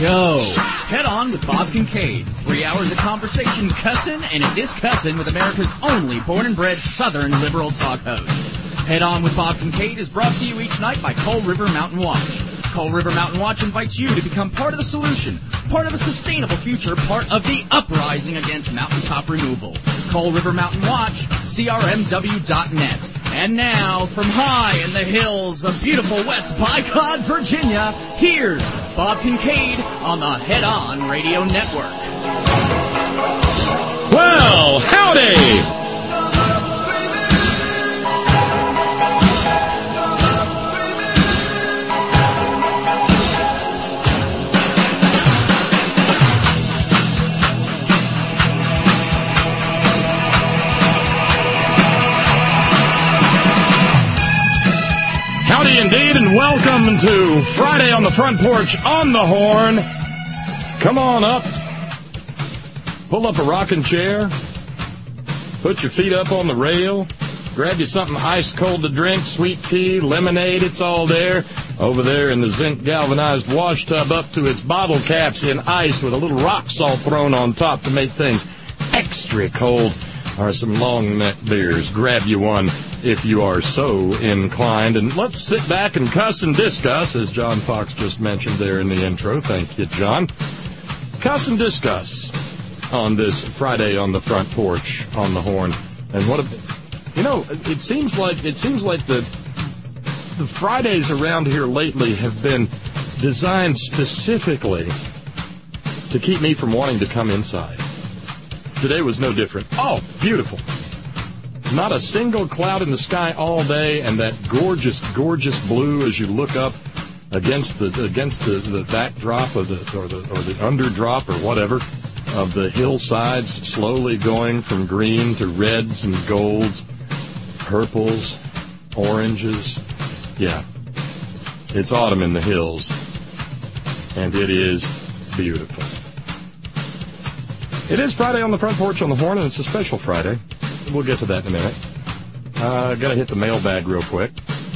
go. Head On with Bob Kincaid. 3 hours of conversation, cussin' and discussin' with America's only born-and-bred Southern liberal talk host. Head On with Bob Kincaid is brought to you each night by Coal River Mountain Watch. Coal River Mountain Watch invites you to become part of the solution, part of a sustainable future, part of the uprising against mountaintop removal. Coal River Mountain Watch, crmw.net. And now, from high in the hills of beautiful West Bicod, Virginia, here's Bob Kincaid on the Head On Radio Network. Well, howdy! Indeed, and welcome to Friday on the Front Porch on the Horn. Come on up, pull up a rocking chair, put your feet up on the rail, grab you something ice cold to drink, sweet tea, lemonade, it's all there. Over there in the zinc galvanized wash tub up to its bottle caps in ice with a little rock salt thrown on top to make things extra cold are some long neck beers. Grab you one if you are so inclined. And let's sit back and cuss and discuss, as John Fox just mentioned there in the intro. Thank you, John. Cuss and discuss on this Friday on the Front Porch on the Horn. And what a, you know, it seems like the Fridays around here lately have been designed specifically to keep me from wanting to come inside. Today was no different. Oh, beautiful. Not a single cloud in the sky all day, and that gorgeous, gorgeous blue as you look up against the backdrop of the underdrop or whatever of the hillsides, slowly going from green to reds and golds, purples, oranges. Yeah, it's autumn in the hills, and it is beautiful. It is Friday on the Front Porch on the Horn, and it's a special Friday. We'll get to that in a minute. Got to hit the mailbag real quick.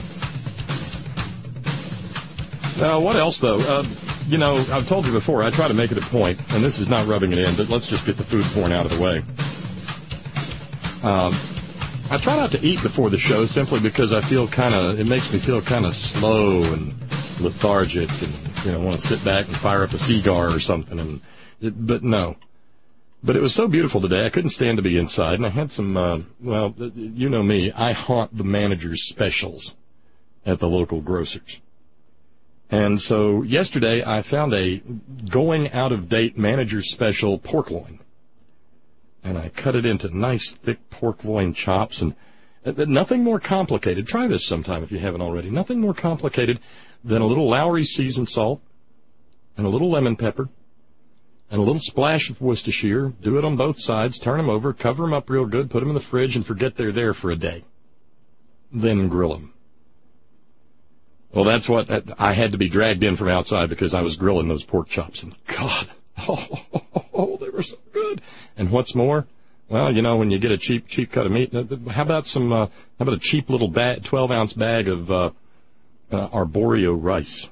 What else, though? You know, I've told you before, I try to make it a point, and this is not rubbing it in, but let's just get the food porn out of the way. I try not to eat before the show simply because I feel it makes me feel kind of slow and lethargic and, want to sit back and fire up a cigar or something. But no. But it was so beautiful today, I couldn't stand to be inside, and I had some, you know me, I haunt the manager's specials at the local grocers. And so yesterday I found a going-out-of-date manager's special pork loin, and I cut it into nice, thick pork loin chops, and nothing more complicated. Try this sometime if you haven't already. Nothing more complicated than a little Lowry seasoned salt and a little lemon pepper, and a little splash of Worcestershire. Do it on both sides. Turn them over. Cover them up real good. Put them in the fridge and forget they're there for a day. Then grill them. Well, that's what I had to be dragged in from outside because I was grilling those pork chops. And God, they were so good. And what's more, well, when you get a cheap cut of meat, how about a cheap little 12-ounce bag of arborio rice?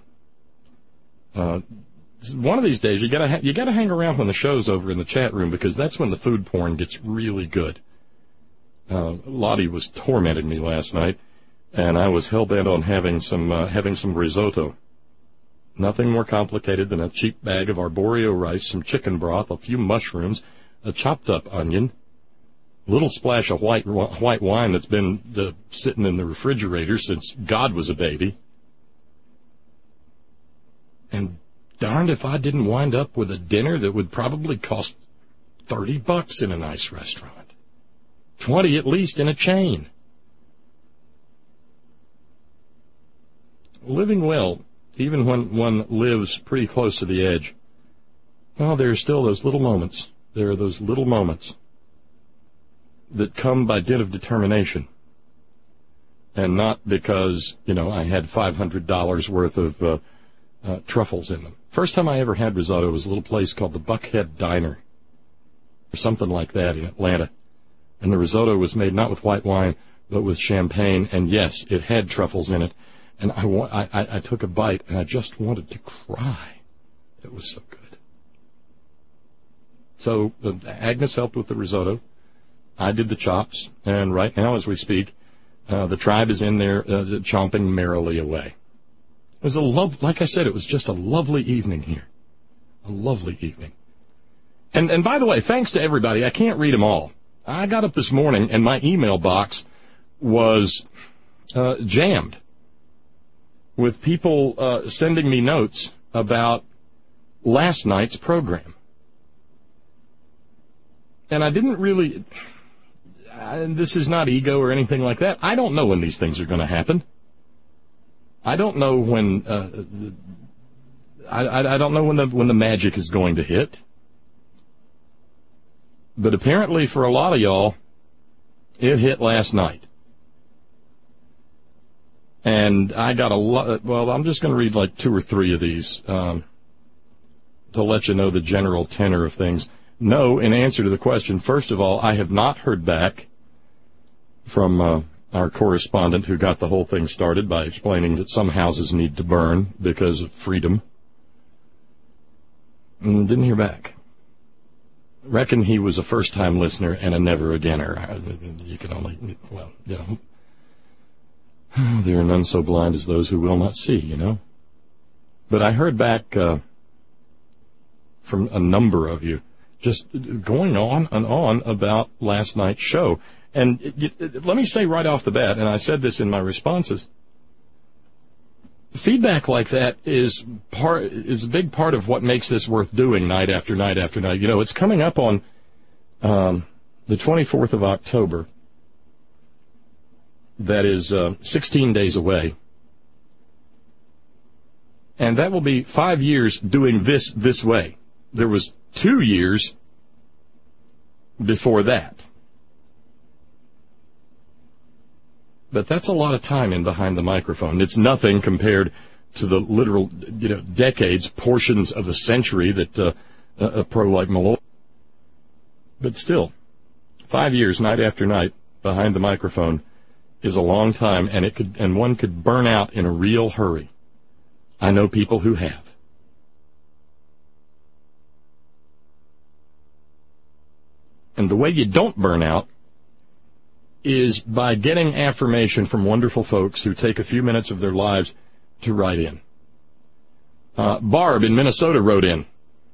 One of these days, you gotta hang around when the show's over in the chat room because that's when the food porn gets really good. Lottie was tormenting me last night, and I was hell-bent on having some risotto. Nothing more complicated than a cheap bag of arborio rice, some chicken broth, a few mushrooms, a chopped-up onion, a little splash of white wine that's been sitting in the refrigerator since God was a baby, and darned if I didn't wind up with a dinner that would probably cost $30 in a nice restaurant. 20 at least in a chain. Living well, even when one lives pretty close to the edge, well, there are still those little moments. There are those little moments that come by dint of determination. And not because, I had $500 worth of truffles in them. First time I ever had risotto was a little place called the Buckhead Diner, or something like that in Atlanta. And the risotto was made not with white wine, but with champagne. And yes, it had truffles in it. And I took a bite, and I just wanted to cry. It was so good. So Agnes helped with the risotto. I did the chops, and right now, as we speak, the tribe is in there chomping merrily away. It was like I said, it was just a lovely evening here. A lovely evening. And by the way, thanks to everybody. I can't read them all. I got up this morning, and my email box was jammed with people sending me notes about last night's program. And I didn't really... this is not ego or anything like that. I don't know when these things are going to happen. I don't know when... I don't know when the magic is going to hit. But apparently for a lot of y'all, it hit last night. And I got a lot... Well, I'm just going to read like 2 or 3 of these to let you know the general tenor of things. No, in answer to the question, first of all, I have not heard back from our correspondent who got the whole thing started by explaining that some houses need to burn because of freedom. Didn't hear back. Reckon he was a first-time listener and a never-againer. You can only, well, you know. There are none so blind as those who will not see, you know. But I heard back from a number of you just going on and on about last night's show. And let me say right off the bat, and I said this in my responses, feedback like that is a big part of what makes this worth doing night after night after night. You know, it's coming up on the 24th of October. That is 16 days away. And that will be 5 years doing this way. There was 2 years before that. But that's a lot of time in behind the microphone. It's nothing compared to the literal, decades, portions of a century that a pro like Malloy. But still, 5 years, night after night, behind the microphone is a long time, and one could burn out in a real hurry. I know people who have. And the way you don't burn out is by getting affirmation from wonderful folks who take a few minutes of their lives to write in. Barb in Minnesota wrote in.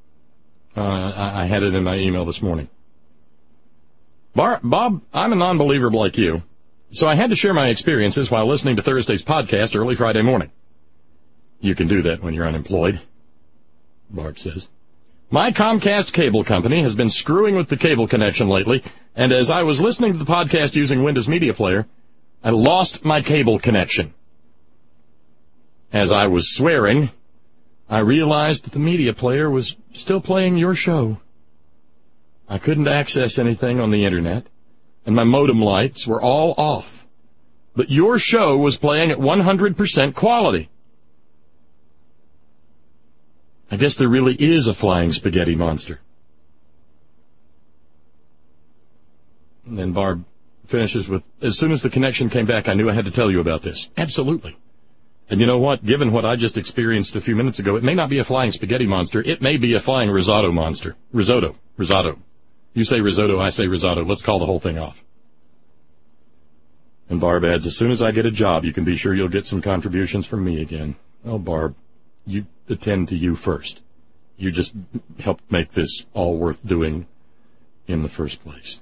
I had it in my email this morning. Bob, I'm a non-believer like you, so I had to share my experiences while listening to Thursday's podcast early Friday morning. You can do that when you're unemployed, Barb says. My Comcast cable company has been screwing with the cable connection lately, and as I was listening to the podcast using Windows Media Player, I lost my cable connection. As I was swearing, I realized that the media player was still playing your show. I couldn't access anything on the internet, and my modem lights were all off. But your show was playing at 100% quality. I guess there really is a flying spaghetti monster. And then Barb finishes with, as soon as the connection came back, I knew I had to tell you about this. Absolutely. And you know what? Given what I just experienced a few minutes ago, it may not be a flying spaghetti monster. It may be a flying risotto monster. Risotto. You say risotto, I say risotto. Let's call the whole thing off. And Barb adds, as soon as I get a job, you can be sure you'll get some contributions from me again. Oh, Barb, you attend to you first. You just helped make this all worth doing in the first place.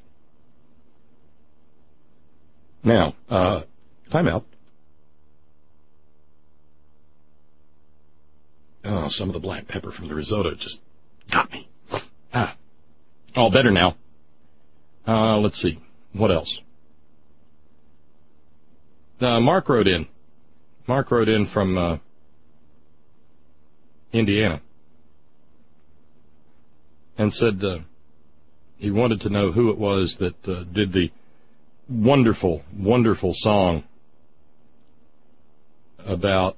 Now, time out. Oh, some of the black pepper from the risotto just got me. All better now. Let's see. What else? Mark wrote in. Mark wrote in from Indiana and said he wanted to know who it was that did the wonderful, wonderful song about,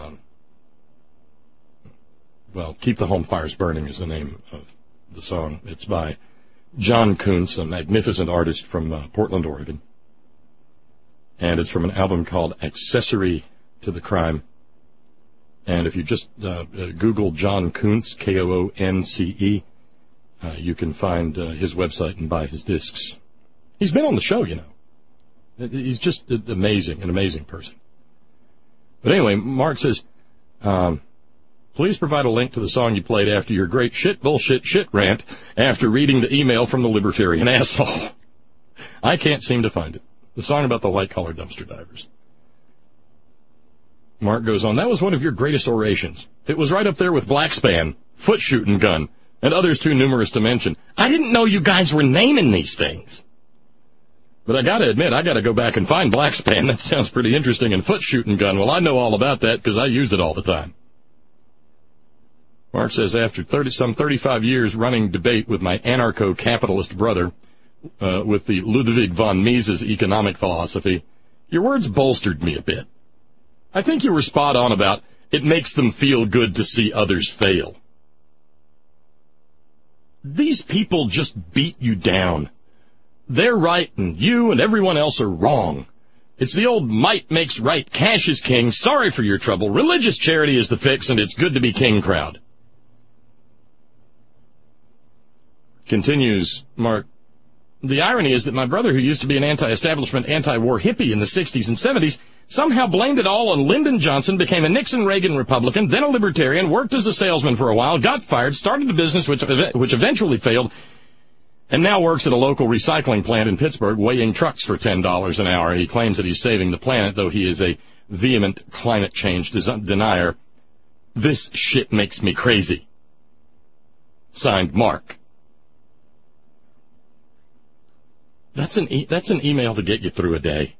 Keep the Home Fires Burning is the name of the song. It's by John Kuntz, a magnificent artist from Portland, Oregon. And it's from an album called Accessory to the Crime. And if you just Google John Koonce, Koonce, you can find his website and buy his discs. He's been on the show, you know. He's just an amazing person. But anyway, Mark says, please provide a link to the song you played after your great shit rant after reading the email from the libertarian asshole. I can't seem to find it. The song about the white-collar dumpster divers. Mark goes on, that was one of your greatest orations. It was right up there with Blackspan, Foot Shooting Gun, and others too numerous to mention. I didn't know you guys were naming these things. But I got to admit, I got to go back and find Blackspan. That sounds pretty interesting. And Foot Shooting Gun, well, I know all about that because I use it all the time. Mark says, after 35 years running debate with my anarcho-capitalist brother with the Ludwig von Mises economic philosophy, your words bolstered me a bit. I think you were spot on about it makes them feel good to see others fail. These people just beat you down. They're right and you and everyone else are wrong. It's the old might makes right, cash is king, sorry for your trouble, religious charity is the fix, and it's good to be king crowd. Continues Mark, the irony is that my brother, who used to be an anti-establishment, anti-war hippie in the 60s and 70s, somehow blamed it all on Lyndon Johnson, became a Nixon-Reagan Republican, then a libertarian, worked as a salesman for a while, got fired, started a business which eventually failed, and now works at a local recycling plant in Pittsburgh, weighing trucks for $10 an hour. He claims that he's saving the planet, though he is a vehement climate change denier. This shit makes me crazy. Signed, Mark. That's an email to get you through a day.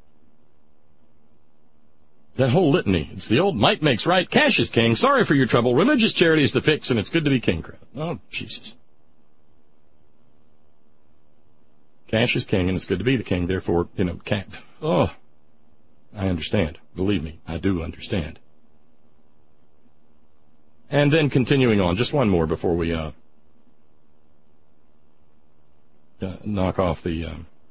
That whole litany. It's the old might makes right, cash is king, sorry for your trouble, religious charity is the fix, and it's good to be king crowd. Oh, Jesus. Cash is king, and it's good to be the king, therefore, I understand. Believe me, I do understand. And then continuing on, just one more before we knock off the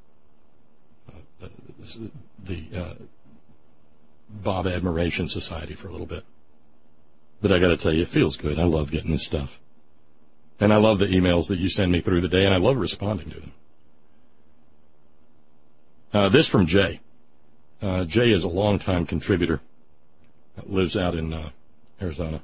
Bob Admiration Society for a little bit. But I got to tell you, it feels good. I love getting this stuff. And I love the emails that you send me through the day, and I love responding to them. This from Jay. Jay is a longtime contributor that lives out in Arizona.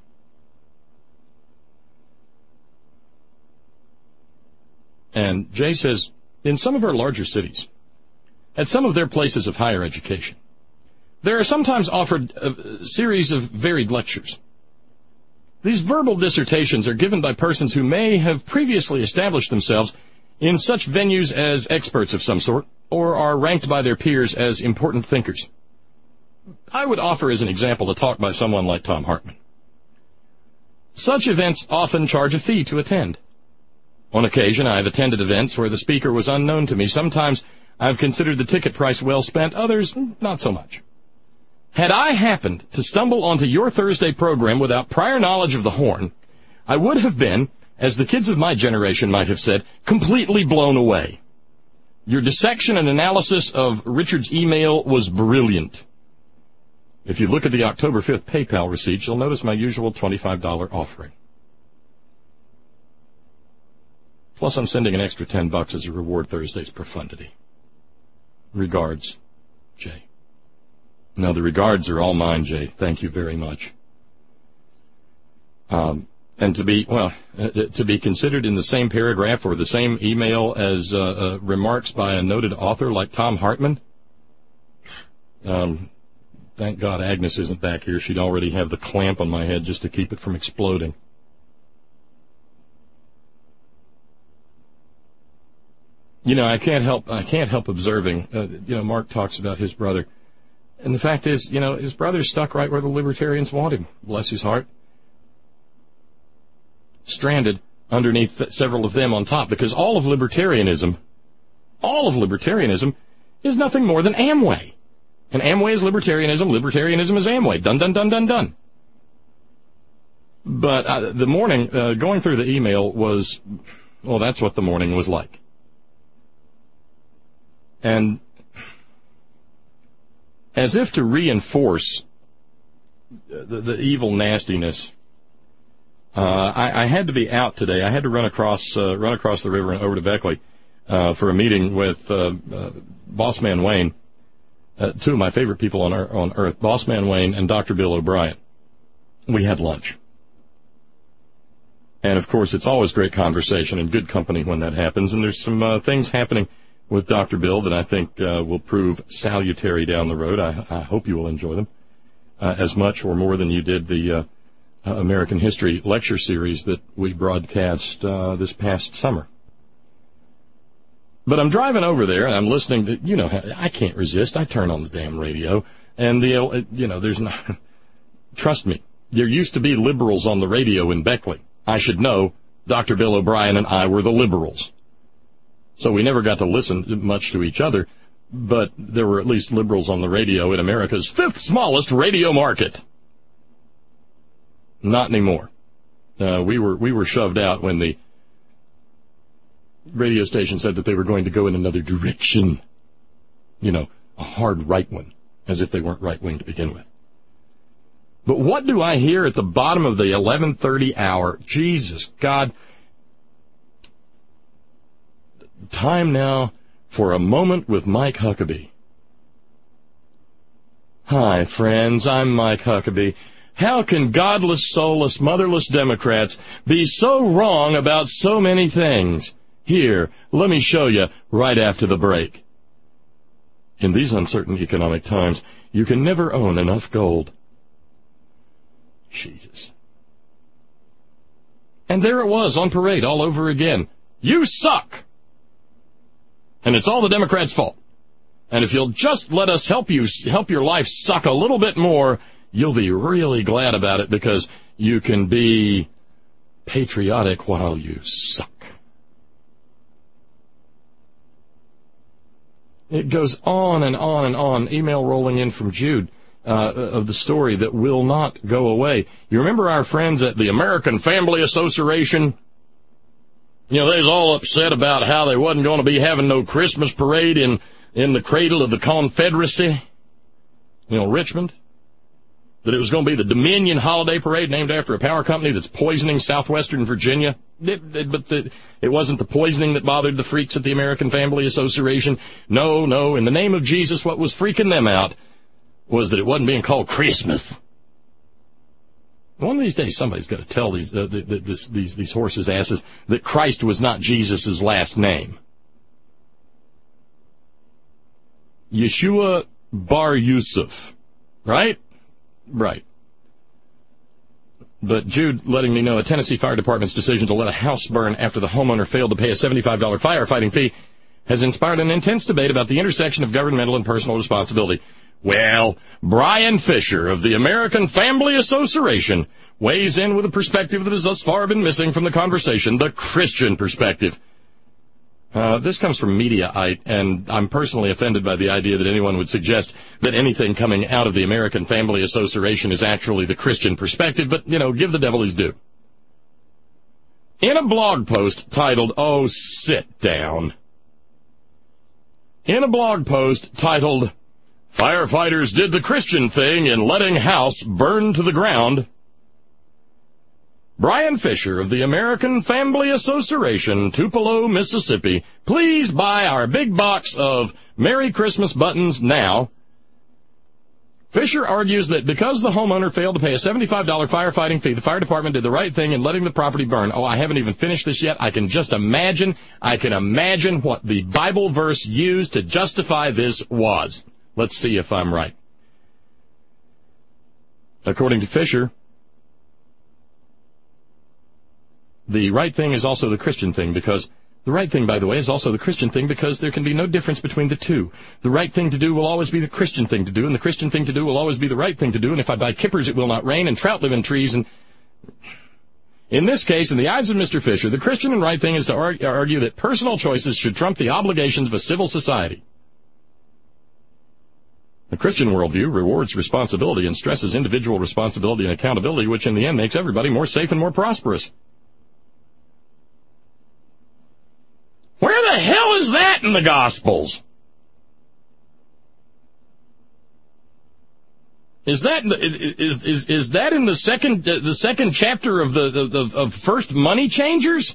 And Jay says, in some of our larger cities, at some of their places of higher education, there are sometimes offered a series of varied lectures. These verbal dissertations are given by persons who may have previously established themselves in such venues as experts of some sort, or are ranked by their peers as important thinkers. I would offer as an example a talk by someone like Thom Hartmann. Such events often charge a fee to attend. On occasion, I have attended events where the speaker was unknown to me. Sometimes I've considered the ticket price well spent, others not so much. Had I happened to stumble onto your Thursday program without prior knowledge of the Horn, I would have been, as the kids of my generation might have said, completely blown away. Your dissection and analysis of Richard's email was brilliant. If you look at the October 5th PayPal receipt, you'll notice my usual $25 offering. Plus, I'm sending an extra $10 as a reward Thursday's profundity. Regards, Jay. No, the regards are all mine, Jay. Thank you very much. And to be considered in the same paragraph or the same email as remarks by a noted author like Thom Hartmann, thank God Agnes isn't back here. She'd already have the clamp on my head just to keep it from exploding. I can't help observing. Mark talks about his brother. And the fact is, his brother's stuck right where the libertarians want him, bless his heart. Stranded underneath several of them on top, because all of libertarianism is nothing more than Amway. And Amway is libertarianism is Amway. Done, done, done, done, done. But the morning, going through the email was, that's what the morning was like. And as if to reinforce the evil nastiness. I had to be out today. I had to run across the river and over to Beckley for a meeting with Boss Man Wayne, two of my favorite people on earth, Boss Man Wayne and Dr. Bill O'Brien. We had lunch. And, of course, it's always great conversation and good company when that happens. And there's some things happening with Dr. Bill that I think will prove salutary down the road. I hope you will enjoy them as much or more than you did the American History lecture series that we broadcast this past summer. But I'm driving over there, and I'm listening to, I can't resist. I turn on the damn radio, and there's not, trust me, there used to be liberals on the radio in Beckley. I should know Dr. Bill O'Brien and I were the liberals. So we never got to listen much to each other, but there were at least liberals on the radio in America's fifth smallest radio market. Not anymore. We were shoved out when the radio station said that they were going to go in another direction. A hard right one, as if they weren't right-wing to begin with. But what do I hear at the bottom of the 11:30 hour? Jesus, God. Time now for a moment with Mike Huckabee. Hi, friends, I'm Mike Huckabee. How can godless, soulless, motherless Democrats be so wrong about so many things? Here, let me show you right after the break. In these uncertain economic times, you can never own enough gold. Jesus. And there it was on parade all over again. You suck! And it's all the Democrats' fault. And if you'll just let us help your life suck a little bit more, you'll be really glad about it because you can be patriotic while you suck. It goes on and on and on. Email rolling in from Jude of the story that will not go away. You remember our friends at the American Family Association? They was all upset about how they wasn't going to be having no Christmas parade in the cradle of the Confederacy, Richmond. That it was going to be the Dominion Holiday Parade named after a power company that's poisoning southwestern Virginia. It wasn't the poisoning that bothered the freaks at the American Family Association. No, in the name of Jesus, what was freaking them out was that it wasn't being called Christmas. One of these days, somebody's got to tell these horses' asses that Christ was not Jesus' last name. Yeshua Bar Yusuf, right? Right. But Jude letting me know a Tennessee Fire Department's decision to let a house burn after the homeowner failed to pay a $75 firefighting fee has inspired an intense debate about the intersection of governmental and personal responsibility. Well, Brian Fisher of the American Family Association weighs in with a perspective that has thus far been missing from the conversation, the Christian perspective. This comes from Mediaite, and I'm personally offended by the idea that anyone would suggest that anything coming out of the American Family Association is actually the Christian perspective, but, give the devil his due. In a blog post titled, Oh, Sit Down. In a blog post titled, Firefighters did the Christian thing in letting house burn to the ground, Brian Fisher of the American Family Association, Tupelo, Mississippi, please buy our big box of Merry Christmas buttons now. Fisher argues that because the homeowner failed to pay a $75 firefighting fee, the fire department did the right thing in letting the property burn. Oh, I haven't even finished this yet. I can imagine what the Bible verse used to justify this was. Let's see if I'm right. According to Fisher, the right thing is also the Christian thing because the right thing, by the way, is also the Christian thing because there can be no difference between the two. The right thing to do will always be the Christian thing to do, and the Christian thing to do will always be the right thing to do, and if I buy kippers, it will not rain, and trout live in trees, and in this case, in the eyes of Mr. Fisher, the Christian and right thing is to argue that personal choices should trump the obligations of a civil society. The Christian worldview rewards responsibility and stresses individual responsibility and accountability, which in the end makes everybody more safe and more prosperous. Where the hell is that in the Gospels? Is that in the second chapter of First Money Changers?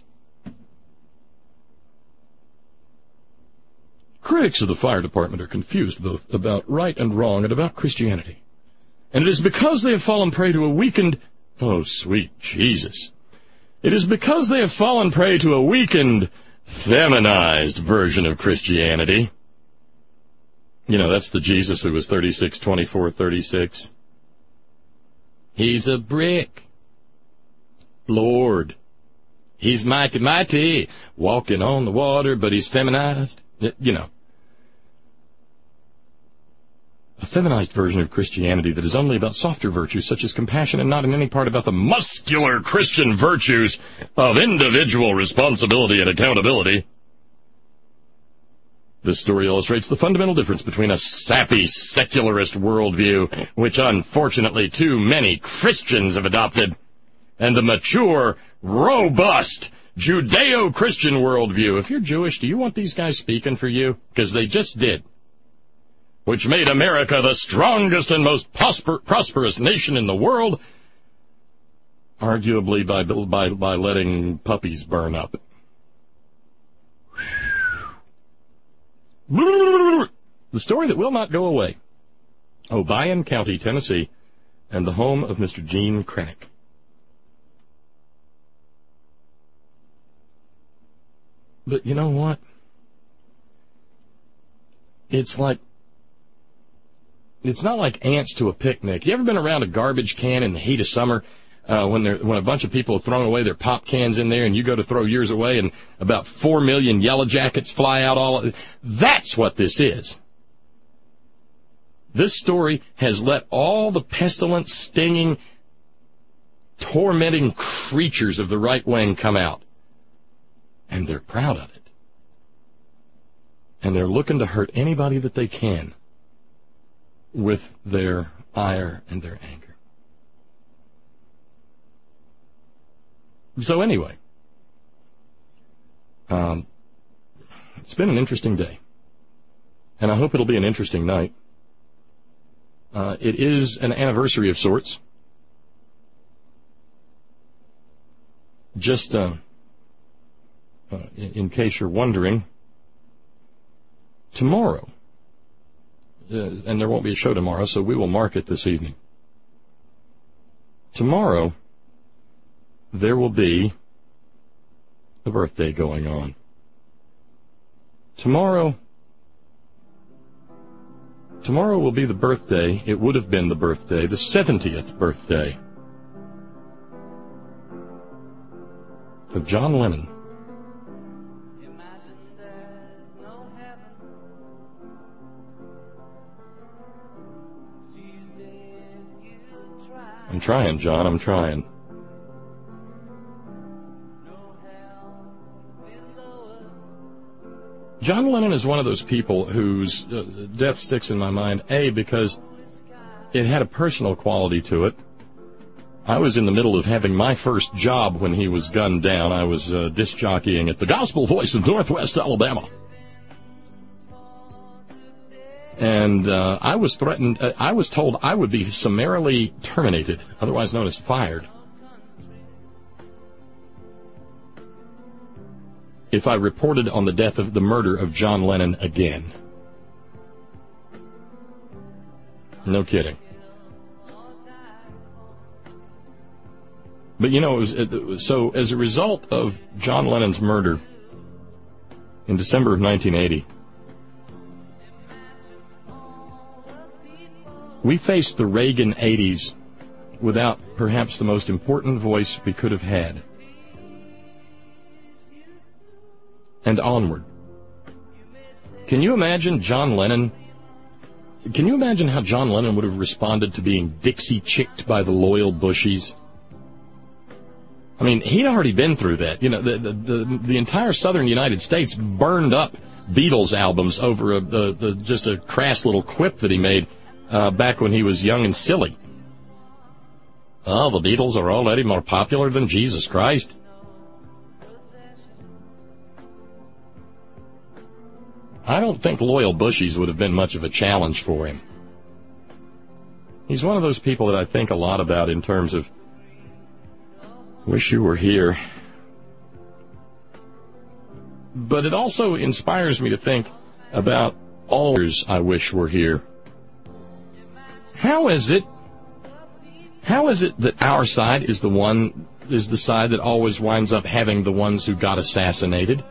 Critics of the fire department are confused both about right and wrong and about Christianity. And it is because they have fallen prey to a weakened... Oh, sweet Jesus. It is because they have fallen prey to a weakened, feminized version of Christianity. You know, that's the Jesus who was 36, 24, 36. He's a brick. Lord. He's mighty, mighty, walking on the water, but he's feminized. You know. A feminized version of Christianity that is only about softer virtues such as compassion and not in any part about the muscular Christian virtues of individual responsibility and accountability. This story illustrates the fundamental difference between a sappy secularist worldview, which unfortunately too many Christians have adopted, and the mature, robust, Judeo-Christian worldview. If you're Jewish, do you want these guys speaking for you? Because they just did. Which made America the strongest and most prosperous nation in the world, arguably by letting puppies burn up. The story that will not go away. Obion County, Tennessee, and the home of Mr. Gene Krennick. But you know what? It's not like ants to a picnic. You ever been around a garbage can in the heat of summer when a bunch of people have thrown away their pop cans in there and you go to throw yours away and about 4 million yellow jackets fly out That's what this is. This story has let all the pestilent, stinging, tormenting creatures of the right wing come out. And they're proud of it. And they're looking to hurt anybody that they can with their ire and their anger. So anyway, it's been an interesting day. And I hope it'll be an interesting night. It is an anniversary of sorts. Just in case you're wondering, tomorrow, and there won't be a show tomorrow, so we will mark it this evening. Tomorrow, there will be a birthday going on. Tomorrow will be the birthday, it would have been the birthday, the 70th birthday of John Lennon. I'm trying, John, I'm trying. John Lennon is one of those people whose death sticks in my mind, A, because it had a personal quality to it. I was in the middle of having my first job when he was gunned down. I was disc jockeying at the Gospel Voice of Northwest Alabama. And I was threatened, I was told I would be summarily terminated, otherwise known as fired, if I reported on the murder of John Lennon again. No kidding. But you know, so as a result of John Lennon's murder in December of 1980, we faced the Reagan 80s without perhaps the most important voice we could have had. And onward. Can you imagine John Lennon? Can you imagine how John Lennon would have responded to being Dixie-chicked by the loyal Bushies? I mean, he'd already been through that. You know, the entire southern United States burned up Beatles albums over just a crass little quip that he made back when he was young and silly. Oh, the Beatles are already more popular than Jesus Christ. I don't think loyal Bushies would have been much of a challenge for him. He's one of those people that I think a lot about in terms of, wish you were here. But it also inspires me to think about all others I wish were here. How is it that our side is the side that always winds up having the ones who got assassinated?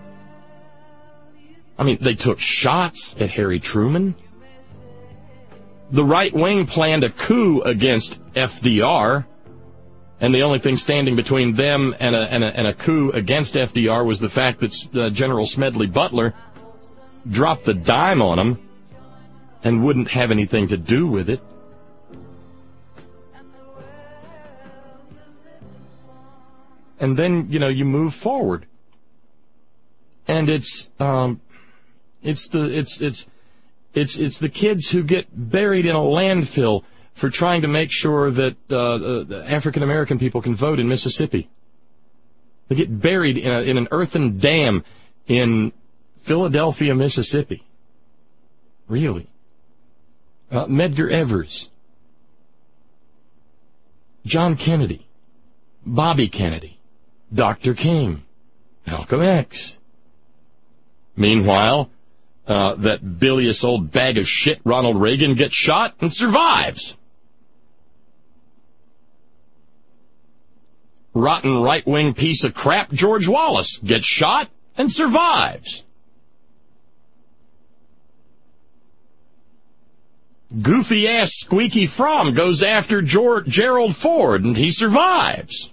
I mean, they took shots at Harry Truman. The right wing planned a coup against FDR, and the only thing standing between them and a coup against FDR was the fact that General Smedley Butler dropped the dime on him and wouldn't have anything to do with it. And then, you move forward, and it's the kids who get buried in a landfill for trying to make sure that African American people can vote in Mississippi. They get buried in an earthen dam in Philadelphia, Mississippi. Really? Medgar Evers, John Kennedy, Bobby Kennedy, Dr. King, Malcolm X. Meanwhile, that bilious old bag of shit Ronald Reagan gets shot and survives. Rotten right-wing piece of crap George Wallace gets shot and survives. Goofy-ass Squeaky Fromm goes after Gerald Ford and he survives.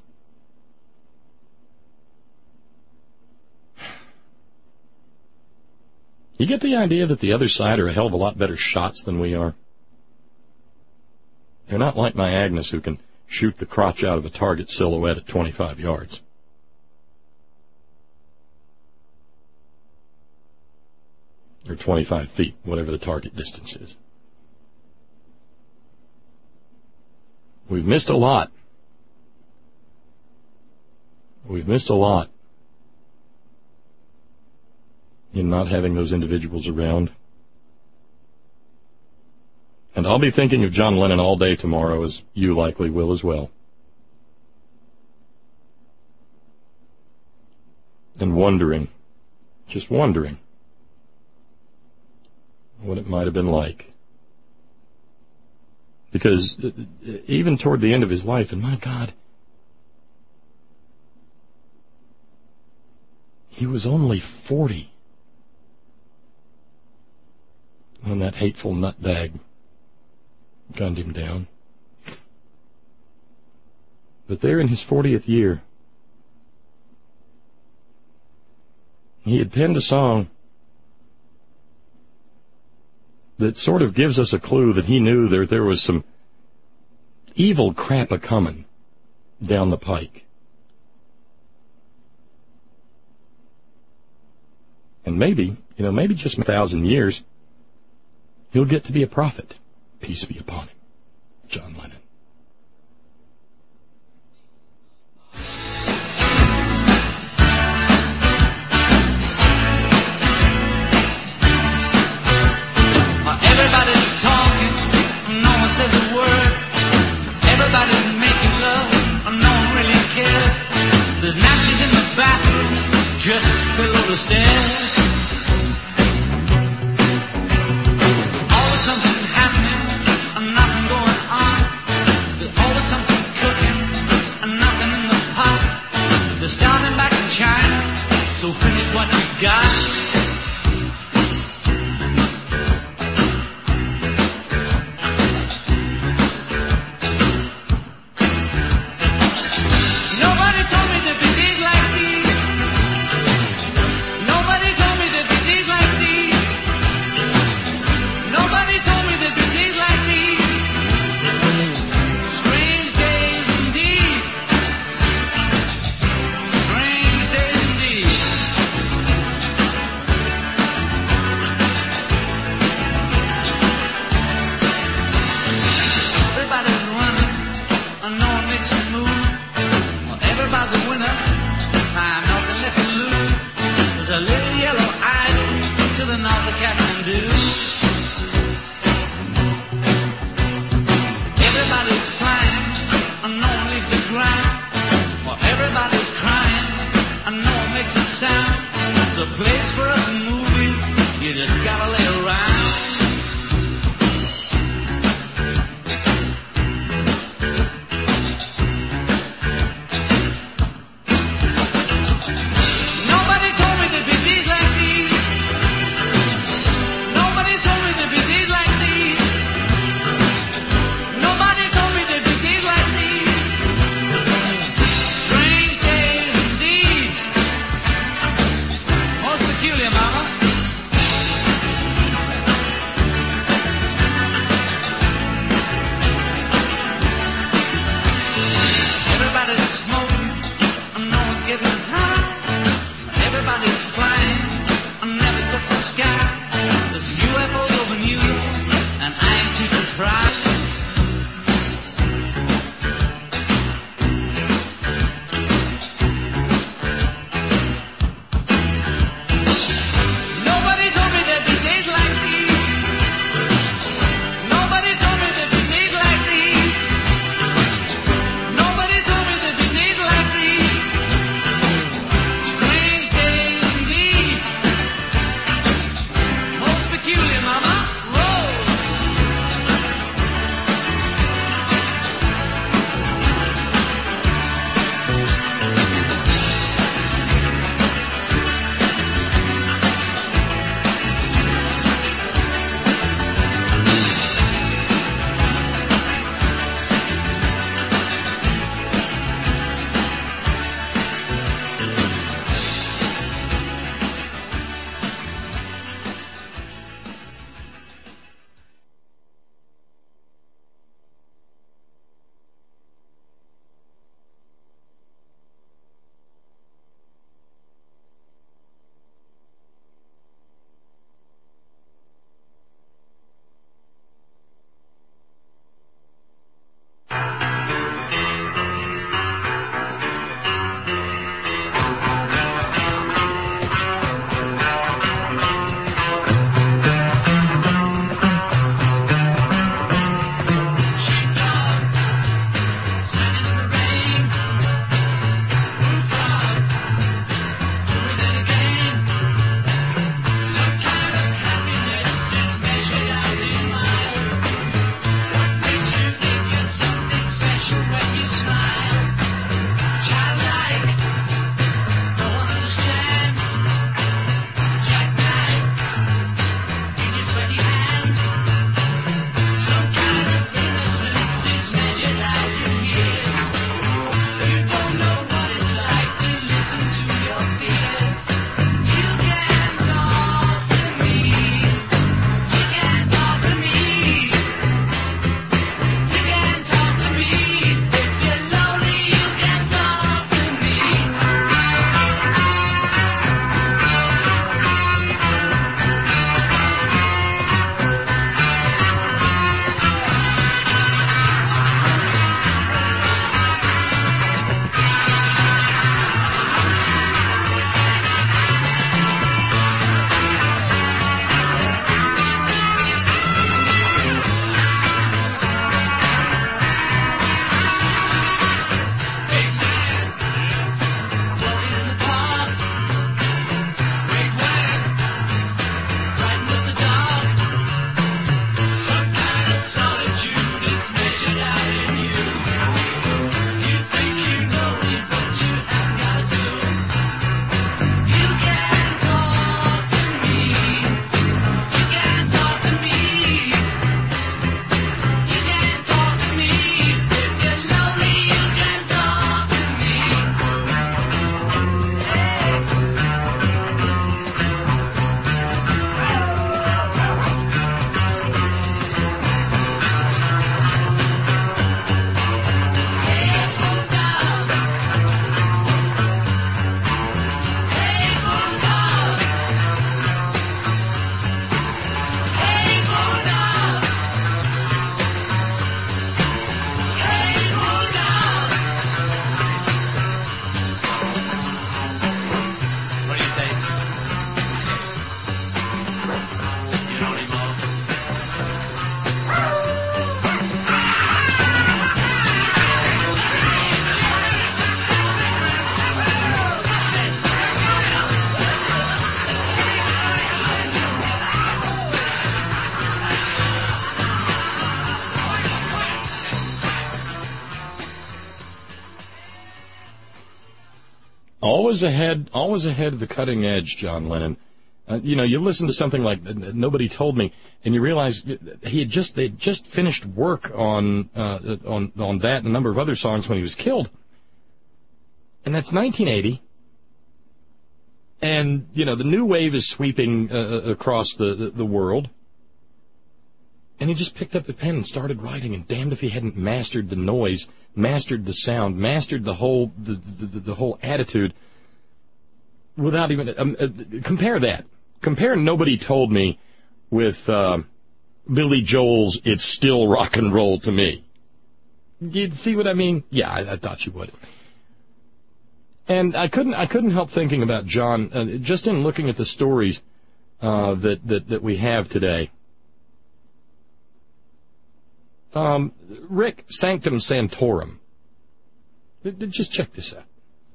You get the idea that the other side are a hell of a lot better shots than we are? They're not like my Agnes, who can shoot the crotch out of a target silhouette at 25 yards. Or 25 feet, whatever the target distance is. We've missed a lot. We've missed a lot in not having those individuals around. And I'll be thinking of John Lennon all day tomorrow, as you likely will as well. And wondering, just wondering, what it might have been like. Because even toward the end of his life, and my God, he was only 40 when that hateful nutbag gunned him down. But there in his 40th year, he had penned a song that sort of gives us a clue that he knew there was some evil crap a-coming down the pike. And maybe just 1,000 years, he'll get to be a prophet. Peace be upon him. John Lennon. Everybody's talking, no one says a word. Everybody's making love, no one really cares. There's napkins in the bathroom, just below the stairs. Always something happening, nothing going on. There's always something cooking, nothing in the pot. They're starting back in China, so finish what you got. Always ahead of the cutting edge, John Lennon. You listen to something like Nobody Told Me, and you realize they had just finished work on that and a number of other songs when he was killed. And that's 1980. And, the new wave is sweeping across the world. And he just picked up the pen and started writing, and damned if he hadn't mastered the noise, mastered the sound, mastered the whole attitude without even... compare that. Compare Nobody Told Me with Billy Joel's It's Still Rock and Roll to Me. You see what I mean? Yeah, I thought you would. And I couldn't help thinking about John, just in looking at the stories that we have today. Rick, Sanctum Sanctorum. Just check this out.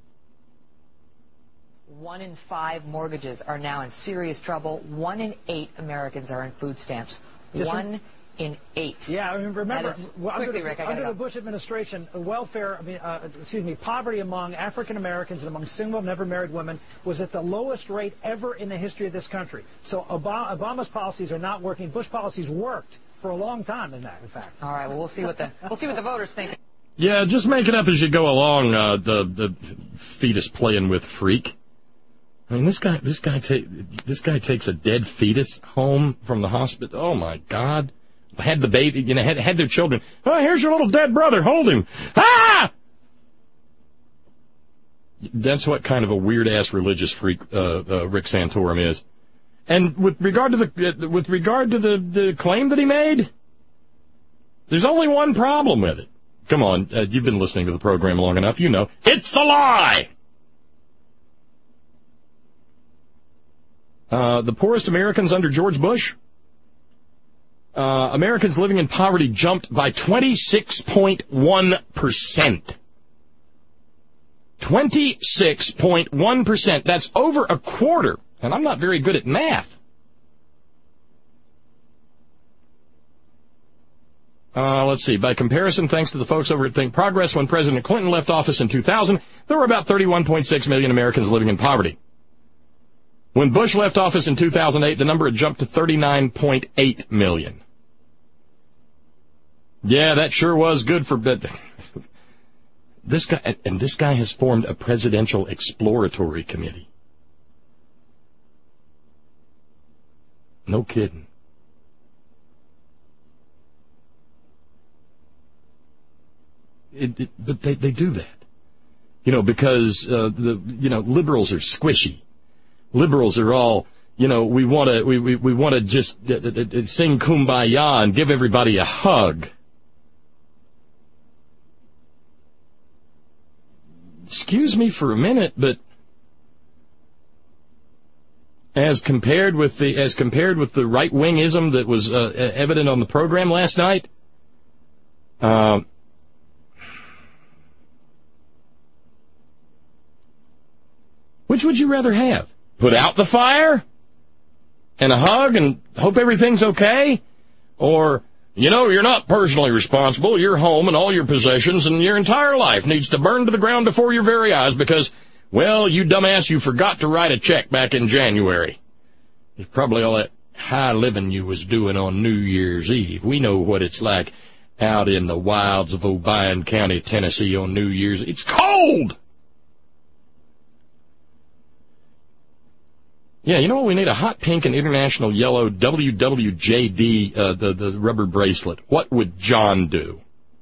1 in 5 mortgages are now in serious trouble. 1 in 8 Americans are on food stamps. 1 in 8. Yeah, I mean, remember, under the Bush administration, poverty among African Americans and among single, never married women was at the lowest rate ever in the history of this country. So Obama's policies are not working. Bush policies worked for a long time in fact. All right, well, we'll see what the voters think. Yeah, just make it up as you go along, the fetus playing with freak. I mean, this guy takes a dead fetus home from the hospital. Oh my God! Had the baby, had their children. Oh, here's your little dead brother. Hold him. Ah! That's what kind of a weird ass religious freak Rick Santorum is. And with regard to the claim that he made, there's only one problem with it. Come on, you've been listening to the program long enough. You know it's a lie. The poorest Americans under George Bush, Americans living in poverty jumped by 26.1%. 26.1%. That's over a quarter. And I'm not very good at math. Let's see. By comparison, thanks to the folks over at Think Progress, when President Clinton left office in 2000, there were about 31.6 million Americans living in poverty. When Bush left office in 2008, the number had jumped to 39.8 million. Yeah, that sure was good for... This guy has formed a presidential exploratory committee. No kidding. But they do that. Because liberals are squishy. Liberals are all, we want to just sing Kumbaya and give everybody a hug. Excuse me for a minute, but as compared with the right-wingism that was evident on the program last night, which would you rather have? Put out the fire and a hug and hope everything's okay? Or, you're not personally responsible. Your home and all your possessions and your entire life needs to burn to the ground before your very eyes because, well, you dumbass, you forgot to write a check back in January. It's probably all that high living you was doing on New Year's Eve. We know what it's like out in the wilds of Obion County, Tennessee on New Year's. It's cold! Yeah, you know what? We need a hot pink and international yellow WWJD, the rubber bracelet. What would John do?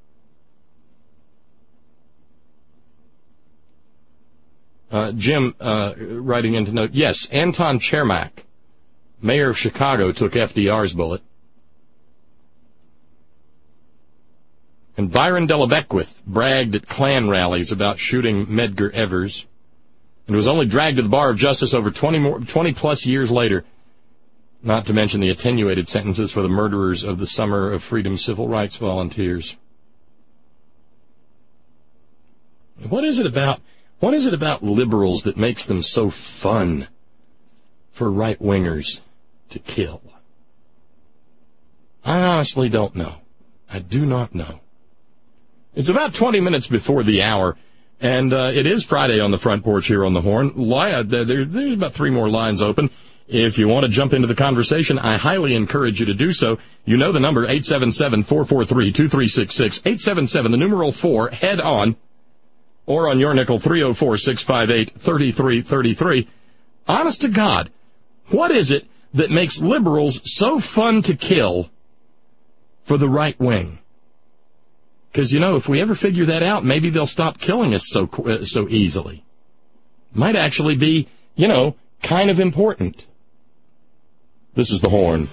Jim, writing in to note, yes, Anton Chermak, mayor of Chicago, took FDR's bullet. And Byron Della Beckwith bragged at Klan rallies about shooting Medgar Evers. And was only dragged to the bar of justice over 20-plus years later, not to mention the attenuated sentences for the murderers of the Summer of Freedom civil rights volunteers. What is it about liberals that makes them so fun for right-wingers to kill? I honestly don't know. I do not know. It's about 20 minutes before the hour. And it is Friday on the front porch here on the Horn. There's about 3 more lines open. If you want to jump into the conversation, I highly encourage you to do so. You know the number, 877-443-2366. 877, the numeral 4, head on. Or on your nickel, 304-658-3333. Honest to God, what is it that makes liberals so fun to kill for the right wing? Because, you know, if we ever figure that out, maybe they'll stop killing us so easily. Might actually be, you know, kind of important. This is the Horn.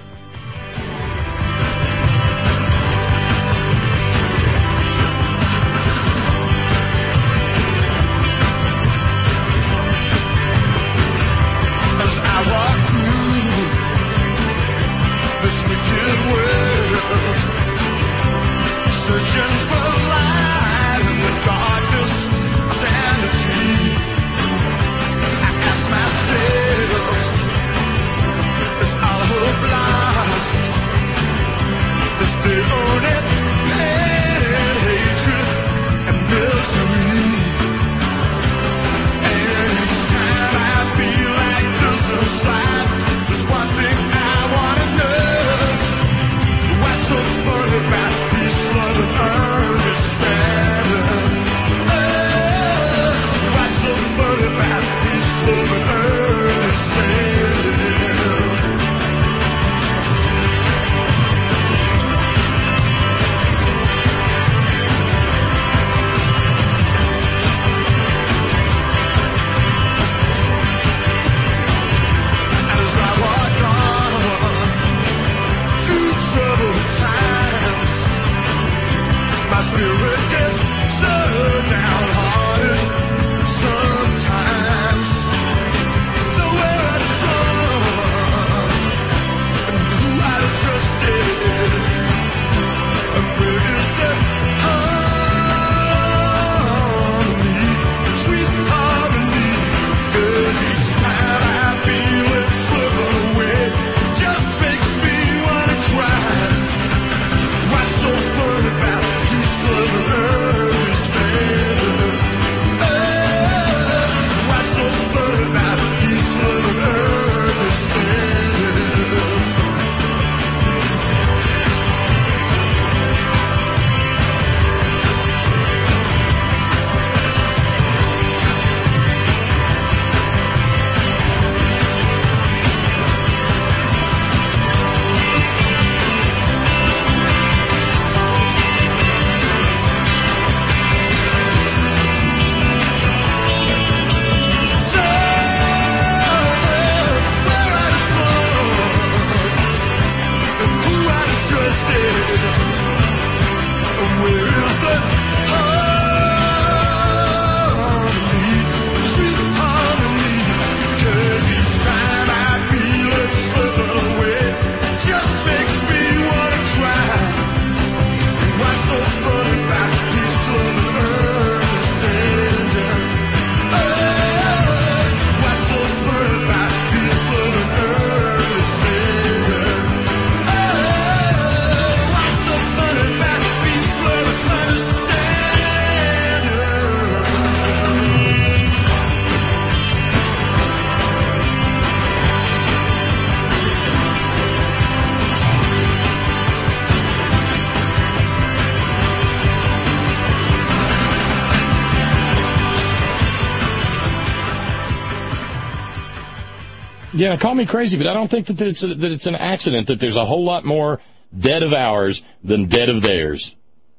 Yeah, call me crazy, but I don't think that it's an accident that there's a whole lot more dead of ours than dead of theirs.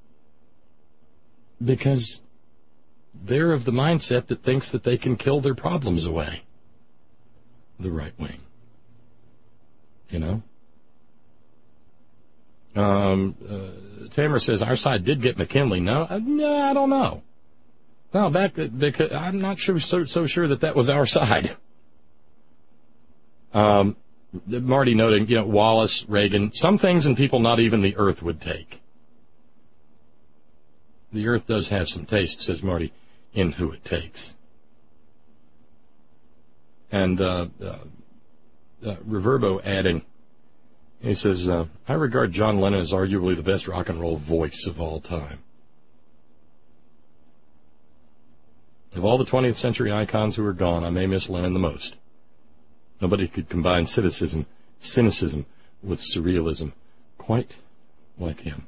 Because they're of the mindset that thinks that they can kill their problems away. The right wing. You know? Tamara says, our side did get McKinley. No, I don't know. No, because I'm not so sure that was our side. Marty noting, you know, Wallace, Reagan, some things and people not even the earth would take. The earth does have some taste, says Marty, in who it takes. And Reverbo adding, he says, I regard John Lennon as arguably the best rock and roll voice of all time. Of all the 20th century icons who are gone, I may miss Lennon the most. Nobody could combine cynicism with surrealism quite like him.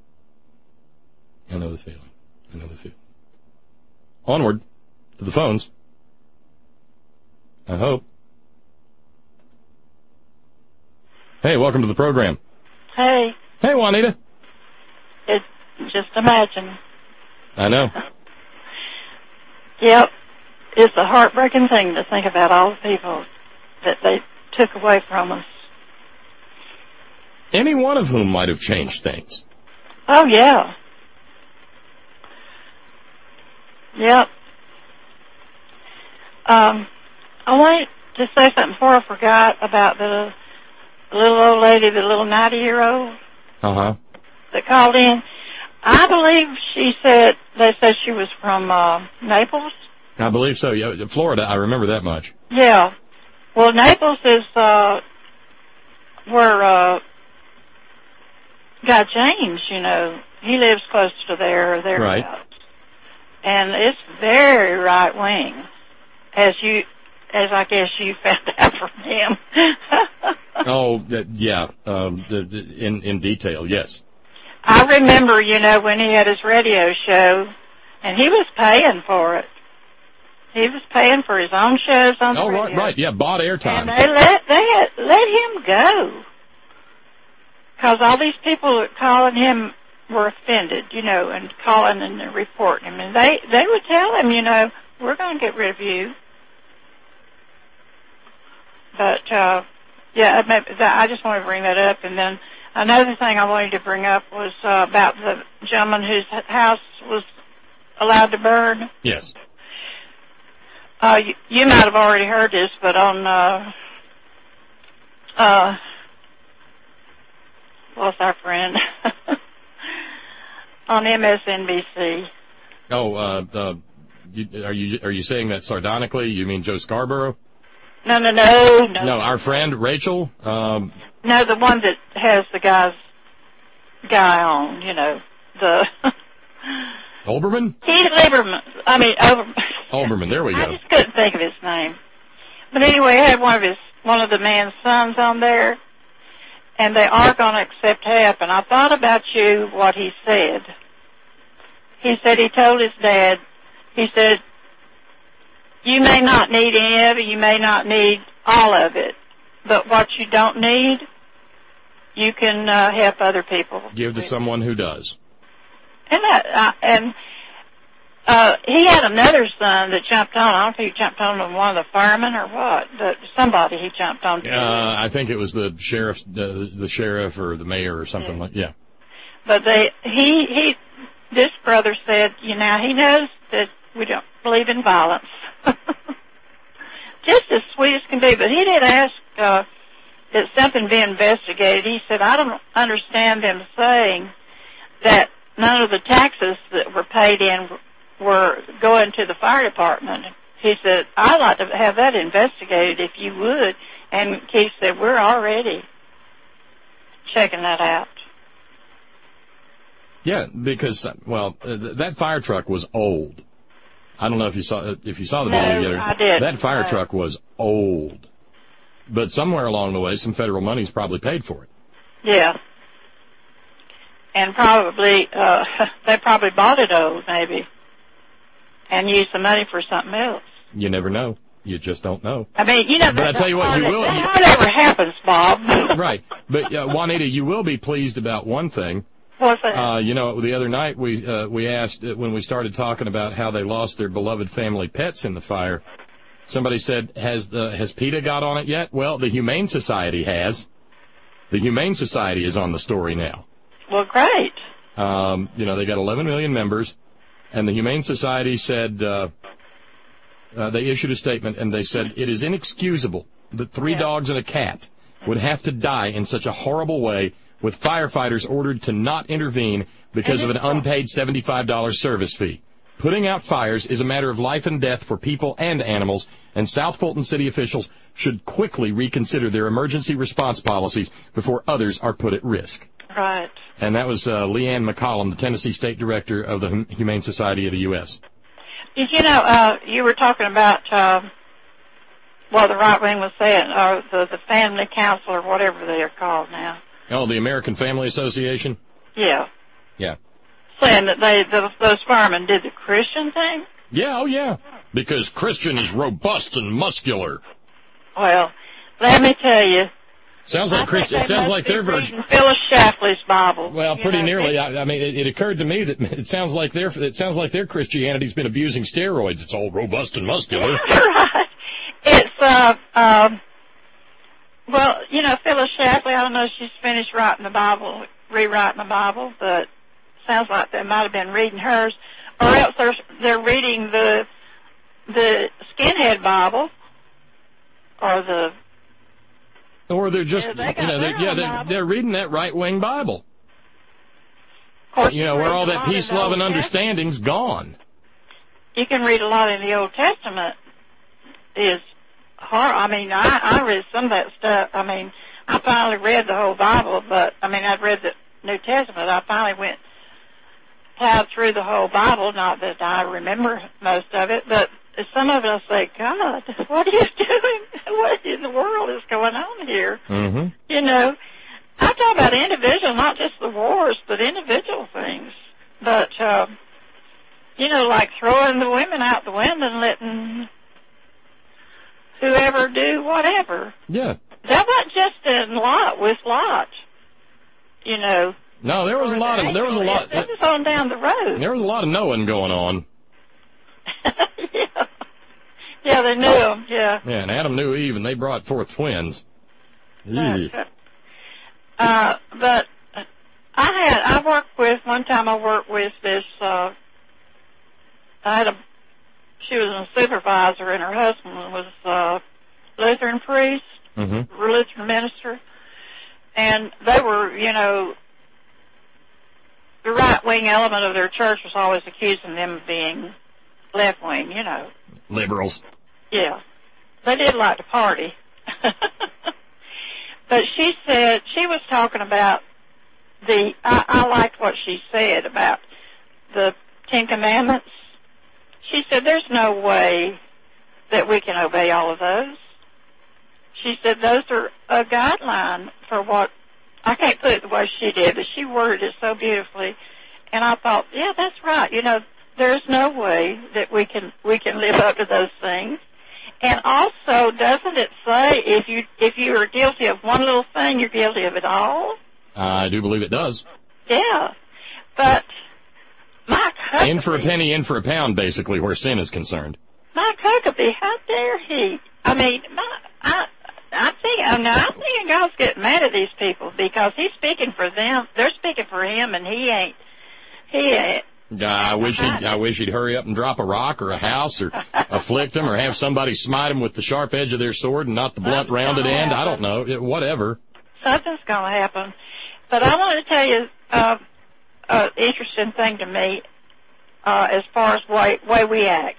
I know the feeling. Onward to the phones. I hope. Hey, welcome to the program. Hey. Hey, Juanita. Just imagine. I know. Yep. It's a heartbreaking thing to think about all the people that they took away from us. Any one of whom might have changed things. Oh, yeah. Yep. I wanted to say something before I forgot about the little old lady, the little 90-year-old that called in. I believe they said she was from Naples. I believe so. Yeah, Florida, I remember that much. Yeah. Well, Naples is where Guy James, he lives close to there or thereabouts. Right. And it's very right wing, as I guess you found out from him. Yeah. In detail, yes. I remember, when he had his radio show, and he was paying for it. He was paying for his own shows on the radio. Right, yeah, bought airtime. And they let him go. Because all these people that calling him were offended, and calling and reporting him. And they would tell him, we're going to get rid of you. But, I just wanted to bring that up. And then another thing I wanted to bring up was about the gentleman whose house was allowed to burn. Yes. You might have already heard this, but on, what's our friend? On MSNBC. Oh, are you saying that sardonically? You mean Joe Scarborough? No. No, our friend Rachel. No, the one that has the guy on. The Olbermann. Keith Lieberman. Olbermann. There we go. I just couldn't think of his name. But anyway, I had one of the man's sons on there, and they are going to accept half. And I thought about you, what he said. He said he told his dad, he said, you may not need any of it, you may not need all of it, but what you don't need, you can help other people. Give to someone who does. And he had another son that jumped on. I don't know if he jumped on one of the firemen or what, but somebody he jumped on. I think it was the sheriff or the mayor or something like. Yeah. But this brother said, he knows that we don't believe in violence. Just as sweet as can be. But he did ask that something be investigated. He said, I don't understand them saying that none of the taxes that were paid in were going to the fire department. He said, I'd like to have that investigated if you would. And Keith said, we're already checking that out. Yeah, because, that fire truck was old. I don't know if you saw the video yet. I did. That fire truck was old. But somewhere along the way, some federal money's probably paid for it. Yeah. And probably, they probably bought it old, maybe, and used the money for something else. You never know. You just don't know. But I tell you what, you will. That never happens, Bob. Right. But, Juanita, you will be pleased about one thing. What's that? The other night we asked, when we started talking about how they lost their beloved family pets in the fire, somebody said, has PETA got on it yet? Well, the Humane Society has. The Humane Society is on the story now. Well, great. They got 11 million members, and the Humane Society said, they issued a statement, and they said, it is inexcusable that 3 dogs and a cat would have to die in such a horrible way, with firefighters ordered to not intervene because of an unpaid $75 service fee. Putting out fires is a matter of life and death for people and animals, and South Fulton city officials should quickly reconsider their emergency response policies before others are put at risk. Right. And that was Leanne McCollum, the Tennessee State Director of the Humane Society of the U.S. You know, you were talking about what the right wing was saying, or the family council, or whatever they are called now. Oh, the American Family Association? Yeah. Yeah. Saying that those firemen did the Christian thing? Yeah, oh yeah. Because Christian is robust and muscular. Well, let me tell you. Sounds like Christian. It sounds like they're reading Phyllis Schlafly's Bible. Well, pretty nearly. I mean, it occurred to me that it sounds like their Christianity's been abusing steroids. It's all robust and muscular. Right. It's well, you know, Phyllis Schlafly. I don't know if she's finished writing the Bible, rewriting the Bible, but sounds like they might have been reading hers, or else they're reading the Skinhead Bible, or they're just, they're reading that right-wing Bible. Of course, you know, where all that peace, love, and understanding's gone. You can read a lot in the Old Testament. I mean, I read some of that stuff. I mean, I finally read the whole Bible, but, I mean, I'd read the New Testament. I finally plowed through the whole Bible, not that I remember most of it, but some of us say, God, what are you doing? What in the world is going on here? Mm-hmm. You know, I talk about individual, not just the wars, but individual things. But, you know, like throwing the women out the window and letting whoever do whatever. Yeah. That wasn't just in Lot, with Lot. You know. No, there was a lot. This is on down the road. There was a lot of knowing going on. Yeah, they knew him, yeah. Yeah, and Adam knew Eve, and they brought forth twins. But one time I worked with this, she was a supervisor, and her husband was a Lutheran priest, Lutheran minister, and they were, you know, the right-wing element of their church was always accusing them of being left-wing, you know. Liberals. Yeah. They did like to party. But she said, she was talking about I liked what she said about the Ten Commandments. She said, there's no way that we can obey all of those. She said, those are a guideline for what, I can't put it the way she did, but she worded it so beautifully. And I thought, yeah, that's right. You know, there's no way that we can live up to those things. And also, doesn't it say if you are guilty of one little thing, you're guilty of it all? I do believe it does. Yeah. But Mike Huckabee... In for a penny, in for a pound, basically, where sin is concerned. Mike Huckabee, how dare he? I mean, I'm thinking God's getting mad at these people because he's speaking for them. They're speaking for him, and he ain't. I wish he'd hurry up and drop a rock or a house or afflict them or have somebody smite them with the sharp edge of their sword and not the blunt rounded end. I don't know. Whatever. Something's going to happen. But I want to tell you an interesting thing to me as far as way we act.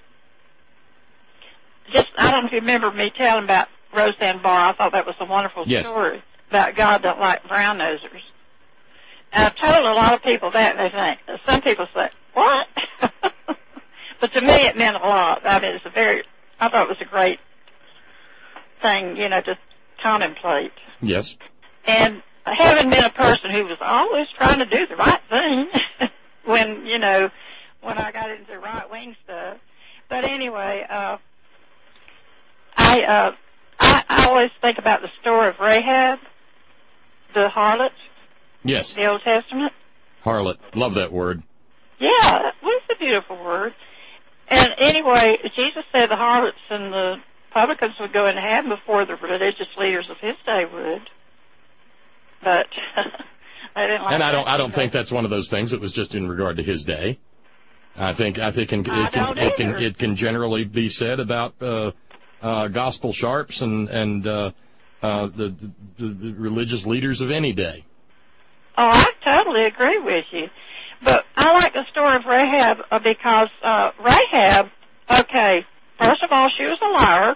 I don't know if you remember me telling about Roseanne Barr. I thought that was a wonderful story about God don't like brown nosers. And I've told a lot of people that, and they think, some people say, what? But to me, it meant a lot. I mean, I thought it was a great thing, you know, to contemplate. Yes. And having been a person who was always trying to do the right thing when I got into the right-wing stuff. But anyway, I always think about the story of Rahab, the harlot. Yes. The Old Testament. Harlot. Love that word. Yeah, it's a beautiful word. And anyway, Jesus said the harlots and the publicans would go into heaven before the religious leaders of his day would. But I didn't like and I don't think that's one of those things that was just in regard to his day. I think it can generally be said about gospel sharps and the religious leaders of any day. Oh, I totally agree with you. But I like the story of Rahab because Rahab, okay, first of all, she was a liar.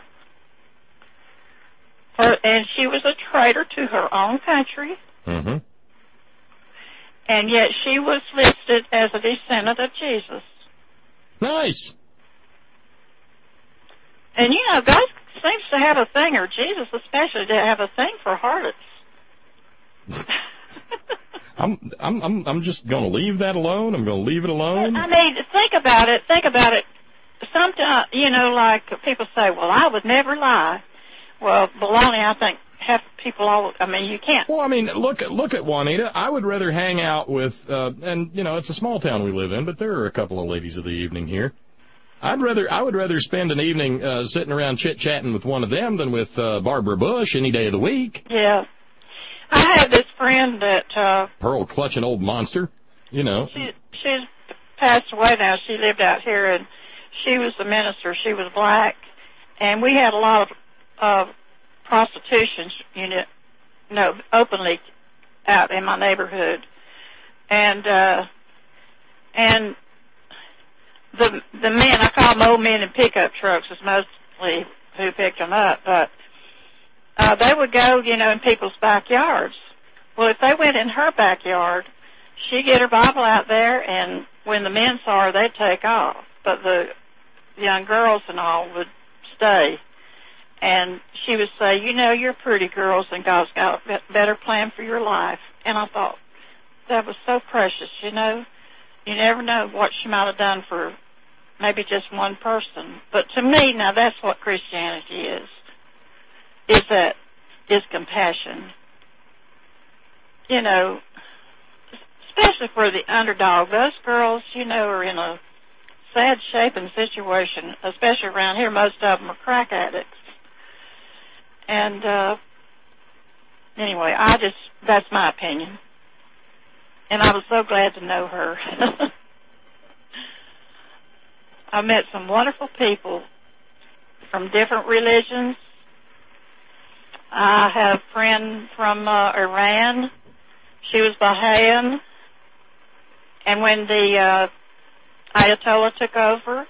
And she was a traitor to her own country. Mm-hmm. And yet she was listed as a descendant of Jesus. Nice. And, you know, God seems to have a thing, or Jesus especially, to have a thing for harlots. I'm just going to leave that alone. I'm going to leave it alone. I mean, think about it. Sometimes, you know, like people say, well, I would never lie. Well, baloney, I think half people you can't. Well, I mean, look at Juanita. I would rather hang out with, and, you know, it's a small town we live in, but there are a couple of ladies of the evening here. I would rather spend an evening sitting around chit-chatting with one of them than with Barbara Bush any day of the week. Yeah. I have this friend that... pearl-clutching old monster, you know. She's passed away now. She lived out here, and she was a minister. She was black. And we had a lot of prostitution, you know, openly out in my neighborhood. And the men, I call them old men in pickup trucks, is mostly who picked them up, but they would go, you know, in people's backyards. Well, if they went in her backyard, she'd get her Bible out there, and when the men saw her, they'd take off. But the young girls and all would stay. And she would say, you know, you're pretty girls, and God's got a better plan for your life. And I thought, that was so precious, you know. You never know what she might have done for maybe just one person. But to me, now that's what Christianity is compassion. You know, especially for the underdog. Those girls, you know, are in a sad shape and situation, especially around here. Most of them are crack addicts. And anyway, that's my opinion. And I was so glad to know her. I met some wonderful people from different religions. I have a friend from Iran. She was Baha'an. And when the Ayatollah took over,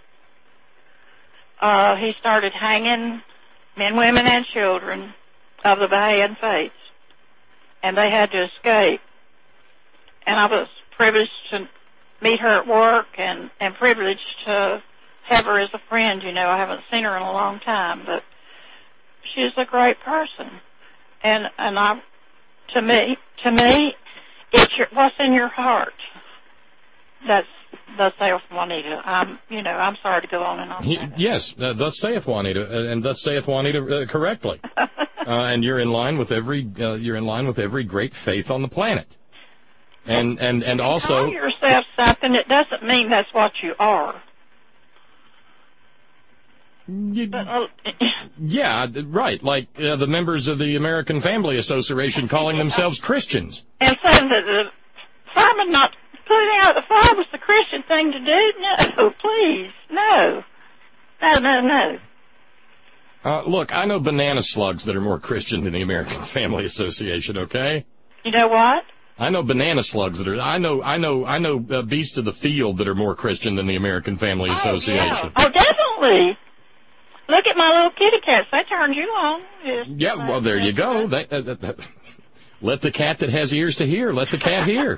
he started hanging men, women, and children of the Baha'an faith. And they had to escape. And I was privileged to meet her at work and privileged to have her as a friend. You know, I haven't seen her in a long time, but she's a great person. And to me, it's what's in your heart. That's thus saith Juanita. I'm sorry to go on and on. Yes, thus saith Juanita, and thus saith Juanita correctly. And you're in line with every great faith on the planet. And also, call yourself something. It doesn't mean that's what you are. Yeah, right. Like the members of the American Family Association calling themselves Christians. And saying that the fireman not putting out the fire was the Christian thing to do? No, please, no. Look, I know banana slugs that are more Christian than the American Family Association. Okay. You know what? I know banana slugs that are. I know beasts of the field that are more Christian than the American Family Association. Yeah. Oh, definitely. Look at my little kitty cats. They turned you on. Yeah, well, there you go. Let the cat that has ears to hear, let the cat hear.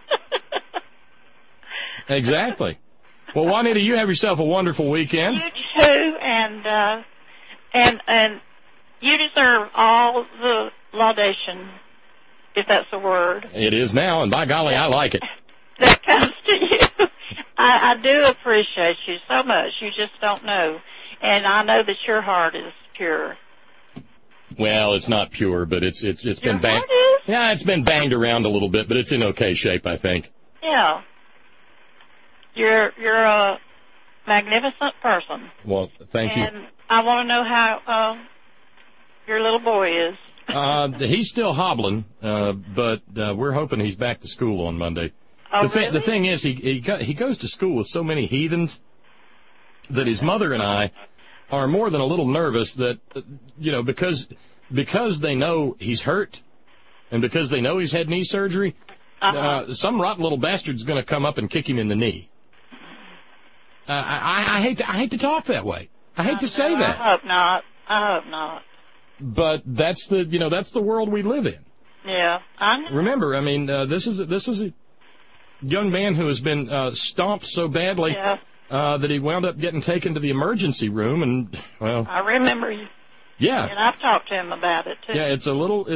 Exactly. Well, Juanita, you have yourself a wonderful weekend. You too, and you deserve all the laudation, if that's a word. It is now, and by golly, I like it. That comes to you. I do appreciate you so much. You just don't know. And I know that your heart is pure. Well, it's not pure, but it's been banged. Yeah, it's been banged around a little bit, but it's in okay shape, I think. Yeah. You're a magnificent person. Well, thank you. And I want to know how your little boy is. He's still hobbling, but we're hoping he's back to school on Monday. Oh, really? The thing is, he goes to school with so many heathens that his mother and I are more than a little nervous that, because they know he's hurt and because they know he's had knee surgery, some rotten little bastard's going to come up and kick him in the knee. I hate to talk that way. I hate to say that. I hope not. But that's the world we live in. Yeah, I know. Remember, I mean, this is a young man who has been stomped so badly that he wound up getting taken to the emergency room, and, well... I remember you. Yeah. And I've talked to him about it, too. Yeah, it's a little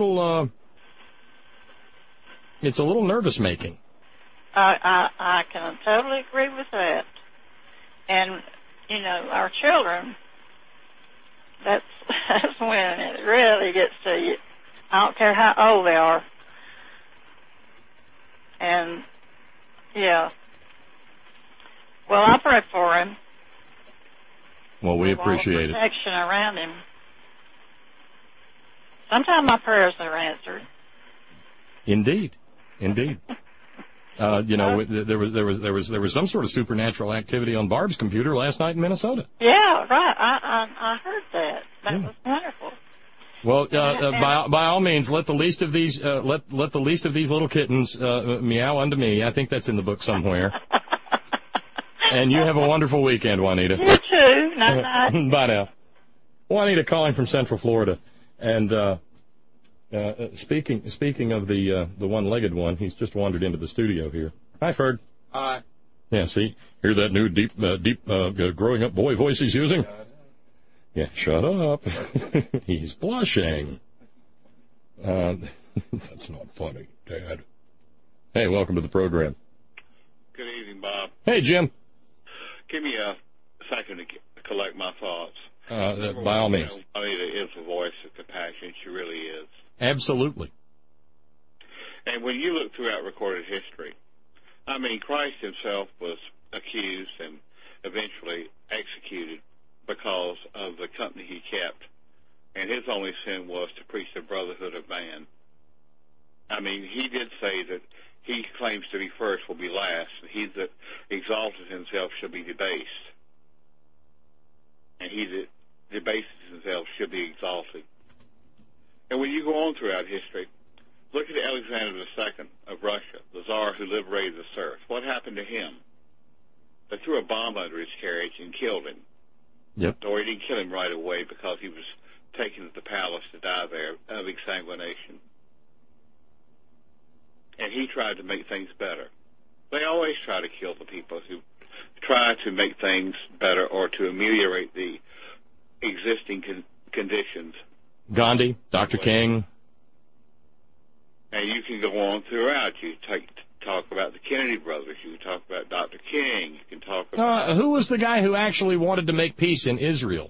nervous-making. I can totally agree with that. And, you know, our children, that's when it really gets to you. I don't care how old they are. And, yeah. Well, I pray for him. Well, we appreciate it. Protection around him. Sometimes my prayers are answered. Indeed. You know, there was some sort of supernatural activity on Barb's computer last night in Minnesota. Yeah, right. I heard that. That was wonderful. Well, by all means, let the least of these let the least of these little kittens meow unto me. I think that's in the book somewhere. And you have a wonderful weekend, Juanita. You too. Night. Bye now. Juanita calling from Central Florida, and speaking of the one-legged one, he's just wandered into the studio here. Hi, Ferg. Hi. Yeah, see, hear that new deep growing up boy voice he's using? Yeah, shut up. He's blushing. That's not funny, Dad. Hey, welcome to the program. Good evening, Bob. Hey, Jim. Give me a second to collect my thoughts. By all means. Juanita is a voice of compassion. She really is. Absolutely. And when you look throughout recorded history, I mean, Christ himself was accused and eventually executed because of the company he kept. And his only sin was to preach the brotherhood of man. I mean, he did say that he claims to be first will be last, and he that exalteth himself shall be debased. And he that debases himself shall be exalted. And when you go on throughout history, look at Alexander II of Russia, the Tsar who liberated the serfs. What happened to him? They threw a bomb under his carriage and killed him. Yep. Or he didn't kill him right away because he was taken to the palace to die there of exsanguination. And he tried to make things better. They always try to kill the people who try to make things better or to ameliorate the existing conditions. Gandhi, Dr. King. And you can go on throughout. You talk about the Kennedy brothers. You can talk about Dr. King. You can talk about... who was the guy who actually wanted to make peace in Israel?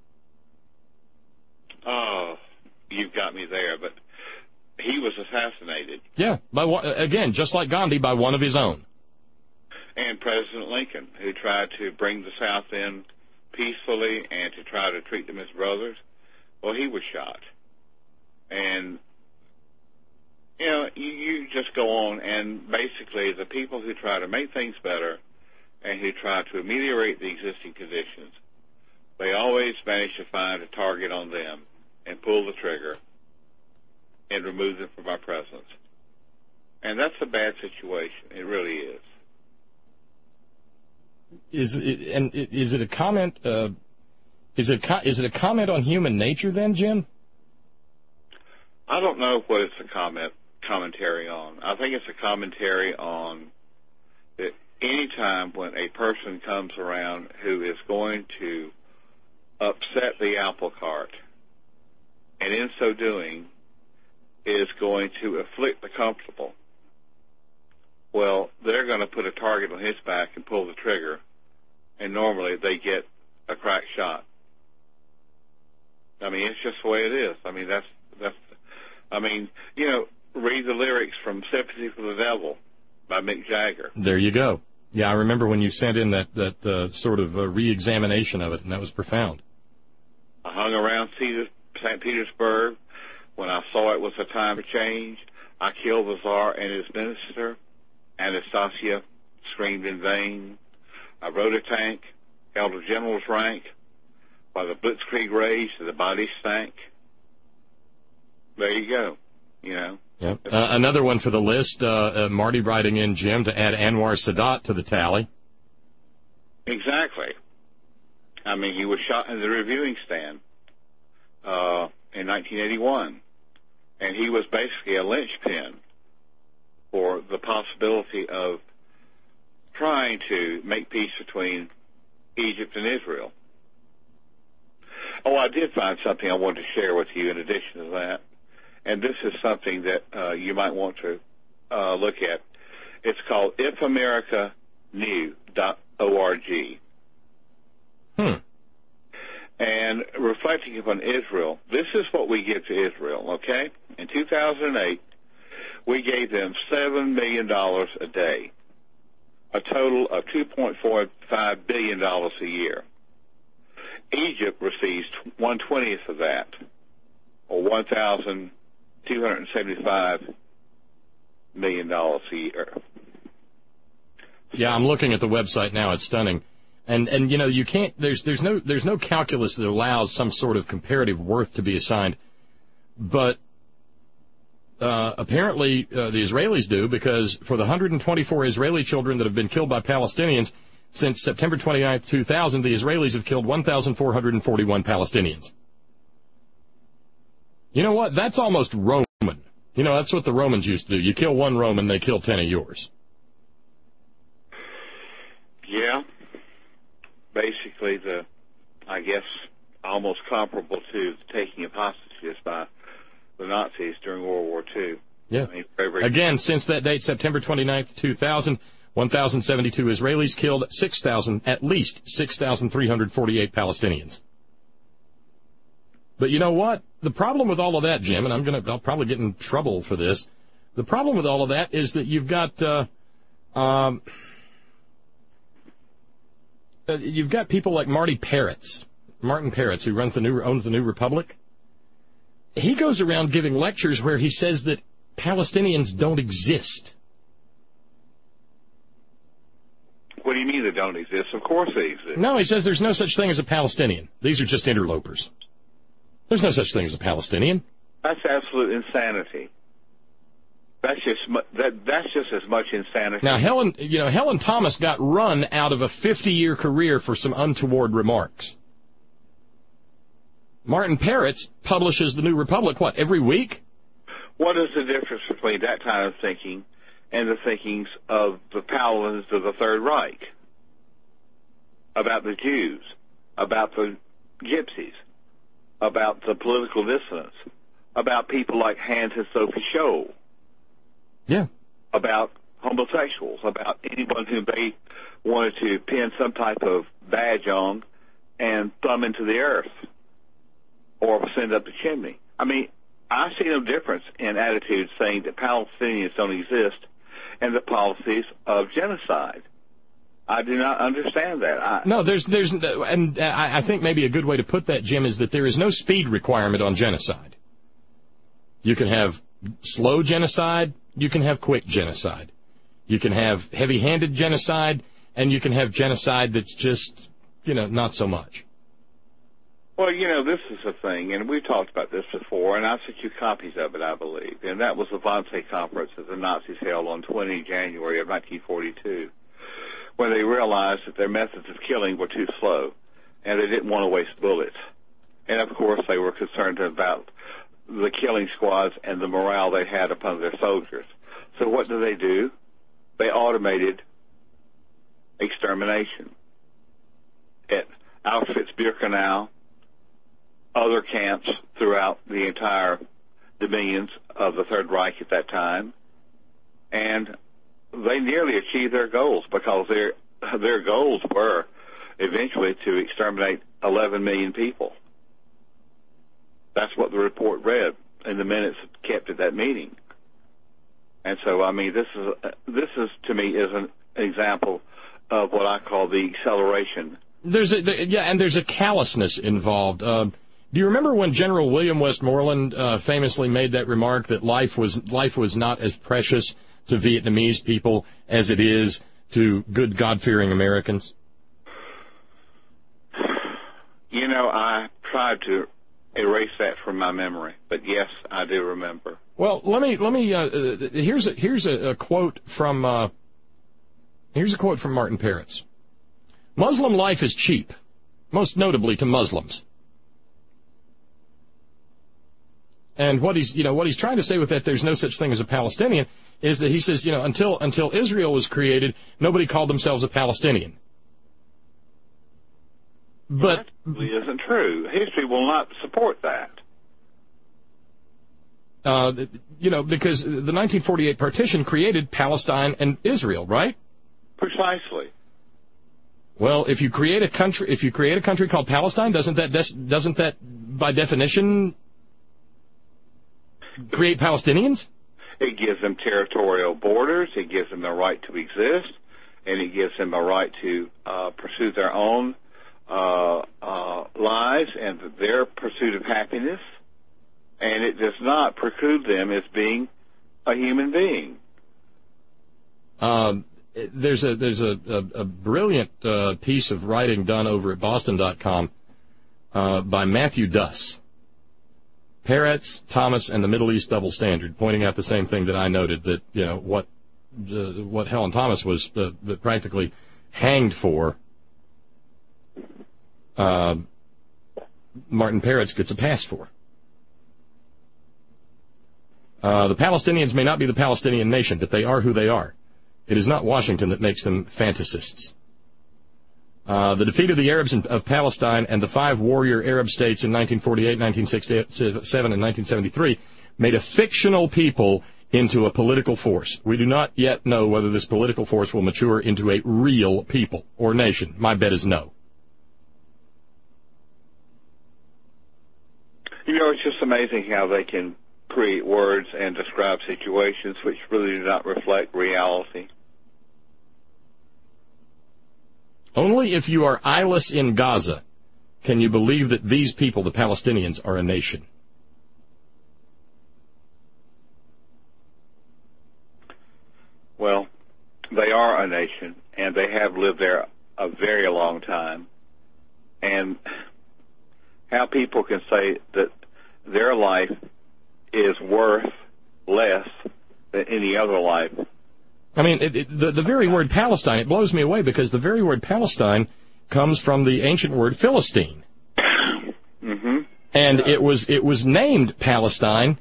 Oh, you've got me there, but he was assassinated. Yeah, again, just like Gandhi, by one of his own. And President Lincoln, who tried to bring the South in peacefully and to try to treat them as brothers, well, he was shot. And, you know, you just go on, and basically the people who try to make things better and who try to ameliorate the existing conditions, they always manage to find a target on them and pull the trigger and remove them from our presence. And that's a bad situation. It really is. Is it a comment? Is it a comment on human nature then, Jim? I don't know what it's a commentary on. I think it's a commentary on that any time when a person comes around who is going to upset the apple cart, and in so doing is going to afflict the comfortable, well, they're going to put a target on his back and pull the trigger, and normally they get a crack shot. I mean, it's just the way it is. I mean, I mean, you know, read the lyrics from Sympathy for the Devil by Mick Jagger. There you go. Yeah, I remember when you sent in that sort of re-examination of it, and that was profound. I hung around St. Petersburg when I saw it was a time to change. I killed the Tsar and his minister. Anastasia screamed in vain. I rode a tank, held a general's rank. While the blitzkrieg raged and the bodies stank. There you go, you know. Yep. Another one for the list, Marty writing in, Jim, to add Anwar Sadat to the tally. Exactly. I mean, he was shot in the reviewing stand in 1981, and he was basically a linchpin for the possibility of trying to make peace between Egypt and Israel. Oh, I did find something I wanted to share with you in addition to that, and this is something that you might want to look at. It's called ifamericaKnew.org. And reflecting upon Israel, this is what we give to Israel, okay? In 2008, we gave them $7 million a day, a total of $2.45 billion a year. Egypt receives 1/20th of that, or $1,275 million a year. Yeah, I'm looking at the website now. It's stunning. And you know, you can't, there's no calculus that allows some sort of comparative worth to be assigned, but apparently the Israelis do, because for the 124 Israeli children that have been killed by Palestinians since September 29, 2000, the Israelis have killed 1,441 Palestinians. You know what? That's almost Roman. You know, that's what the Romans used to do. You kill one Roman, they kill 10 of yours. Yeah. Basically, I guess, almost comparable to the taking of hostages by the Nazis during World War II. Yeah. I mean, very again, since that date, September 29th, 2000, 1,072 Israelis killed at least 6,348 Palestinians. But you know what? The problem with all of that, Jim, and I'll probably get in trouble for this, the problem with all of that is that you've got people like Martin Peretz, who owns the New Republic. He goes around giving lectures where he says that Palestinians don't exist. What do you mean they don't exist? Of course they exist. No, he says there's no such thing as a Palestinian. These are just interlopers. There's no such thing as a Palestinian. That's absolute insanity. That's just as much insanity. Now, Helen Thomas got run out of a 50-year career for some untoward remarks. Martin Peretz publishes the New Republic, every week? What is the difference between that kind of thinking and the thinkings of the paladins of the Third Reich? About the Jews, about the Gypsies, about the political dissidents, about people like Hans and Sophie Scholl. Yeah. About homosexuals, about anyone who may wanted to pin some type of badge on and thumb into the earth or send up the chimney. I mean, I see no difference in attitudes saying that Palestinians don't exist and the policies of genocide. I do not understand that. I think maybe a good way to put that, Jim, is that there is no speed requirement on genocide. You can have slow genocide, you can have quick genocide. You can have heavy-handed genocide, and you can have genocide that's just, not so much. Well, this is a thing, and we've talked about this before, and I sent you copies of it, I believe, and that was the Wannsee Conference that the Nazis held on 20 January of 1942, when they realized that their methods of killing were too slow, and they didn't want to waste bullets. And, of course, they were concerned about the killing squads and the morale they had upon their soldiers. So what do? They automated extermination. At Auschwitz-Birkenau, other camps throughout the entire dominions of the Third Reich at that time, and they nearly achieved their goals, because their goals were eventually to exterminate 11 million people. That's what the report read in the minutes kept at that meeting. And so, I mean, this is to me is an example of what I call the acceleration. There's a callousness involved. Do you remember when General William Westmoreland famously made that remark that life was not as precious to Vietnamese people as it is to good God-fearing Americans? I tried to erase that from my memory, but yes, I do remember. Well, let me. Here's a quote from Martin Peretz. Muslim life is cheap, most notably to Muslims. And what he's trying to say with that, there's no such thing as a Palestinian, is that he says, until Israel was created, nobody called themselves a Palestinian. But that isn't true. History will not support that. Because the 1948 partition created Palestine and Israel, right? Precisely. Well, if you create a country called Palestine, doesn't that by definition create Palestinians? It gives them territorial borders. It gives them the right to exist, and it gives them a right to pursue their own lives and their pursuit of happiness. And it does not preclude them as being a human being. There's a brilliant piece of writing done over at Boston.com by Matthew Duss. Peretz, Thomas, and the Middle East Double Standard, pointing out the same thing that I noted, that what Helen Thomas was practically hanged for, Martin Peretz gets a pass for. The Palestinians may not be the Palestinian nation, but they are who they are. It is not Washington that makes them fantasists. The defeat of the Arabs of Palestine and the 5 warrior Arab states in 1948, 1967, and 1973 made a fictional people into a political force. We do not yet know whether this political force will mature into a real people or nation. My bet is no. It's just amazing how they can create words and describe situations which really do not reflect reality. Only if you are eyeless in Gaza can you believe that these people, the Palestinians, are a nation. Well, they are a nation, and they have lived there a very long time. And how people can say that their life is worth less than any other life. I mean, the very word Palestine, it blows me away, because the very word Palestine comes from the ancient word Philistine. Mm-hmm. And it was named Palestine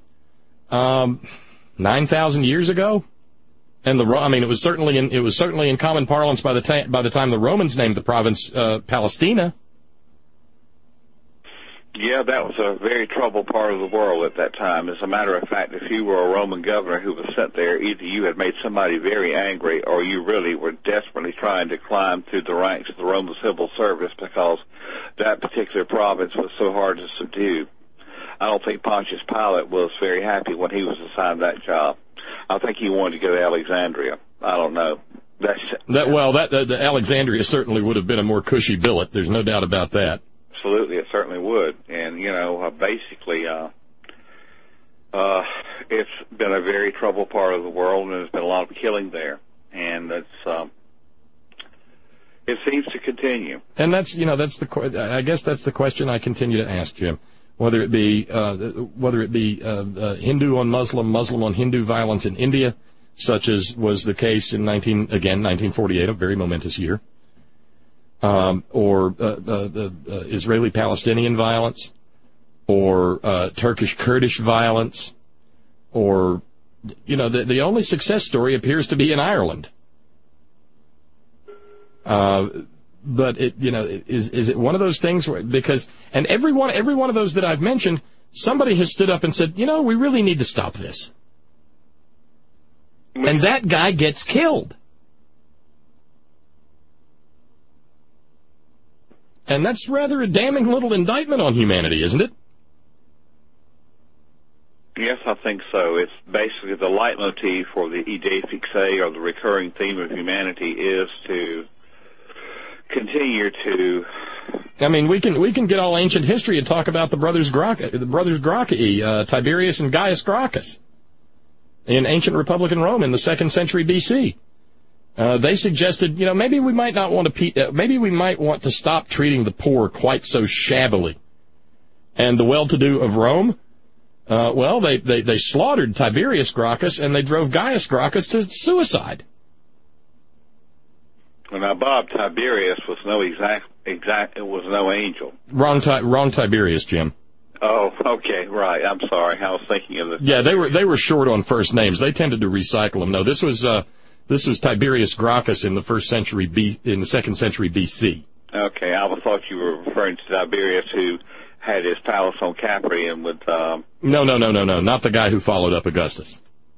9,000 years ago. And it was certainly in common parlance by the time the Romans named the province Palestina. Yeah, that was a very troubled part of the world at that time. As a matter of fact, if you were a Roman governor who was sent there, either you had made somebody very angry, or you really were desperately trying to climb through the ranks of the Roman civil service, because that particular province was so hard to subdue. I don't think Pontius Pilate was very happy when he was assigned that job. I think he wanted to go to Alexandria. I don't know. The Alexandria certainly would have been a more cushy billet. There's no doubt about that. Absolutely, it certainly would. And, basically, it's been a very troubled part of the world, and there's been a lot of killing there. And it seems to continue. And I guess that's the question I continue to ask, Jim. Whether it be Hindu on Muslim, Muslim on Hindu violence in India, such as was the case in 1948, a very momentous year. Or Israeli-Palestinian violence, or Turkish-Kurdish violence, or, the only success story appears to be in Ireland. But is it one of those things where, and every one of those that I've mentioned, somebody has stood up and said, we really need to stop this. And that guy gets killed. And that's rather a damning little indictment on humanity, isn't it? Yes, I think so. It's basically the leitmotif for the idée fixe, or the recurring theme of humanity, is to continue to... I mean, we can get all ancient history and talk about the brothers Gracchi, Tiberius and Gaius Gracchus, in ancient Republican Rome in the 2nd century B.C. They suggested, maybe we might want to stop treating the poor quite so shabbily. And the well-to-do of Rome, they slaughtered Tiberius Gracchus, and they drove Gaius Gracchus to suicide. Well, now, Bob, Tiberius was no angel. Wrong Tiberius, Jim. Oh, Okay, right. I'm sorry. I was thinking of the... Yeah, they were short on first names. They tended to recycle them. No, this was Tiberius Gracchus in the in the 2nd century BC. Okay, I thought you were referring to Tiberius, who had his palace on Capri and would... No, not the guy who followed up Augustus.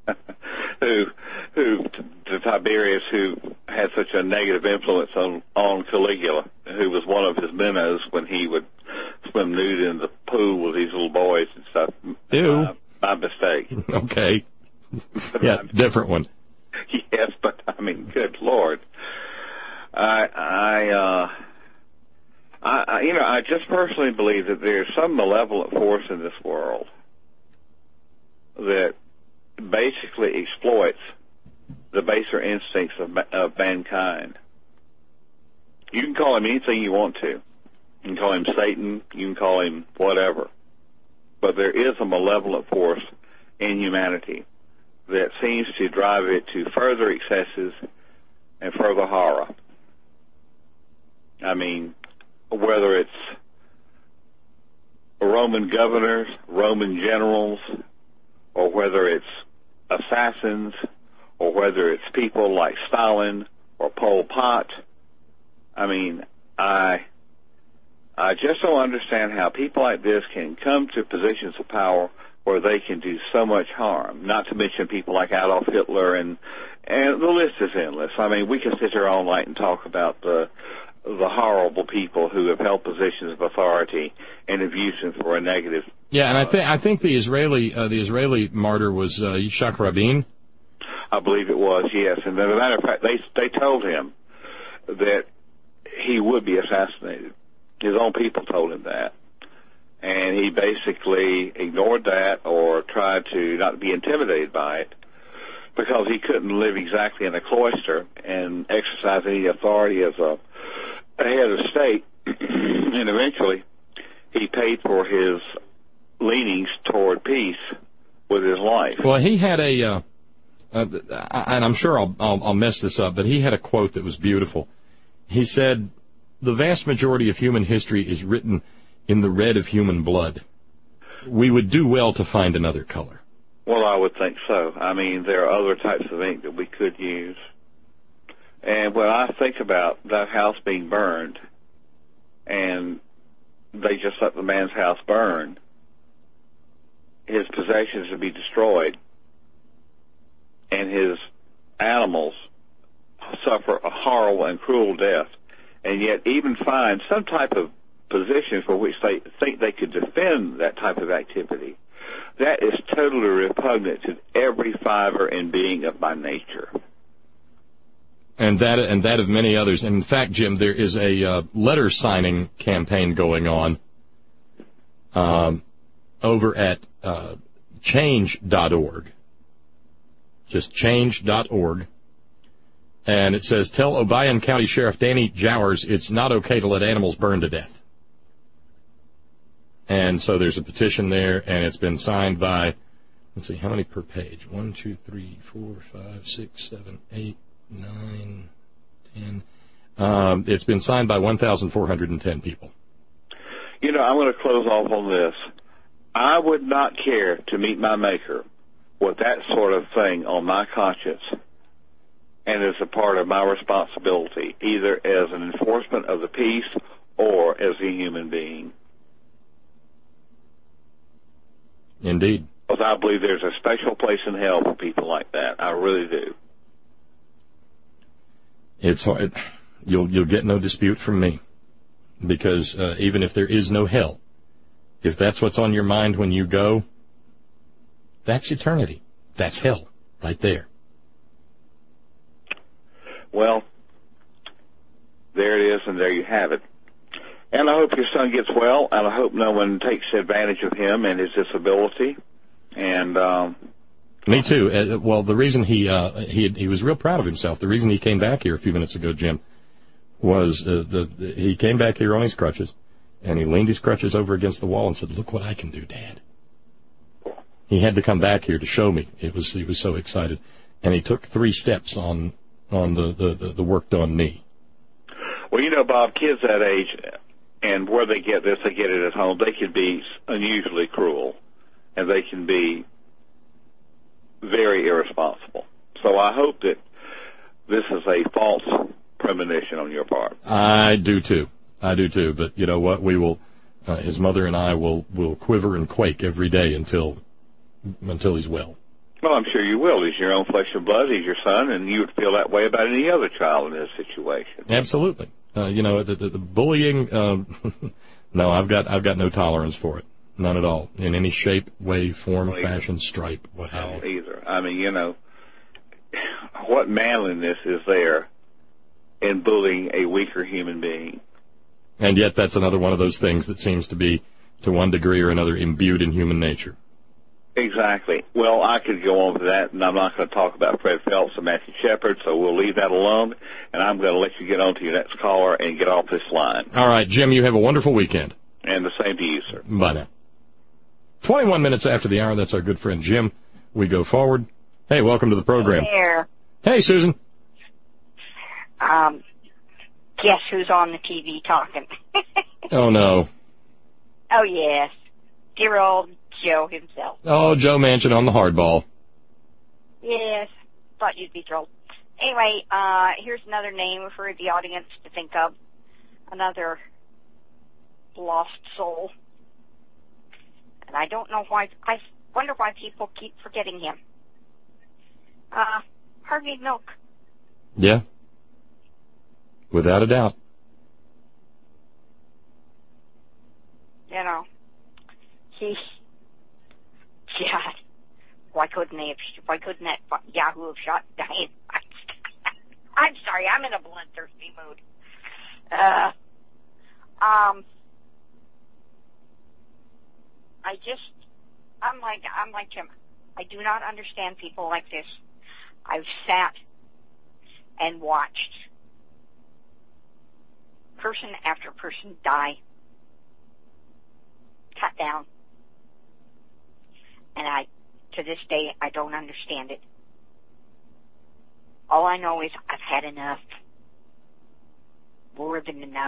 The Tiberius, who had such a negative influence on Caligula, who was one of his minnows when he would swim nude in the pool with these little boys and stuff. Ew. My mistake. Okay. Yeah, different one. Yes, but I mean, good Lord. I just personally believe that there's some malevolent force in this world that basically exploits the baser instincts of mankind. You can call him anything you want to. You can call him Satan, you can call him whatever. But there is a malevolent force in humanity that seems to drive it to further excesses and further horror. I mean, whether it's Roman governors, Roman generals, or whether it's assassins, or whether it's people like Stalin or Pol Pot. I mean, I just don't understand how people like this can come to positions of power where they can do so much harm, not to mention people like Adolf Hitler, and the list is endless. I mean, we can sit here all night and talk about the horrible people who have held positions of authority and have used them for a negative. Yeah, and I think the Israeli martyr was Yitzhak Rabin. I believe it was, yes. And as a matter of fact, they told him that he would be assassinated. His own people told him that. And he basically ignored that or tried to not be intimidated by it because he couldn't live exactly in a cloister and exercise any authority as a head of state. And eventually he paid for his leanings toward peace with his life. Well, he had and I'm sure I'll mess this up, but he had a quote that was beautiful. He said, "The vast majority of human history is written in the red of human blood. We would do well to find another color." Well, I would think so. I mean, there are other types of ink that we could use. And when I think about that house being burned, and they just let the man's house burn, his possessions to be destroyed, and his animals suffer a horrible and cruel death, and yet even find some type of position for which they think they could defend that type of activity, that is totally repugnant to every fiber and being of my nature. And that of many others. And in fact, Jim, there is a letter signing campaign going on over at change.org. Just change.org. And it says, "Tell Obion County Sheriff Danny Jowers it's not okay to let animals burn to death." And so there's a petition there, and it's been signed by, let's see, how many per page? 1, 2, 3, 4, 5, 6, 7, 8, 9, 10. It's been signed by 1,410 people. You know, I'm going to close off on this. I would not care to meet my Maker with that sort of thing on my conscience and as a part of my responsibility, either as an enforcement of the peace or as a human being. Indeed. Because I believe there's a special place in hell for people like that. I really do. It's hard. You'll get no dispute from me, because even if there is no hell, if that's what's on your mind when you go, that's eternity. That's hell right there. Well, there it is, and there you have it. And I hope your son gets well, and I hope no one takes advantage of him and his disability. And me too. Well, the reason he was real proud of himself. The reason he came back here a few minutes ago, Jim, was he came back here on his crutches, and he leaned his crutches over against the wall and said, "Look what I can do, Dad." He had to come back here to show me. He was so excited, and he took 3 steps on the work done knee. Well, you know, Bob, kids that age, And where they get this, they get it at home. They can be unusually cruel, and they can be very irresponsible. So I hope that this is a false premonition on your part. I do too. But you know what? We will, his mother and I will quiver and quake every day until he's well. Well, I'm sure you will. He's your own flesh and blood. He's your son, and you would feel that way about any other child in this situation. Absolutely. The bullying. No, I've got no tolerance for it. None at all. In any shape, way, form, fashion, stripe, what have you. Either. I mean, what manliness is there in bullying a weaker human being? And yet that's another one of those things that seems to be, to one degree or another, imbued in human nature. Exactly. Well, I could go on with that, and I'm not going to talk about Fred Phelps and Matthew Shepard, so we'll leave that alone, and I'm going to let you get on to your next caller and get off this line. All right, Jim, you have a wonderful weekend. And the same to you, sir. Bye now. 21 minutes after the hour, that's our good friend Jim. We go forward. Hey, welcome to the program. Hey there. Hey, Susan. Guess who's on the TV talking? Oh, no. Oh, yes. Dear old Joe himself. Oh, Joe Manchin on the hardball. Yes. Thought you'd be thrilled. Anyway, here's another name for the audience to think of. Another lost soul. And I don't know why. I wonder why people keep forgetting him. Harvey Milk. Yeah. Without a doubt. God, why couldn't that Yahoo have shot Diane? I'm sorry, I'm in a bloodthirsty mood. I'm like him. I do not understand people like this. I've sat and watched person after person die, cut down, and to this day, I don't understand it. All I know is I've had enough, more than enough.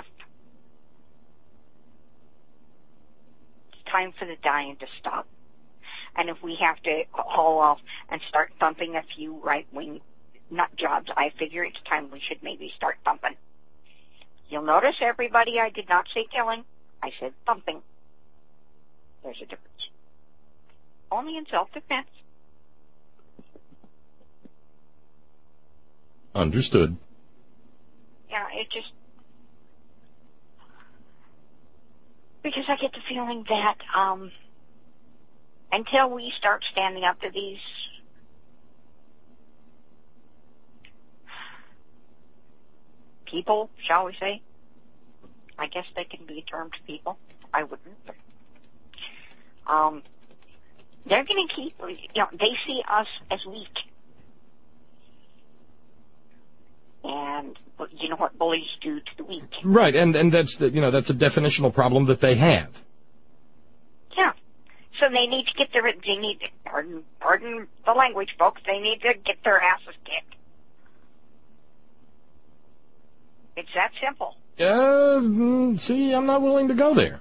It's time for the dying to stop. And if we have to haul off and start thumping a few right-wing nut jobs, I figure it's time we should maybe start thumping. You'll notice, everybody, I did not say killing. I said thumping. There's a difference. Only in self-defense. Understood. Yeah, it just... Because I get the feeling that until we start standing up to these people, shall we say, I guess they can be termed people. I wouldn't. They're going to keep, they see us as weak. And you know what bullies do to the weak. Right, and that's that's a definitional problem that they have. Yeah. So they need to pardon the language, folks, they need to get their asses kicked. It's that simple. See, I'm not willing to go there.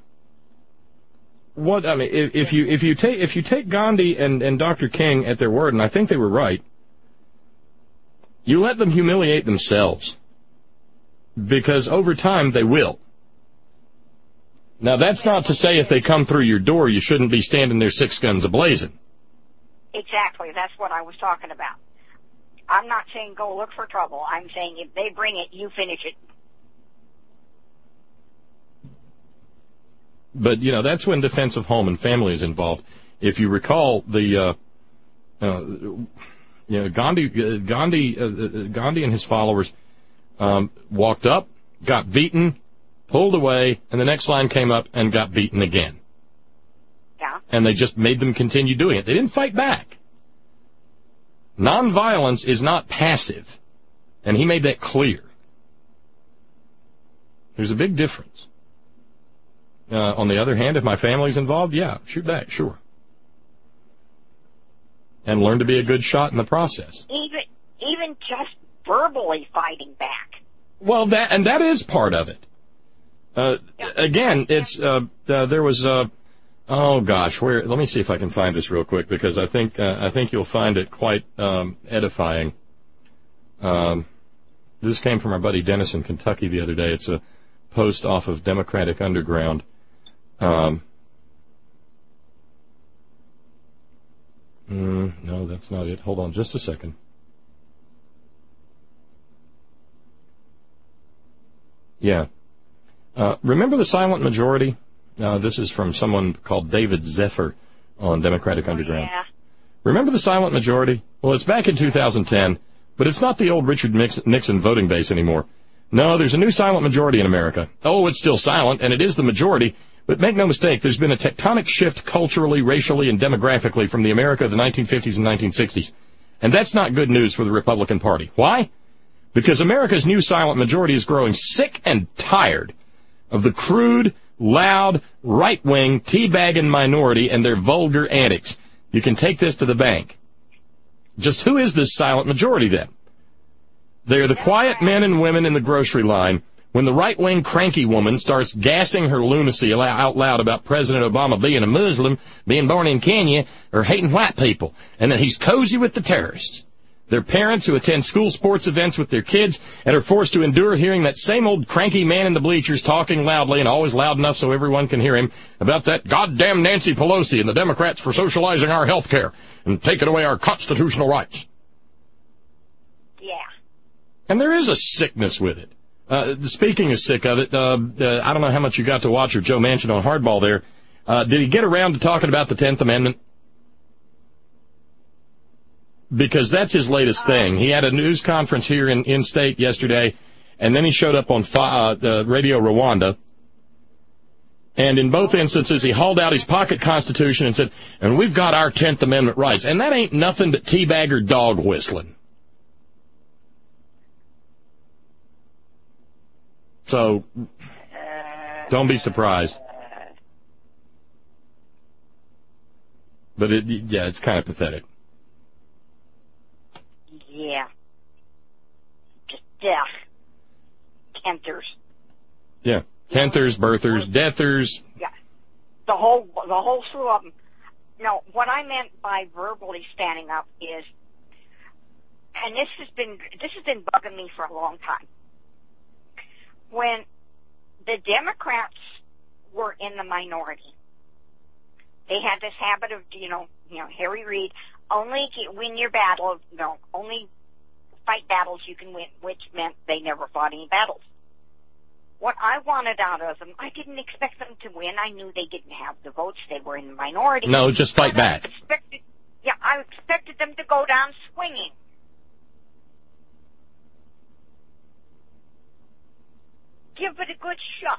If you take Gandhi and Dr. King at their word, and I think they were right, you let them humiliate themselves, because over time they will. Now, that's not to say if they come through your door, you shouldn't be standing there 6 guns a-blazing. Exactly. That's what I was talking about. I'm not saying go look for trouble. I'm saying if they bring it, you finish it. But, that's when defense of home and family is involved. If you recall, Gandhi and his followers walked up, got beaten, pulled away, and the next line came up and got beaten again. Yeah. And they just made them continue doing it. They didn't fight back. Nonviolence is not passive, and he made that clear. There's a big difference. On the other hand, if my family's involved, yeah, shoot back, sure. And learn to be a good shot in the process. Even just verbally fighting back. Well, that is part of it. Again, it's there was oh gosh, where? Let me see if I can find this real quick because I think you'll find it quite edifying. This came from our buddy Dennis in Kentucky the other day. It's a post off of Democratic Underground. No, that's not it. Hold on just a second. Yeah. Remember the silent majority? This is from someone called David Zephyr on Democratic Underground. Yeah. Remember the silent majority? Well, it's back in 2010, but it's not the old Richard Nixon voting base anymore. No, there's a new silent majority in America. Oh, it's still silent, and it is the majority, but make no mistake, there's been a tectonic shift culturally, racially, and demographically from the America of the 1950s and 1960s. And that's not good news for the Republican Party. Why? Because America's new silent majority is growing sick and tired of the crude, loud, right-wing, teabagging minority and their vulgar antics. You can take this to the bank. Just who is this silent majority, then? They're the quiet men and women in the grocery line when the right-wing cranky woman starts gassing her lunacy out loud about President Obama being a Muslim, being born in Kenya, or hating white people, and that he's cozy with the terrorists. They're parents who attend school sports events with their kids and are forced to endure hearing that same old cranky man in the bleachers talking loudly, and always loud enough so everyone can hear him, about that goddamn Nancy Pelosi and the Democrats for socializing our health care and taking away our constitutional rights. Yeah. And there is a sickness with it. Speaking of sick of it, I don't know how much you got to watch of Joe Manchin on Hardball there. Did he get around to talking about the 10th Amendment? Because that's his latest thing. He had a news conference here in state yesterday, and then he showed up on Radio Rwanda. And in both instances, he hauled out his pocket constitution and said, and we've got our 10th Amendment rights. And that ain't nothing but teabagger dog whistling. So, don't be surprised. But, it's kind of pathetic. Yeah. Just, Tenthers. Yeah. Tenthers, birthers, deathers. Yeah. The whole slew of them. No, what I meant by verbally standing up is, and this has been bugging me for a long time. When the Democrats were in the minority, they had this habit of, Harry Reid, only win your battle, only fight battles you can win, which meant they never fought any battles. What I wanted out of them, I didn't expect them to win. I knew they didn't have the votes. They were in the minority. No, just fight back. I expected them to go down swinging. Give it a good shot.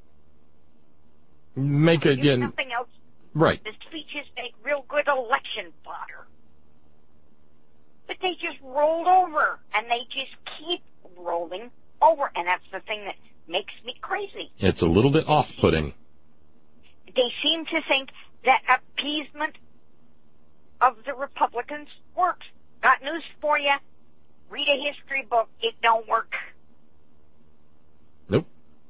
Make it, nothing else. Right. The speeches make real good election fodder. But they just rolled over, and they just keep rolling over, and that's the thing that makes me crazy. It's a little bit off-putting. They seem to think that appeasement of the Republicans works. Got news for you. Read a history book. It don't work. Nope.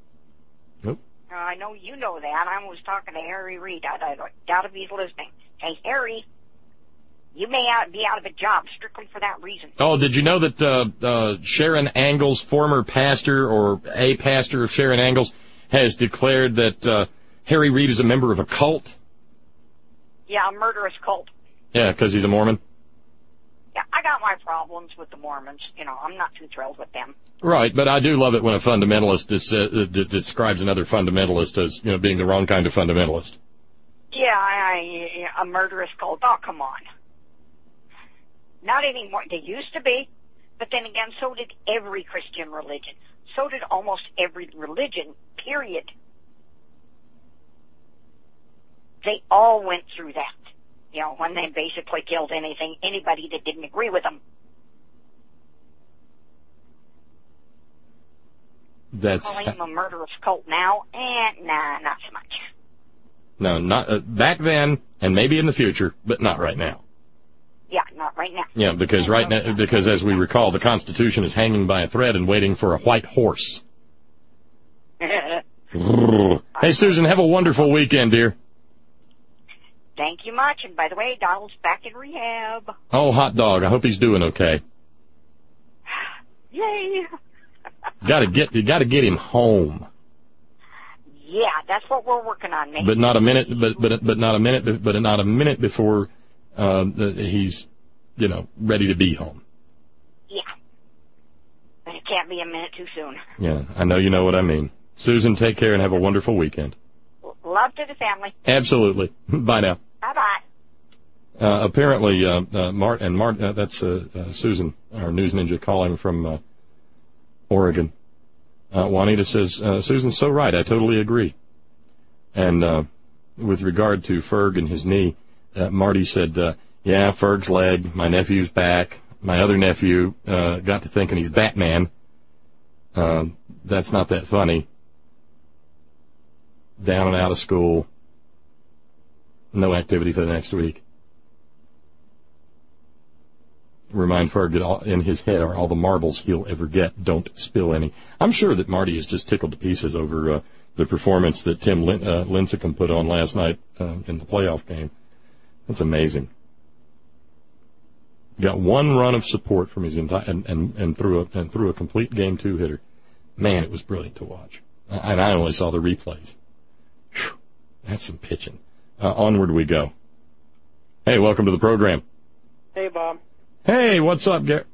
I know you know that. I was talking to Harry Reid. I doubt if he's listening. Hey, Harry, you may be out of a job strictly for that reason. Oh, did you know that Sharon Angles, former pastor or a pastor of Sharon Angles, has declared that Harry Reid is a member of a cult? Yeah, a murderous cult. Yeah, because he's a Mormon? Yeah, I got my problems with the Mormons. I'm not too thrilled with them. Right, but I do love it when a fundamentalist describes another fundamentalist as, being the wrong kind of fundamentalist. Yeah, a murderous cult. Oh, come on. Not anymore. They used to be, but then again, so did every Christian religion. So did almost every religion, period. They all went through that. When they basically killed anybody that didn't agree with them. Calling them a murderous cult now? Nah, not so much. No, not back then, and maybe in the future, but not right now. Yeah, not right now. Yeah, because as we recall, the Constitution is hanging by a thread and waiting for a white horse. Hey, Susan, have a wonderful weekend, dear. Thank you much. And by the way, Donald's back in rehab. Oh, hot dog. I hope he's doing okay. Yay! You gotta get him home. Yeah, that's what we're working on, Nate. But not a minute. But not a minute. But not a minute before he's, ready to be home. Yeah. But it can't be a minute too soon. Yeah, I know you know what I mean. Susan, take care and have a wonderful weekend. Love to the family. Absolutely. Bye now. Bye-bye. Apparently, that's Susan, our news ninja, calling from Oregon. Juanita says, Susan's so right. I totally agree. And with regard to Ferg and his knee, Marty said, yeah, Ferg's leg, my nephew's back. My other nephew got to thinking he's Batman. That's not that funny. Down and out of school. No activity for the next week. Remind Ferg that in his head are all the marbles he'll ever get. Don't spill any. I'm sure that Marty is just tickled to pieces over the performance that Tim Lincecum put on last night in the playoff game. That's amazing. Got one run of support from his entire and threw a complete game 2 hitter. Man, it was brilliant to watch. And I only saw the replays. Whew, that's some pitching. Onward we go. Hey, welcome to the program. Hey, Bob. Hey, what's up, Garrett?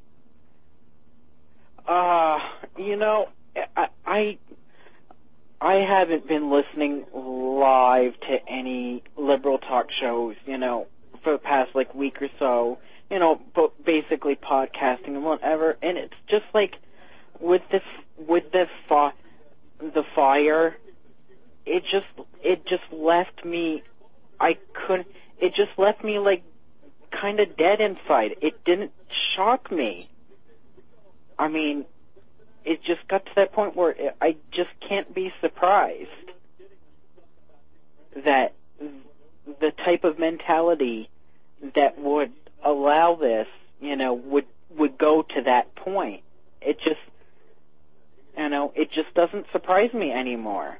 I haven't been listening live to any liberal talk shows, for the past week or so. But basically podcasting and whatever, and it's just with the fire, it just left me. It just left me kind of dead inside. It didn't shock me. I mean, it just got to that point where I just can't be surprised that the type of mentality that would allow this, would go to that point. It just, it just doesn't surprise me anymore.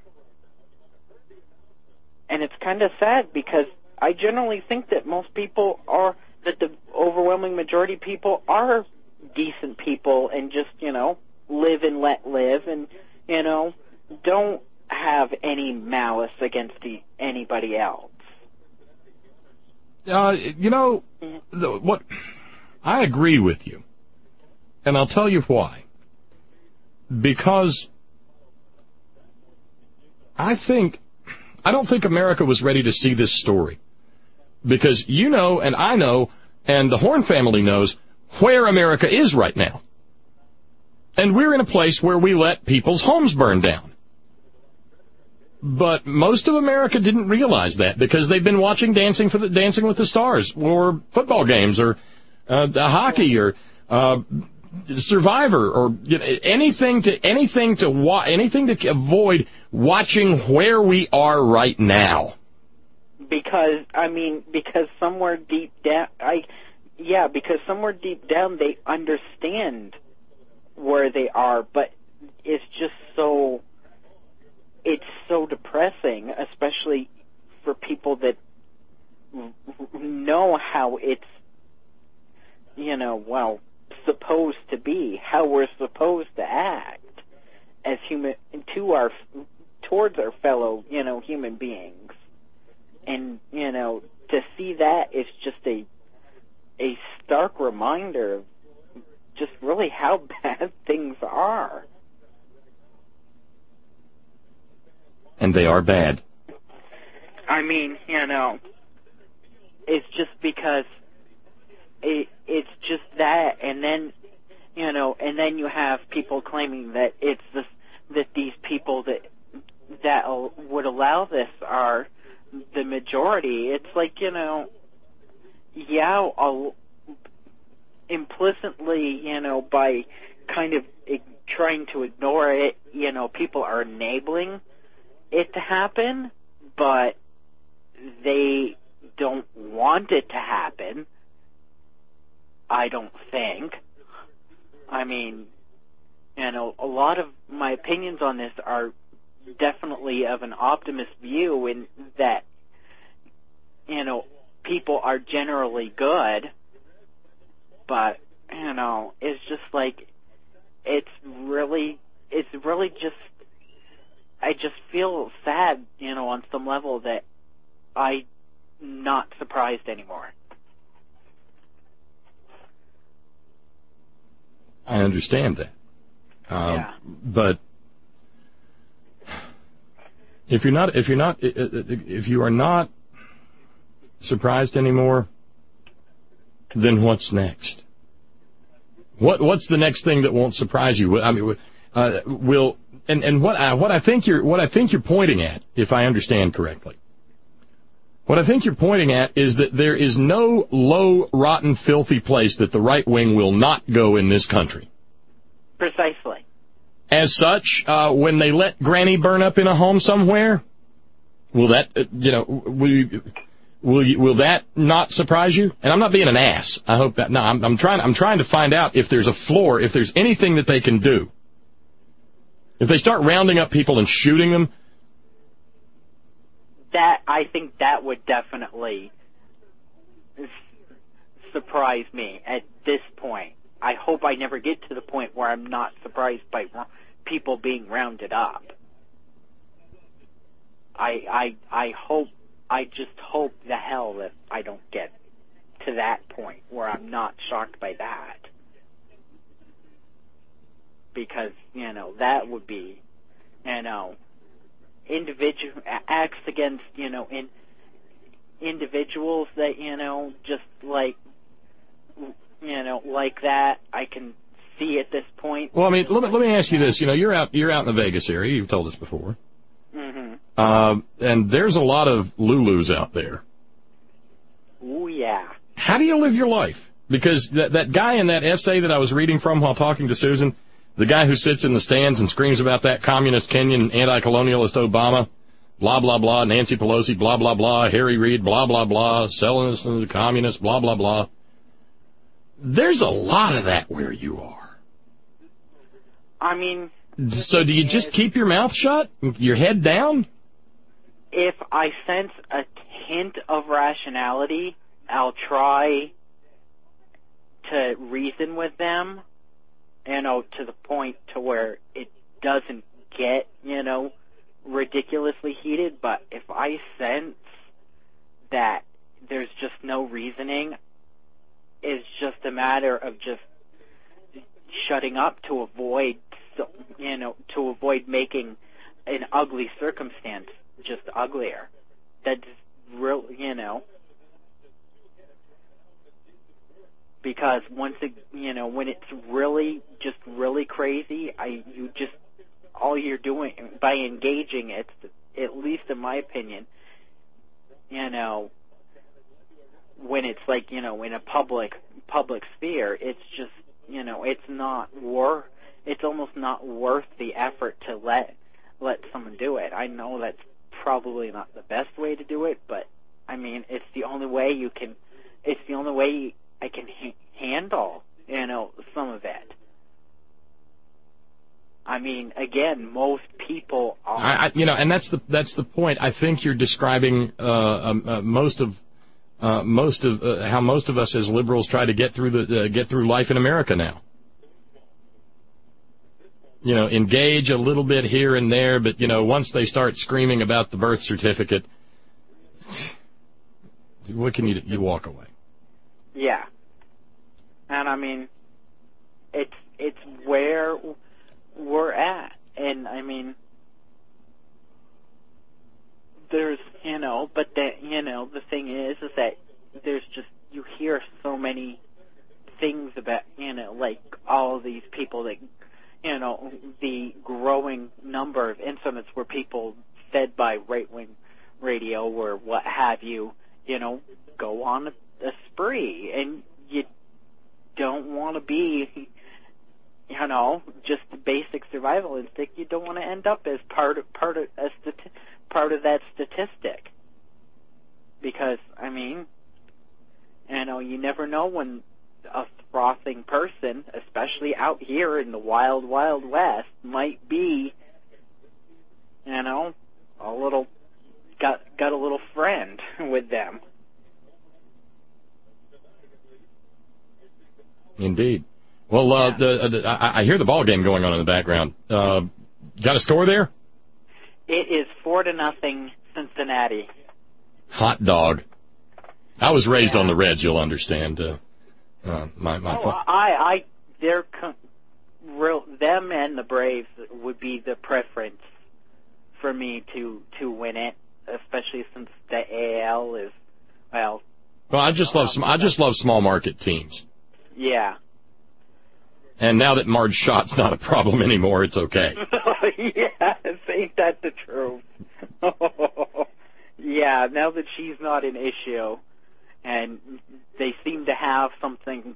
And it's kind of sad because I generally think that that the overwhelming majority of people are decent people and just, live and let live and, don't have any malice against anybody else. What I agree with you, and I'll tell you why. Because I don't think America was ready to see this story. Because and I know, and the Horn family knows where America is right now. And we're in a place where we let people's homes burn down. But most of America didn't realize that because they've been watching Dancing with the Stars or football games or hockey or Survivor or anything to avoid watching where we are right now. Because somewhere deep down, they understand where they are, but it's just so depressing, especially for people that know how it's, supposed to be, how we're supposed to act as towards our fellow, human beings. And, to see that is just a stark reminder of just really how bad things are. And they are bad. I mean, it's just because it's just that, and then, and then you have people claiming that that these people that would allow this are the majority. It's implicitly, by kind of trying to ignore it, people are enabling it to happen, but they don't want it to happen, I don't think. I mean, a lot of my opinions on this are definitely of an optimist view in that, you know, people are generally good, but, you know, it's just like, it's really just, I just feel sad, you know, on some level that I'm not surprised anymore. I understand that. Yeah. But if you are not surprised anymore, then what's next? What's the next thing that won't surprise you? I mean, what I think you're pointing at, if I understand correctly, what I think you're pointing at is that there is no low, rotten, filthy place that the right wing will not go in this country. Precisely. As such, when they let Granny burn up in a home somewhere, will that, will that not surprise you? And I'm not being an ass. I hope that. No, I'm trying to find out if there's a floor, if there's anything that they can do. If they start rounding up people and shooting them. I think that would definitely surprise me at this point. I hope I never get to the point where I'm not surprised by people being rounded up. I just hope the hell that I don't get to that point where I'm not shocked by that. Because, you know, that would be, you know, individual acts against, you know, individuals that, you know, just like, you know, like that, I can see at this point. Well, I mean, let me ask you this. You know, you're out in the Vegas area. You've told us before. Mm-hmm. And there's a lot of Lulus out there. Ooh, yeah. How do you live your life? Because that guy in that essay that I was reading from while talking to Susan, the guy who sits in the stands and screams about that communist Kenyan anti-colonialist Obama, blah, blah, blah, Nancy Pelosi, blah, blah, blah, Harry Reid, blah, blah, blah, selling us to the communists, blah, blah, blah. There's a lot of that where you are. I mean... So do you just keep your mouth shut? Your head down? If I sense a hint of rationality, I'll try to reason with them, you know, to the point to where it doesn't get, you know, ridiculously heated. But if I sense that there's just no reasoning, it's just a matter of just shutting up to avoid, you know, to avoid making an ugly circumstance just uglier. That's real, you know. Because once it, you know, when it's really, just really crazy, all you're doing by engaging it, at least in my opinion, you know, when it's like, you know, in a public sphere, it's just, you know, it's almost not worth the effort to let someone do it. I know that's probably not the best way to do it, but I mean, it's the only way I can handle, you know, some of it. I mean, again, most people are. You know, and that's the point. I think you're describing most of how most of us as liberals try to get through life in America now. You know, engage a little bit here and there, but you know, once they start screaming about the birth certificate, what can you do? You walk away. Yeah. And I mean, it's where we're at. And I mean, there's, you know, but the thing is that there's just, you hear so many things about, you know, like all of these people that, you know, the growing number of incidents where people fed by right-wing radio or what have you, you know, go on a spree, and you don't want to be, you know, just the basic survival instinct. You don't want to end up as part of that statistic, because I mean, you know, you never know when a frothing person, especially out here in the wild, wild west, might be got a little friend with them. Indeed. Well, I hear the ball game going on in the background. Got a score there? It is 4-0 Cincinnati. Hot dog. I was raised on the Reds, you'll understand. Them and the Braves would be the preference for me to win it, especially since the AL is, well, I just love small market teams. Yeah. And now that Marge Schott's not a problem anymore, it's okay. Yes, ain't that the truth? Yeah, now that she's not an issue, and they seem to have something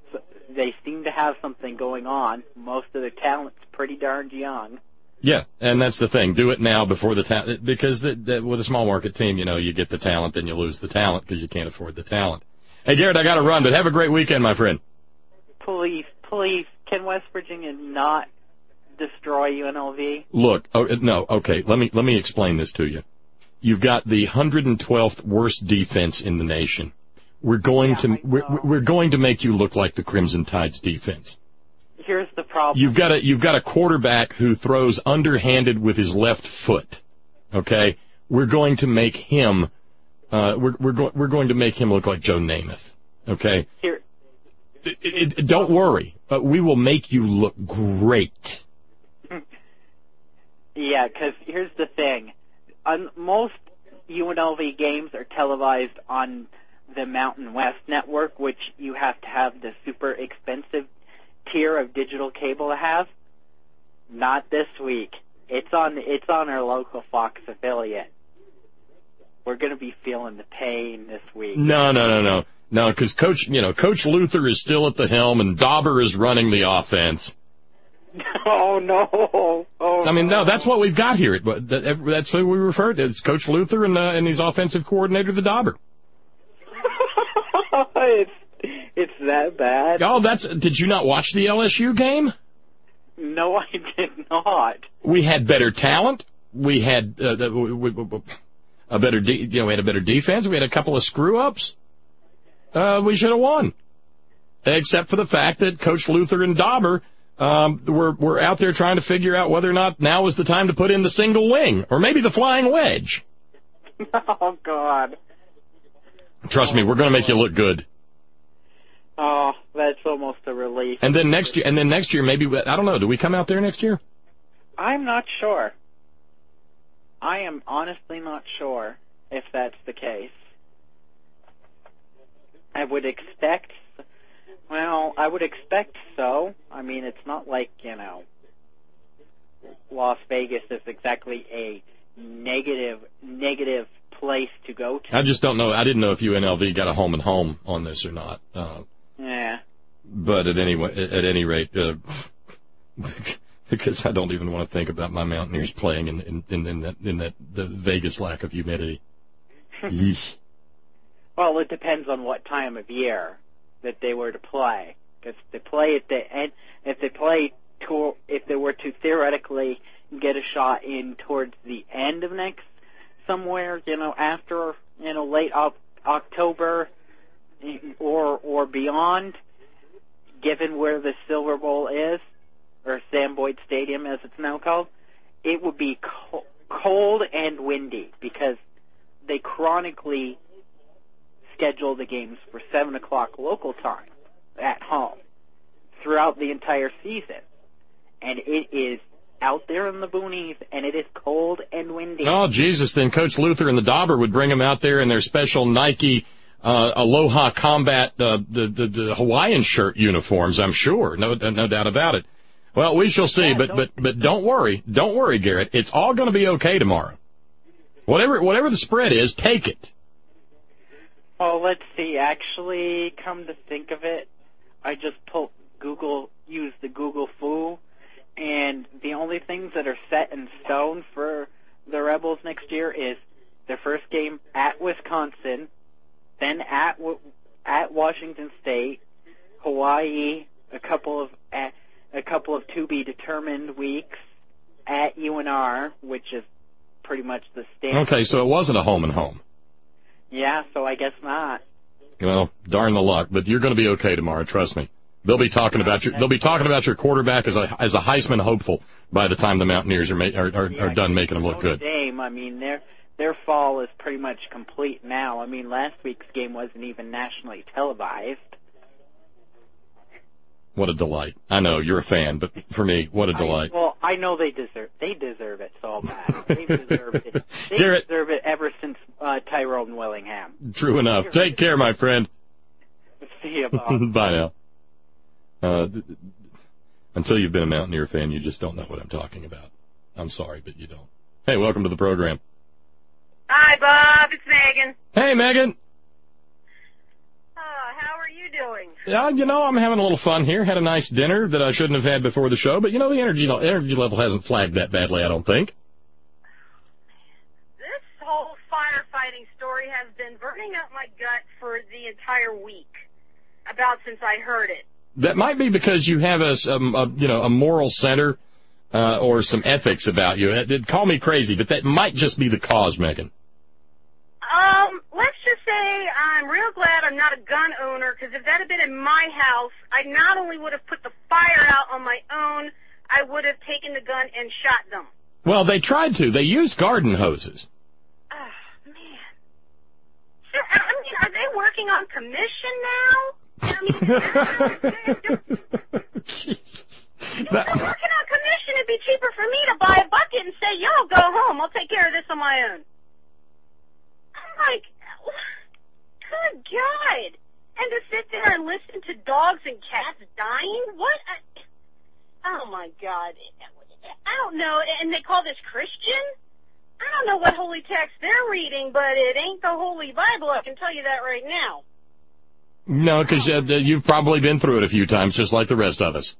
going on. Most of the talent's pretty darn young. Yeah, and that's the thing. Do it now before the talent, because with a small market team, you get the talent, then you lose the talent because you can't afford the talent. Hey, Garrett, I got to run, but have a great weekend, my friend. Please, can West Virginia not destroy UNLV? Look, no, okay, let me explain this to you. You've got the 112th worst defense in the nation. We're going to make you look like the Crimson Tide's defense. Here's the problem. You've got a quarterback who throws underhanded with his left foot. Okay, we're going to make him we're going to make him look like Joe Namath. Okay. Here. Don't worry, we will make you look great. Yeah, because here's the thing. Most UNLV games are televised on the Mountain West network, which you have to have the super expensive tier of digital cable to have. Not this week. It's on our local Fox affiliate. We're going to be feeling the pain this week. No, because Coach Luther is still at the helm and Dauber is running the offense. Oh no! I mean, no, that's what we've got here. That's who we refer to. It's Coach Luther and his offensive coordinator, the Dauber. It's that bad. Oh, did you not watch the LSU game? No, I did not. We had better talent. We had we had a better defense. We had a couple of screw ups. We should have won, except for the fact that Coach Luther and Dauber were out there trying to figure out whether or not now was the time to put in the single wing or maybe the flying wedge. Oh God! Trust me, we're going to make you look good. Oh, that's almost a relief. And then next year, maybe, I don't know, do we come out there next year? I'm not sure. I am honestly not sure if that's the case. I would expect so. I mean, it's not like, Las Vegas is exactly a negative place to go to. I just don't know. I didn't know if UNLV got a home and home on this or not. Yeah. But at any rate, because I don't even want to think about my Mountaineers playing in that the Vegas lack of humidity. Yeesh. Well, it depends on what time of year that they were to play. Because if they play at the end, if they were to theoretically get a shot in towards the end of next, somewhere, after, late October or beyond, given where the Silver Bowl is, or Sam Boyd Stadium as it's now called, it would be cold and windy because they chronically schedule the games for 7 o'clock local time at home throughout the entire season. And it is out there in the boonies, and it is cold and windy. Oh, Jesus, then Coach Luther and the Dauber would bring them out there in their special Nike Aloha Combat, the Hawaiian shirt uniforms, I'm sure. No doubt about it. Well, we shall see, but don't worry, Garrett. It's all going to be okay tomorrow. Whatever the spread is, take it. Oh, let's see. Actually, come to think of it, I just used the Google Foo, and the only things that are set in stone for the Rebels next year is their first game at Wisconsin, then at Washington State, Hawaii, a couple of to be determined weeks, at UNR, which is pretty much the standard. Okay, so it wasn't a home and home. Yeah, so I guess not. Well, darn the luck, but you're going to be okay tomorrow. Trust me. They'll be talking about your quarterback as a Heisman hopeful by the time the Mountaineers are done making them look good. Dame, I mean, their fall is pretty much complete now. I mean, last week's game wasn't even nationally televised. What a delight! I know you're a fan, but for me, what a delight. Well, I know they deserve it so bad. They deserve it. They Garrett, deserve it ever since Tyrone Willingham. True enough. Take care, my friend. See you, Bob. Bye now. Until you've been a Mountaineer fan, you just don't know what I'm talking about. I'm sorry, but you don't. Hey, welcome to the program. Hi, Bob. It's Megan. Hey, Megan. How are you doing? I'm having a little fun here. Had a nice dinner that I shouldn't have had before the show, but, the energy level hasn't flagged that badly, I don't think. This whole firefighting story has been burning up my gut for the entire week, since I heard it. That might be because you have a moral center or some ethics about you. Call me crazy, but that might just be the cause, Megan. Let's just say I'm real glad I'm not a gun owner, because if that had been in my house, I not only would have put the fire out on my own, I would have taken the gun and shot them. Well, they tried to. They used garden hoses. Oh, man. So, are they working on commission now? If they're working on commission, it'd be cheaper for me to buy a bucket and say, yo, go home. I'll take care of this on my own. I'm like, good God. And to sit there and listen to dogs and cats dying? What? Oh, my God. I don't know. And they call this Christian? I don't know what holy text they're reading, but it ain't the Holy Bible. I can tell you that right now. No, because you've probably been through it a few times, just like the rest of us.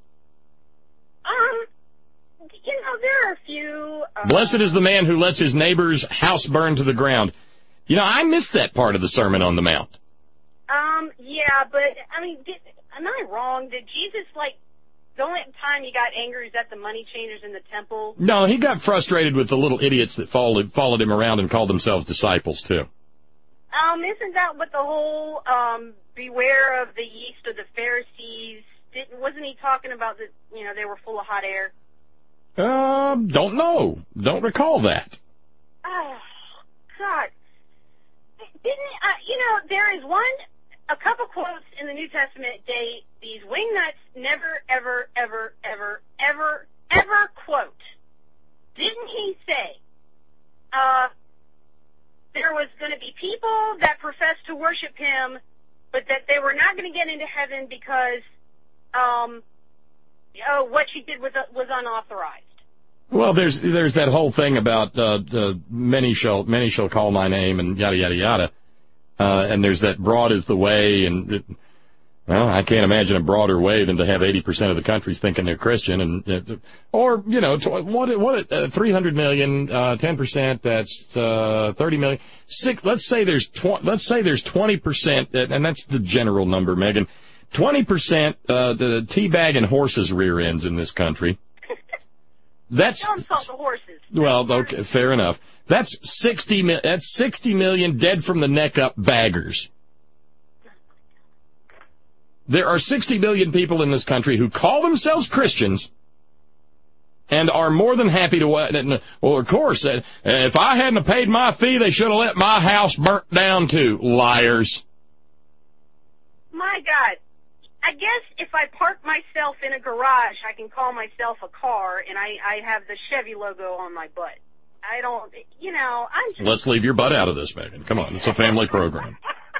There are a few... Blessed is the man who lets his neighbor's house burn to the ground. I missed that part of the Sermon on the Mount. Yeah, but, am I wrong? Did Jesus, the only time he got angry was at the money changers in the temple? No, he got frustrated with the little idiots that followed him around and called themselves disciples, too. Isn't that what the whole, beware of the yeast of the Pharisees, wasn't he talking about that, they were full of hot air? Don't know. Don't recall that. Oh, God. There is a couple quotes in the New Testament, these wingnuts never, ever, ever, ever, ever, ever quote. Didn't he say, there was going to be people that professed to worship him, but that they were not going to get into heaven because, what she did was unauthorized. Well, there's that whole thing about many shall call my name and yada yada yada, and there's that broad is the way, and I can't imagine a broader way than to have 80% of the countries thinking they're Christian, and or 300 million, 10%, that's 30 million. Let's say there's 20%, and that's the general number, Megan. 20% the teabagging horses' rear ends in this country. Don't insult the horses. Well, okay, fair enough. That's 60 million dead from the neck up baggers. There are 60 million people in this country who call themselves Christians and are more than happy to... Well, of course, if I hadn't paid my fee, they should have let my house burnt down too. Liars. My God. I guess if I park myself in a garage, I can call myself a car, and I have the Chevy logo on my butt. I don't, I'm just... Let's leave your butt out of this, Megan. Come on, it's a family program.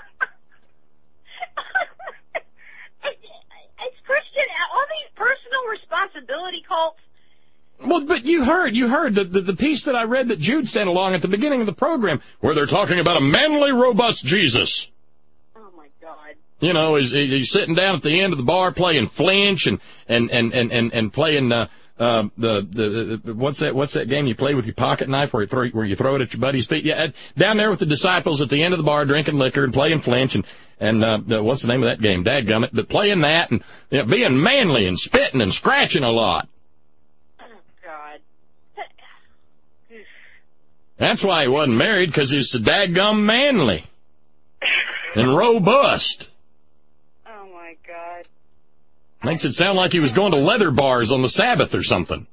It's Christian, all these personal responsibility cults. Well, but you heard the piece that I read that Jude sent along at the beginning of the program, where they're talking about a manly, robust Jesus. Oh, my God. He's sitting down at the end of the bar playing flinch and playing what's that game you play with your pocket knife where you throw it at your buddy's feet? Yeah, down there with the disciples at the end of the bar drinking liquor and playing flinch and what's the name of that game? Dadgummit. But playing that and being manly and spitting and scratching a lot. Oh, God. That's why he wasn't married, because he's so daggum manly and robust. Oh, my God. Makes it sound like he was going to leather bars on the Sabbath or something.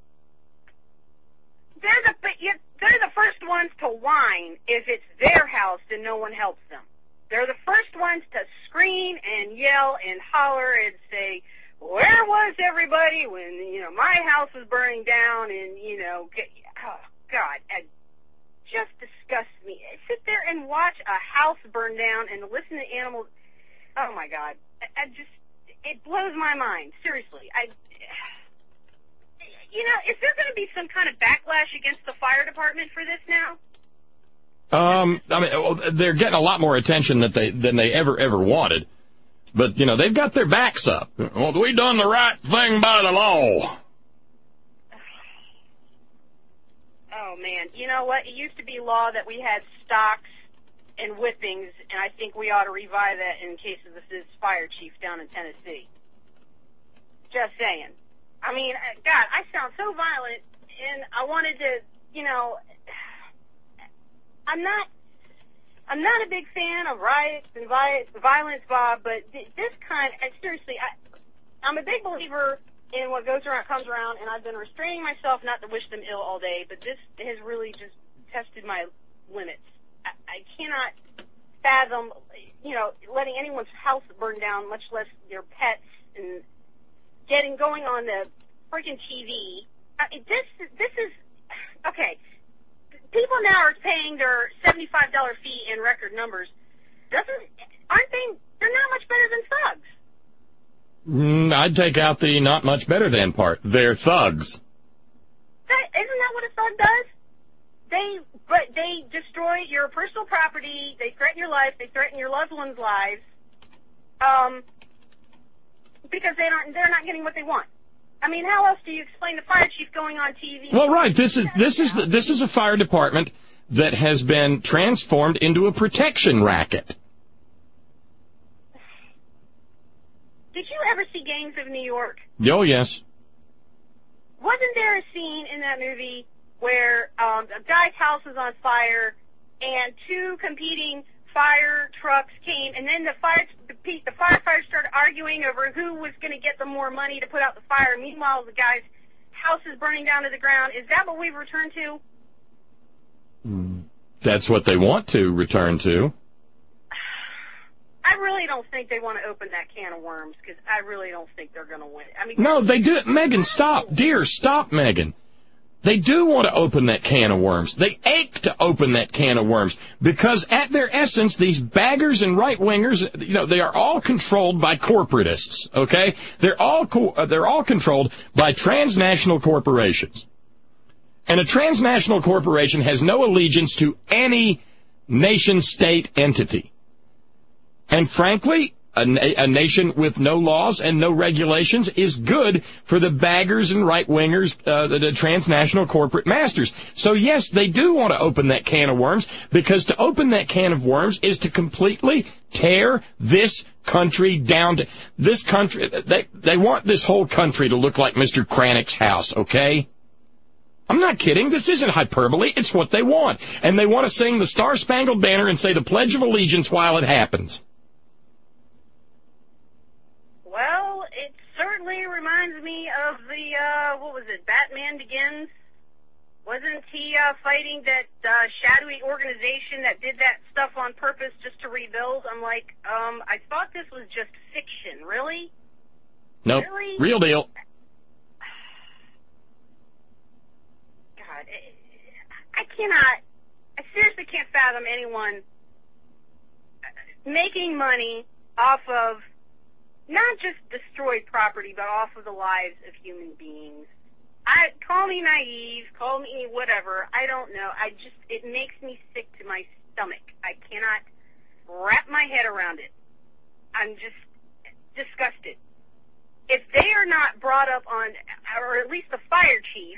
They're the first ones to whine if it's their house and no one helps them. They're the first ones to scream and yell and holler and say, where was everybody when, my house was burning down and, oh, God, it just disgusts me. Sit there and watch a house burn down and listen to animals. Oh, my God. It blows my mind. Seriously. Is there going to be some kind of backlash against the fire department for this now? They're getting a lot more attention than they ever wanted. But, they've got their backs up. Well, we done the right thing by the law. Oh, man. You know what? It used to be law that we had stocks and whippings, and I think we ought to revive that in case of this fire chief down in Tennessee. Just saying. I mean, God, I sound so violent, and I wanted to, I'm not a big fan of riots and violence, Bob, but this kind, seriously, I'm a big believer in what goes around comes around, and I've been restraining myself not to wish them ill all day, but this has really just tested my limits. I cannot fathom, letting anyone's house burn down, much less their pets, and going on the freaking TV. This is, okay. People now are paying their $75 fee in record numbers. They're not much better than thugs. I'd take out the not much better than part. They're thugs. Isn't that what a thug does? They destroy your personal property, they threaten your life, they threaten your loved ones' lives, because they're not getting what they want. I mean, how else do you explain the fire chief going on TV? Well, right. This is a fire department that has been transformed into a protection racket. Did you ever see Gangs of New York? Oh, yes. Wasn't there a scene in that movie where a guy's house was on fire and two competing fire trucks came, and then the firefighters started arguing over who was going to get them more money to put out the fire. Meanwhile, the guy's house is burning down to the ground. Is that what we've returned to? That's what they want to return to. I really don't think they want to open that can of worms, because I really don't think they're going to win. I mean, no, they do. Megan, stop. Dear, stop, Megan. They do want to open that can of worms. They ache to open that can of worms because, at their essence, these baggers and right-wingers, they are all controlled by corporatists, okay? They're all controlled by transnational corporations. And a transnational corporation has no allegiance to any nation-state entity. And frankly, a nation with no laws and no regulations is good for the baggers and right-wingers, the transnational corporate masters. So, yes, they do want to open that can of worms, because to open that can of worms is to completely tear this country down. This country, they want this whole country to look like Mr. Krannick's house, okay? I'm not kidding. This isn't hyperbole. It's what they want. And they want to sing the Star-Spangled Banner and say the Pledge of Allegiance while it happens. Well, it certainly reminds me of the, Batman Begins? Wasn't he fighting that shadowy organization that did that stuff on purpose just to rebuild? I'm like, I thought this was just fiction. Really? Nope. Really? Real deal. God, I seriously can't fathom anyone making money off of not just destroyed property, but off of the lives of human beings. Call me naive, call me whatever, I don't know. It makes me sick to my stomach. I cannot wrap my head around it. I'm just disgusted. If they are not brought up on, or at least the fire chief,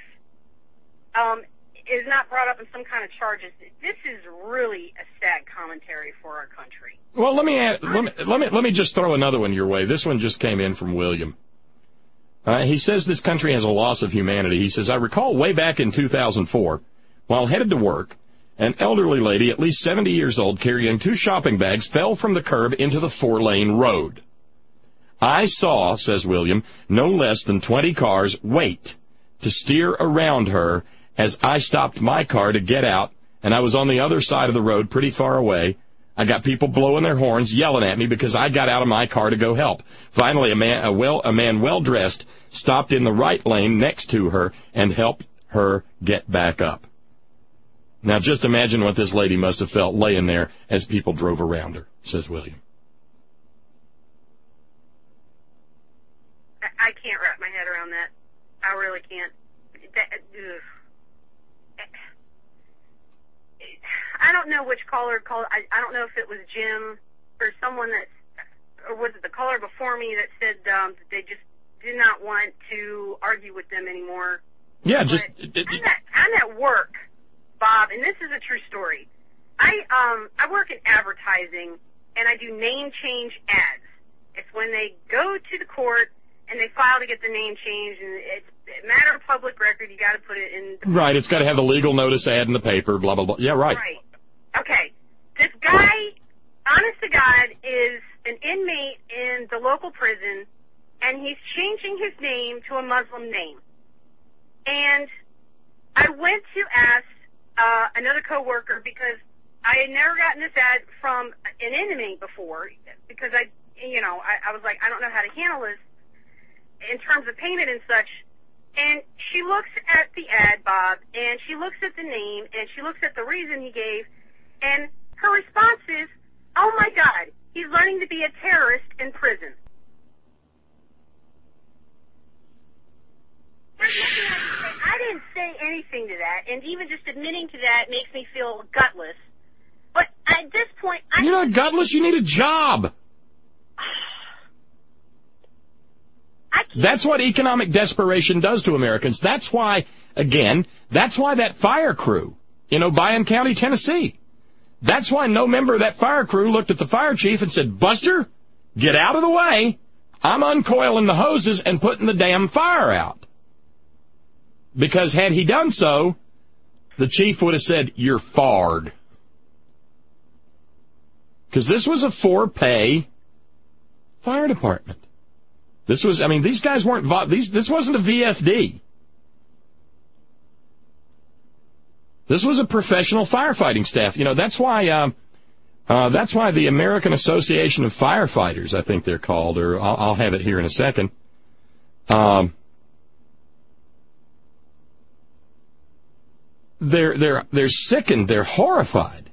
is not brought up in some kind of charges, this is really a sad commentary for our country. Well, let me just throw another one your way. This one just came in from William. He says this country has a loss of humanity. He says, I recall way back in 2004, while headed to work, An elderly lady, at least 70 years old, carrying 2 shopping bags, fell from the curb into the 4-lane road. I saw, says William, no less than 20 cars wait to steer around her as I stopped my car to get out, and I was on the other side of the road pretty far away. I got people blowing their horns, yelling at me because I got out of my car to go help. Finally, a man well-dressed stopped in the right lane next to her and helped her get back up. Now, just imagine what this lady must have felt laying there as people drove around her, says William. I can't wrap my head around that. I really can't. I don't know which caller called. I don't know if it was Jim or someone or was it the caller before me that said that they just did not want to argue with them anymore. Yeah, I'm at work, Bob, and this is a true story. I work in advertising, and I do name change ads. It's when they go to the court and they file to get the name changed, and it's a matter of public record. You got to put it in. Right, it's got to have the legal notice ad in the paper. Blah blah blah. Yeah, right. Right. Okay. This guy, honest to God, is an inmate in the local prison, and he's changing his name to a Muslim name. And I went to ask another coworker because I had never gotten this ad from an inmate before because I was like, I don't know how to handle this in terms of payment and such. And she looks at the ad, Bob, and she looks at the name, and she looks at the reason he gave, and her response is, oh my God, he's learning to be a terrorist in prison. I didn't say anything to that, and even just admitting to that makes me feel gutless. But at this point, You're not gutless, you need a job. That's what economic desperation does to Americans. That's why, again, that fire crew in Obion County, Tennessee, that's why no member of that fire crew looked at the fire chief and said, Buster, get out of the way. I'm uncoiling the hoses and putting the damn fire out. Because had he done so, the chief would have said, you're fired. Because this was a for-pay fire department. This was, these guys weren't, this wasn't a VFD. This was a professional firefighting staff. That's why the American Association of Firefighters, I think they're called, or I'll have it here in a second. They're sickened. They're horrified.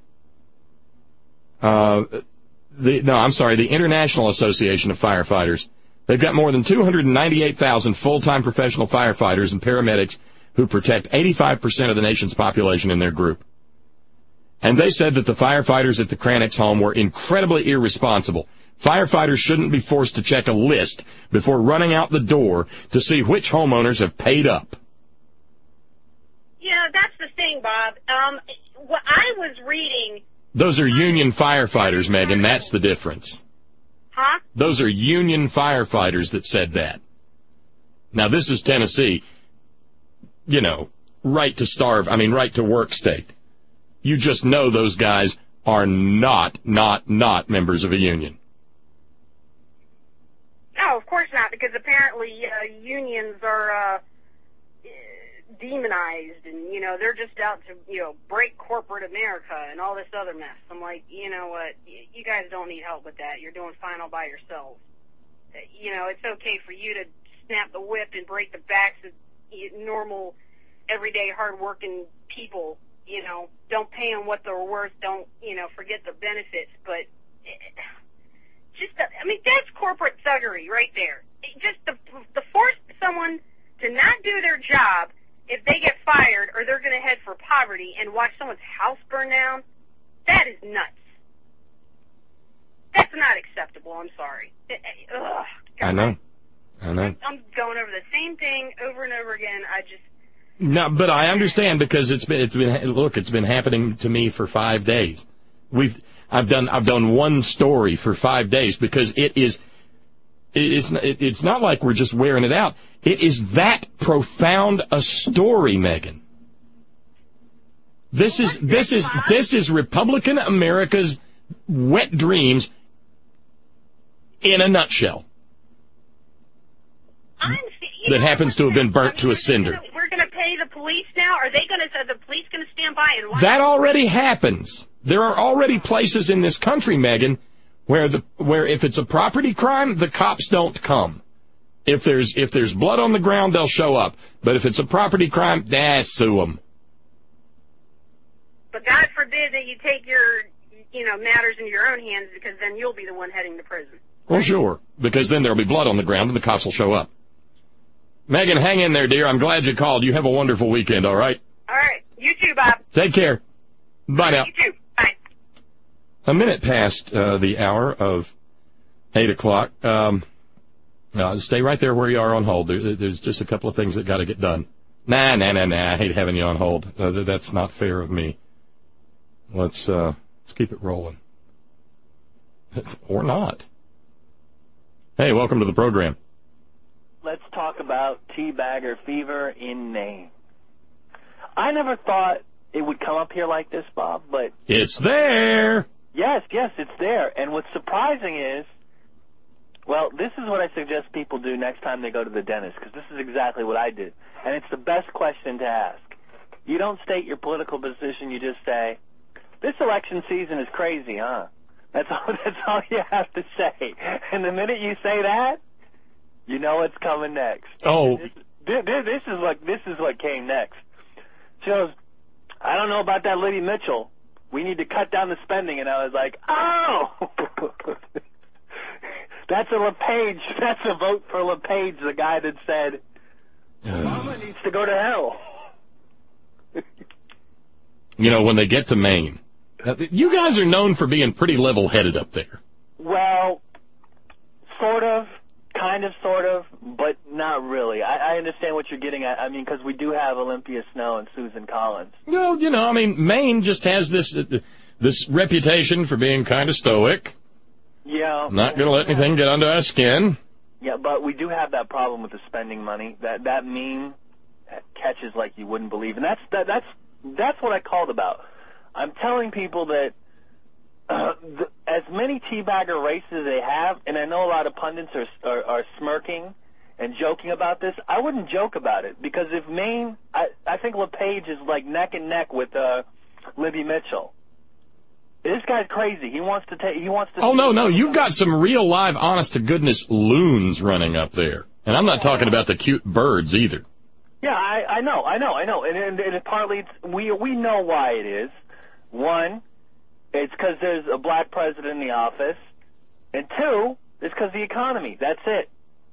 The International Association of Firefighters. They've got more than 298,000 full-time professional firefighters and paramedics who protect 85% of the nation's population in their group. And they said that the firefighters at the Cranick's home were incredibly irresponsible. Firefighters shouldn't be forced to check a list before running out the door to see which homeowners have paid up. Yeah, that's the thing, Bob. What I was reading... Those are union firefighters, Megan. That's the difference. Huh? Those are union firefighters that said that. Now, this is Tennessee. Right to starve, right to work state. You just know those guys are not members of a union. No, of course not, because apparently unions are demonized, and, they're just out to, break corporate America and all this other mess. I'm like, you know what, you guys don't need help with that. You're doing fine all by yourselves. It's okay for you to snap the whip and break the backs of normal, everyday, hard-working people. Don't pay them what they're worth. Don't, forget the benefits. But that's corporate thuggery right there. Just to force someone to not do their job if they get fired or they're going to head for poverty and watch someone's house burn down, that is nuts. That's not acceptable. I'm sorry. Ugh, I know. I'm going over the same thing over and over again. No, but I understand because it's been happening to me for 5 days. I've done one story for 5 days because it's not like we're just wearing it out. It is that profound a story, Megan. This is Republican America's wet dreams in a nutshell. That happens to have been burnt to a cinder. We're going to pay the police now? Are the police going to stand by and watch? That already happens. There are already places in this country, Megan, where if it's a property crime, the cops don't come. If there's blood on the ground, they'll show up. But if it's a property crime, sue them. But God forbid that you take your, matters into your own hands, because then you'll be the one heading to prison. Well, sure, because then there'll be blood on the ground and the cops will show up. Megan, hang in there, dear. I'm glad you called. You have a wonderful weekend, all right? All right. You too, Bob. Take care. Bye now. You too. Bye. A minute past the hour of 8 o'clock. Stay right there where you are on hold. There's just a couple of things that got to get done. Nah. I hate having you on hold. That's not fair of me. Let's keep it rolling. Or not. Hey, welcome to the program. Let's talk about teabagger fever in Maine. I never thought it would come up here like this, Bob, but... It's there! Yes, it's there. And what's surprising is, well, this is what I suggest people do next time they go to the dentist, because this is exactly what I did. And it's the best question to ask. You don't state your political position, you just say, this election season is crazy, huh? That's all you have to say. And the minute you say that, you know what's coming next. Oh. This is what came next. She goes, I don't know about that Libby Mitchell. We need to cut down the spending. And I was like, oh! That's a LePage. That's a vote for LePage, the guy that said, Obama needs to go to hell. When they get to Maine, you guys are known for being pretty level-headed up there. Well, sort of. Kind of, sort of, but not really. I understand what you're getting at. I mean, because we do have Olympia Snow and Susan Collins. Well, Maine just has this reputation for being kind of stoic. Yeah. Not going to let anything get under our skin. Yeah, but we do have that problem with the spending money. That meme catches like you wouldn't believe, and that's what I called about. I'm telling people that as many teabagger races they have, and I know a lot of pundits are smirking and joking about this, I wouldn't joke about it, because if Maine, I think LePage is like neck and neck with Libby Mitchell. This guy's crazy. He wants to. Oh no! You've got some real live, honest to goodness loons running up there, and I'm not talking about the cute birds either. Yeah, I know, and partly we know why it is. One, it's because there's a black president in the office, and two, it's because the economy. That's it.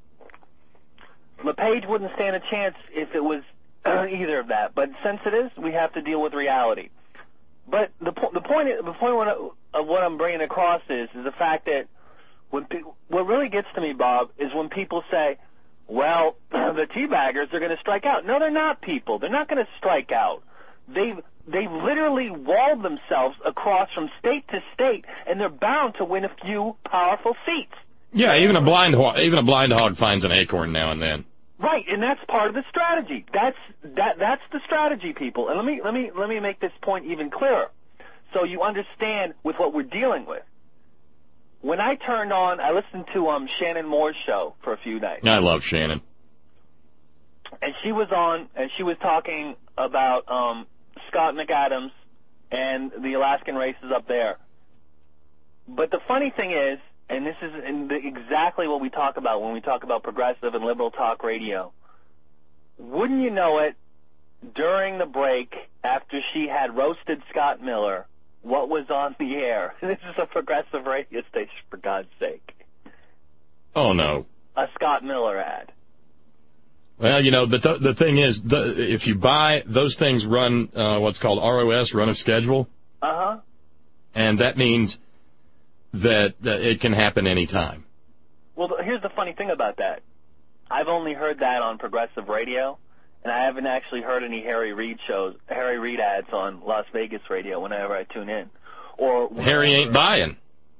LePage wouldn't stand a chance if it was either of that, but since it is, we have to deal with reality. But the point of what I'm bringing across is the fact that what really gets to me, Bob, is when people say, well, the teabaggers are going to strike out. No, they're not, people. They're not going to strike out. They've literally walled themselves across from state to state, and they're bound to win a few powerful seats. Yeah, even a blind hog finds an acorn now and then. Right, and that's part of the strategy. That's the strategy, people. And let me make this point even clearer, so you understand with what we're dealing with. When I listened to Shannon Moore's show for a few nights. I love Shannon. And she was on, and she was talking about Scott McAdams and the Alaskan races up there. But the funny thing is, and this is exactly what we talk about when we talk about progressive and liberal talk radio. Wouldn't you know it, during the break, after she had roasted Scott Miller, what was on the air? This is a progressive radio station, for God's sake. Oh, no. A Scott Miller ad. Well, the thing is, if you buy, those things run what's called ROS, run of schedule. Uh-huh. And that means that it can happen anytime. Well, here's the funny thing about that. I've only heard that on progressive radio, and I haven't actually heard any Harry Reid ads on Las Vegas radio whenever I tune in. Or Harry ain't buying.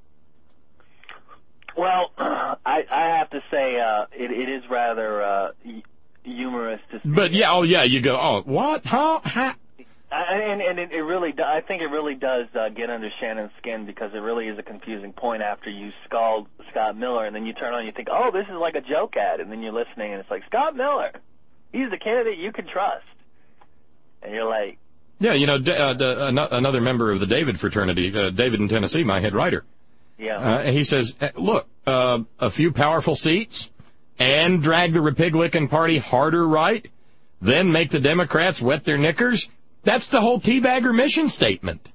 Well, I have to say it is rather humorous to see. But yeah, you go, oh, what? Huh? I And it really, I think it really does get under Shannon's skin, because it really is a confusing point after you scald Scott Miller, and then you turn on and you think, oh, this is like a joke ad, and then you're listening and it's like, Scott Miller, he's the candidate you can trust. And you're like... Yeah, another member of the David fraternity, David in Tennessee, my head writer. Yeah. He says, look, a few powerful seats and drag the Republican Party harder right, then make the Democrats wet their knickers. That's the whole teabagger mission statement.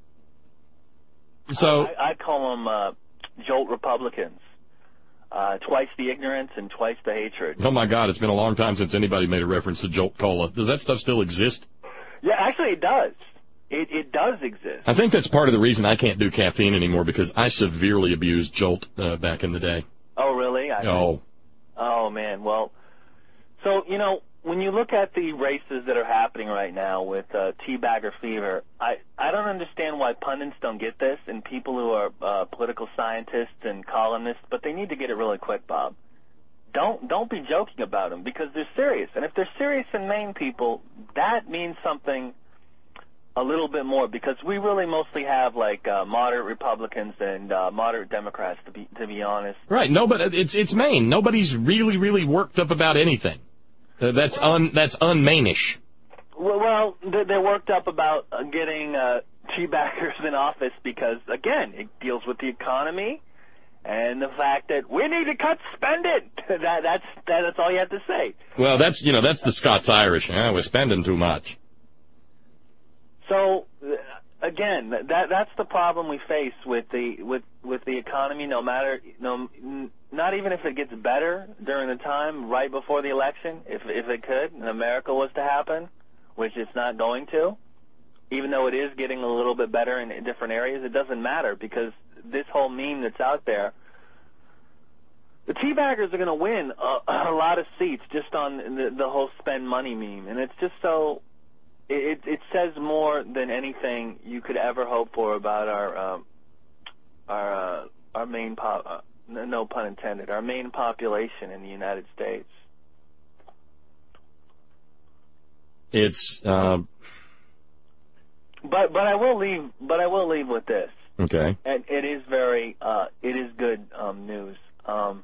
So I call them jolt Republicans. Twice the ignorance and twice the hatred. Oh, my God, it's been a long time since anybody made a reference to Jolt Cola. Does that stuff still exist? Yeah, actually it does. It does exist. I think that's part of the reason I can't do caffeine anymore, because I severely abused Jolt back in the day. Oh, really? Oh, man. Well, so, when you look at the races that are happening right now with teabagger fever, I don't understand why pundits don't get this, and people who are political scientists and columnists, but they need to get it really quick, Bob. Don't be joking about them, because they're serious. And if they're serious in Maine, people, that means something a little bit more, because we really mostly have like moderate Republicans and moderate Democrats, to be honest. Right. No, but it's Maine. Nobody's really worked up about anything. That's un-Mainish. Well, they're worked up about getting teabaggers in office because, again, it deals with the economy and the fact that we need to cut spending. That's all you have to say. Well, that's the Scots-Irish. We're spending too much. So, again, that's the problem we face with the economy. Not even if it gets better during the time right before the election, if it could, and America was to happen, which it's not going to, even though it is getting a little bit better in different areas, it doesn't matter, because this whole meme that's out there, the teabaggers are going to win a lot of seats just on the whole spend money meme, and it's just so... It says more than anything you could ever hope for about our main no pun intended, our main population in the United States. It's but I will leave with this. Okay. And it is good news. I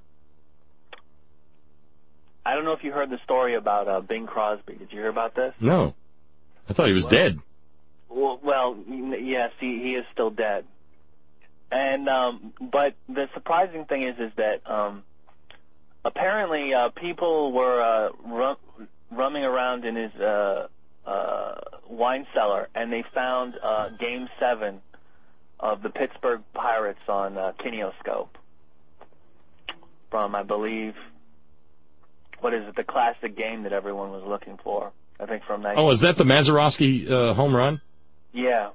don't know if you heard the story about Bing Crosby. Did you hear about this? No. I thought he was dead. Well, yes, he is still dead. And but the surprising thing is that apparently people were roaming around in his wine cellar, and they found Game 7 of the Pittsburgh Pirates on Kineoscope from, I believe, what is it, the classic game that everyone was looking for. I think from 19... Oh, is that the Mazeroski home run? Yeah.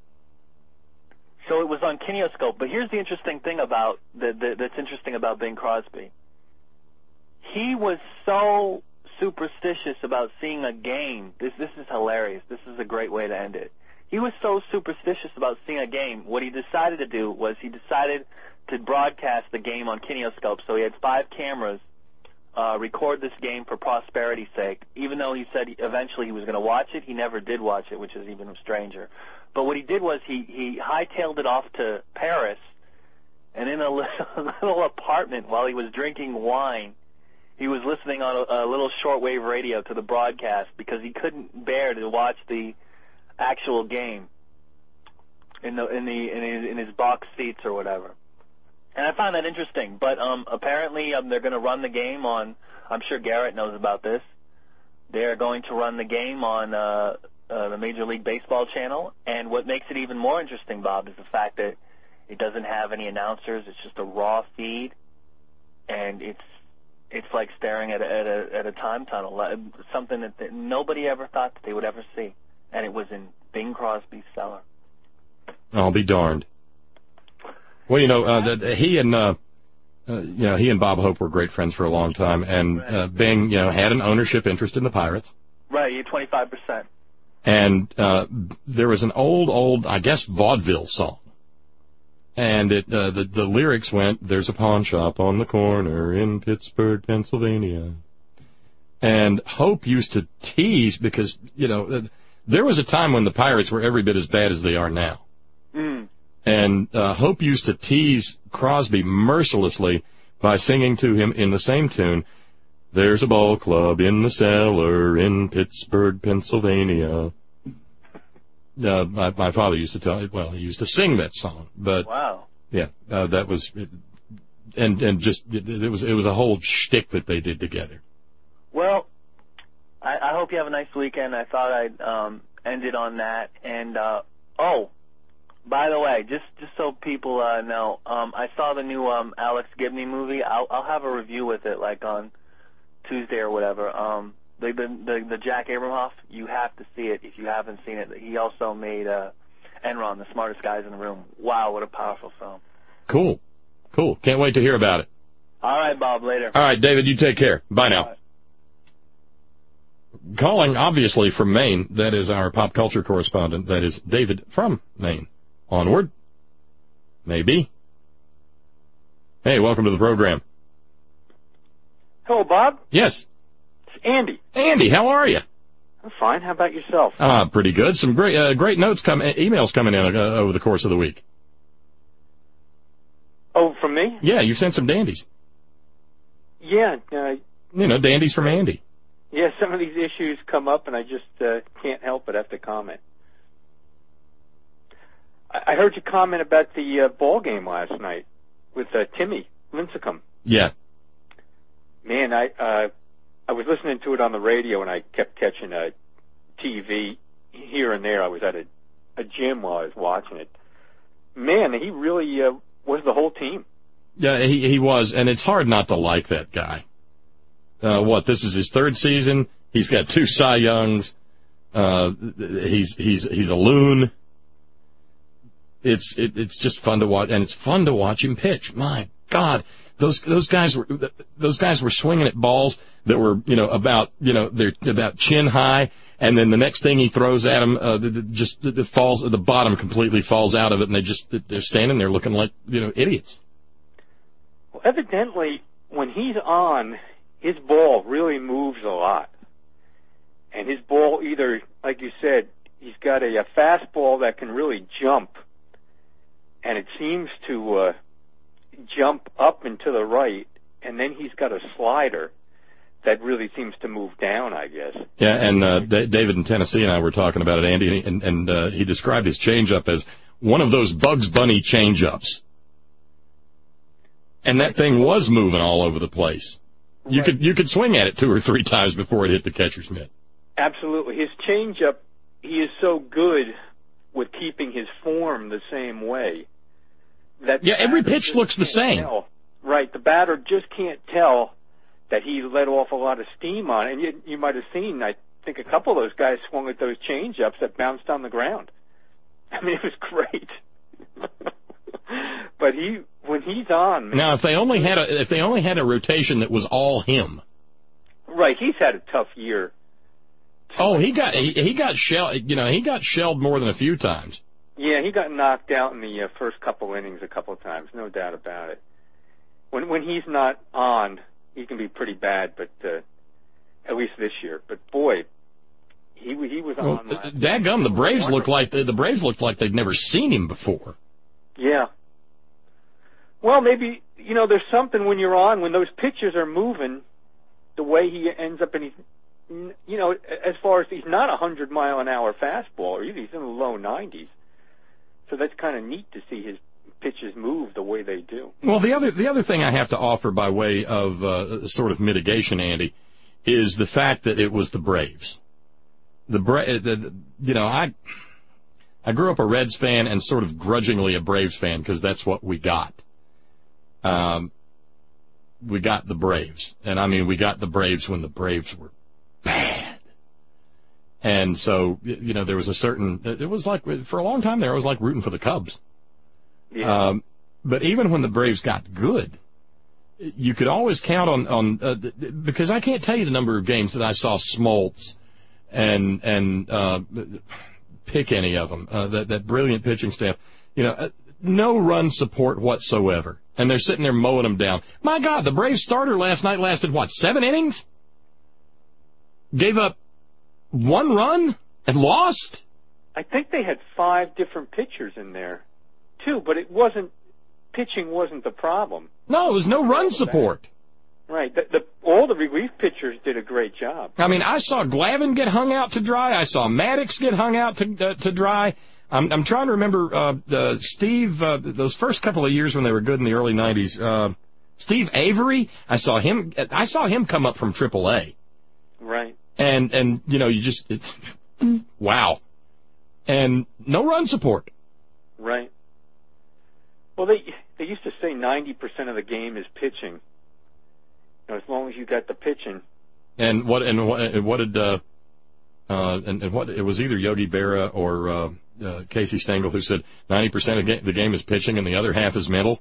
So it was on Kineoscope. But here's the interesting thing about that's interesting about Bing Crosby. He was so superstitious about seeing a game. This is hilarious. This is a great way to end it. He was so superstitious about seeing a game. What he decided to do was he decided to broadcast the game on Kineoscope. So he had 5 cameras. Record this game for prosperity's sake. Even though he said eventually he was going to watch it, he never did watch it, which is even stranger. But what he did was he hightailed it off to Paris, and in a little apartment while he was drinking wine, he was listening on a little shortwave radio to the broadcast because he couldn't bear to watch the actual game in his box seats or whatever. And I found that interesting. But apparently they're going to run the game on, I'm sure Garrett knows about this, they're going to run the game on the Major League Baseball channel. And what makes it even more interesting, Bob, is the fact that it doesn't have any announcers. It's just a raw feed. And it's like staring at a time tunnel, something that nobody ever thought that they would ever see. And it was in Bing Crosby's cellar. I'll be darned. Well, he and Bob Hope were great friends for a long time, and Bing, had an ownership interest in the Pirates. Right, he had 25%. And there was an old, I guess, vaudeville song, and the lyrics went, "There's a pawn shop on the corner in Pittsburgh, Pennsylvania." And Hope used to tease because There was a time when the Pirates were every bit as bad as they are now. Mm. And Hope used to tease Crosby mercilessly by singing to him in the same tune, "There's a ball club in the cellar in Pittsburgh, Pennsylvania." My father used to he used to sing that song. But wow. Yeah, that was, and just it was a whole shtick that they did together. Well, I hope you have a nice weekend. I thought I'd end it on that. And by the way, just so people know, I saw the new Alex Gibney movie. I'll have a review with it like on Tuesday or whatever. The Jack Abramoff, you have to see it if you haven't seen it. He also made Enron, The Smartest Guys in the Room. Wow, what a powerful film. Cool. Can't wait to hear about it. All right, Bob, later. All right, David, you take care. Bye now. Right. Calling, obviously, from Maine, that is our pop culture correspondent. That is David from Maine. Onward. Maybe. Hey, welcome to the program. Hello, Bob. Yes. It's Andy. Andy, how are you? I'm fine. How about yourself? Pretty good. Some great emails coming in over the course of the week. Oh, from me? Yeah, you sent some dandies. Yeah. Dandies from Andy. Yeah, some of these issues come up, and I just can't help but have to comment. I heard you comment about the ball game last night with Timmy Lincecum. Yeah. Man, I was listening to it on the radio, and I kept catching a TV here and there. I was at a gym while I was watching it. Man, he really was the whole team. Yeah, he was, and it's hard not to like that guy. This is his third season. He's got 2 Cy Youngs. He's a loon. It's just fun to watch, and it's fun to watch him pitch. My God, those guys were swinging at balls that were they're about chin high, and then the next thing he throws at them it falls, the bottom completely falls out of it, and they're standing there looking like idiots. Well, evidently, when he's on, his ball really moves a lot, and his ball either, like you said, he's got a fastball that can really jump. And it seems to jump up and to the right, and then he's got a slider that really seems to move down, I guess. Yeah, and David in Tennessee and I were talking about it, Andy, and he described his changeup as one of those Bugs Bunny changeups. And that thing was moving all over the place. Right. You could swing at it 2 or 3 times before it hit the catcher's mitt. Absolutely. His changeup, he is so good with keeping his form the same way. Every pitch looks the same. Right, the batter just can't tell that he let off a lot of steam on it. And you might have seen, I think a couple of those guys swung at those changeups that bounced on the ground. I mean, it was great. But when he's on, man, now if they only had a rotation that was all him. Right, he's had a tough year. Oh, he got shelled. He got shelled more than a few times. Yeah, he got knocked out in the first couple innings a couple of times, no doubt about it. When he's not on, he can be pretty bad, but at least this year. But boy, he was on. Dadgum, the Braves looked like they'd never seen him before. Yeah. Well, maybe there's something when you're on, when those pitches are moving, the way he ends up, and he's, as far as he's not 100-mile-an-hour fastball, or he's in the low 90s. So that's kind of neat to see his pitches move the way they do. Well, the other thing I have to offer by way of sort of mitigation, Andy, is the fact that it was the Braves. I grew up a Reds fan and sort of grudgingly a Braves fan because that's what we got. We got the Braves, and I mean we got the Braves when the Braves were bad. And so, there was it was like, for a long time there, I was like rooting for the Cubs. Yeah. But even when the Braves got good, you could always count on because I can't tell you the number of games that I saw Smoltz and pick any of them, that brilliant pitching staff, no run support whatsoever. And they're sitting there mowing them down. My God, the Braves starter last night lasted, 7 innings? Gave up 1 run And lost? I think they had 5 different pitchers in there, too, but pitching wasn't the problem. No, it was no run support. Right. All the relief pitchers did a great job. I mean, I saw Glavine get hung out to dry. I saw Maddox get hung out to dry. I'm trying to remember Steve, those first couple of years when they were good in the early 90s. Steve Avery, I saw him come up from AAA. Right. And it's wow. And no run support. Right. Well, they used to say 90% of the game is pitching. As long as you got the pitching. And what did it was either Yogi Berra or Casey Stengel who said 90% of the game is pitching and the other half is mental.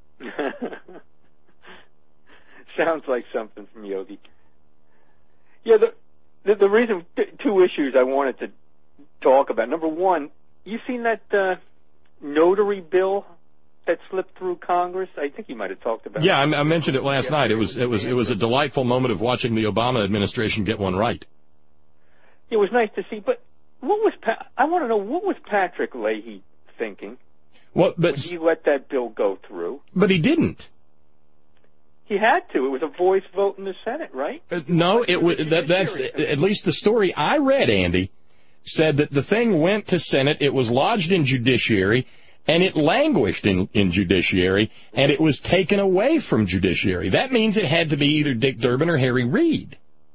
Sounds like something from Yogi. Yeah, the reason 2 issues I wanted to talk about. Number one, you seen that notary bill that slipped through Congress? I think you might have talked about it. Yeah, I mentioned it last night. It was a delightful moment of watching the Obama administration get one right. It was nice to see, but I want to know, what was Patrick Leahy thinking when he let that bill go through? But he didn't. He had to. It was a voice vote in the Senate, right? No, that's at least the story I read, Andy, said that the thing went to Senate, it was lodged in Judiciary, and it languished in Judiciary, and it was taken away from Judiciary. That means it had to be either Dick Durbin or Harry Reid.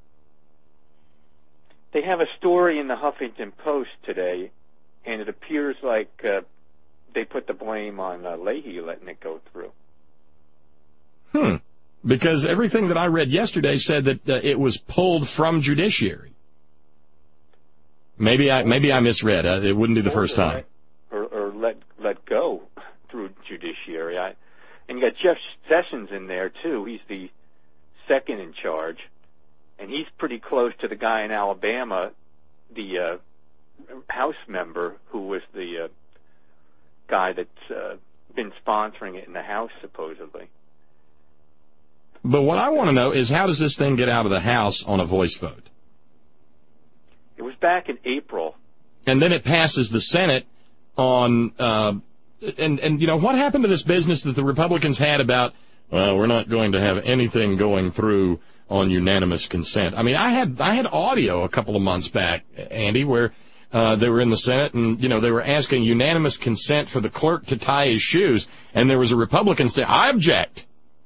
They have a story in the Huffington Post today, and it appears like they put the blame on Leahy letting it go through. Because everything that I read yesterday said that it was pulled from Judiciary. Maybe I misread. It wouldn't be the first time. Or let go through Judiciary. And you got Jeff Sessions in there too. He's the second in charge, and he's pretty close to the guy in Alabama, the House member who was the guy that's been sponsoring it in the House supposedly. But what I want to know is, how does this thing get out of the House on a voice vote? It was back in April. And then it passes the Senate on, and what happened to this business that the Republicans had about, well, we're not going to have anything going through on unanimous consent. I mean, I had audio a couple of months back, Andy, where they were in the Senate and, they were asking unanimous consent for the clerk to tie his shoes, and there was a Republican say, I object.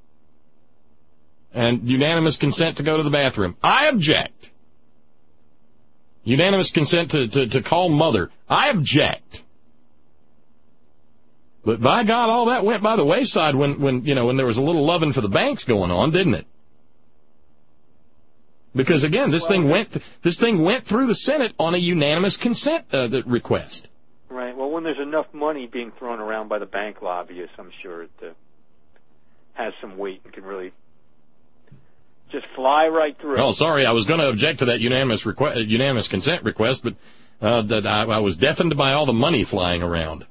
And unanimous consent to go to the bathroom. I object. Unanimous consent to call mother. I object. But by God, all that went by the wayside when there was a little loving for the banks going on, didn't it? Because again, this thing went through the Senate on a unanimous consent request. Right. Well, when there's enough money being thrown around by the bank lobbyists, I'm sure it has some weight and can really just fly right through. Oh, sorry, I was going to object to that unanimous consent request, but that I was deafened by all the money flying around.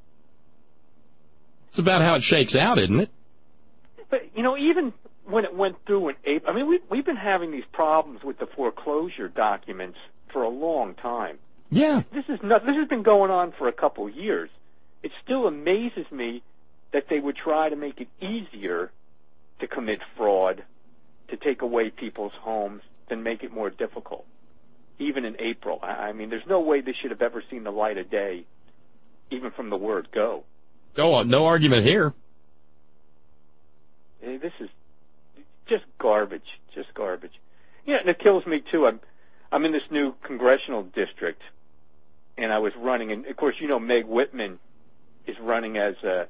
It's about how it shakes out, isn't it? But, even when it went through in April, I mean, we've been having these problems with the foreclosure documents for a long time. Yeah. This has been going on for a couple of years. It still amazes me that they would try to make it easier to commit fraud, to take away people's homes, than make it more difficult, even in April. I mean, there's no way this should have ever seen the light of day, even from the word go. Oh, no argument here. This is just garbage, Yeah, and it kills me, too. I'm in this new congressional district, and I was running, and, of course, Meg Whitman is running as a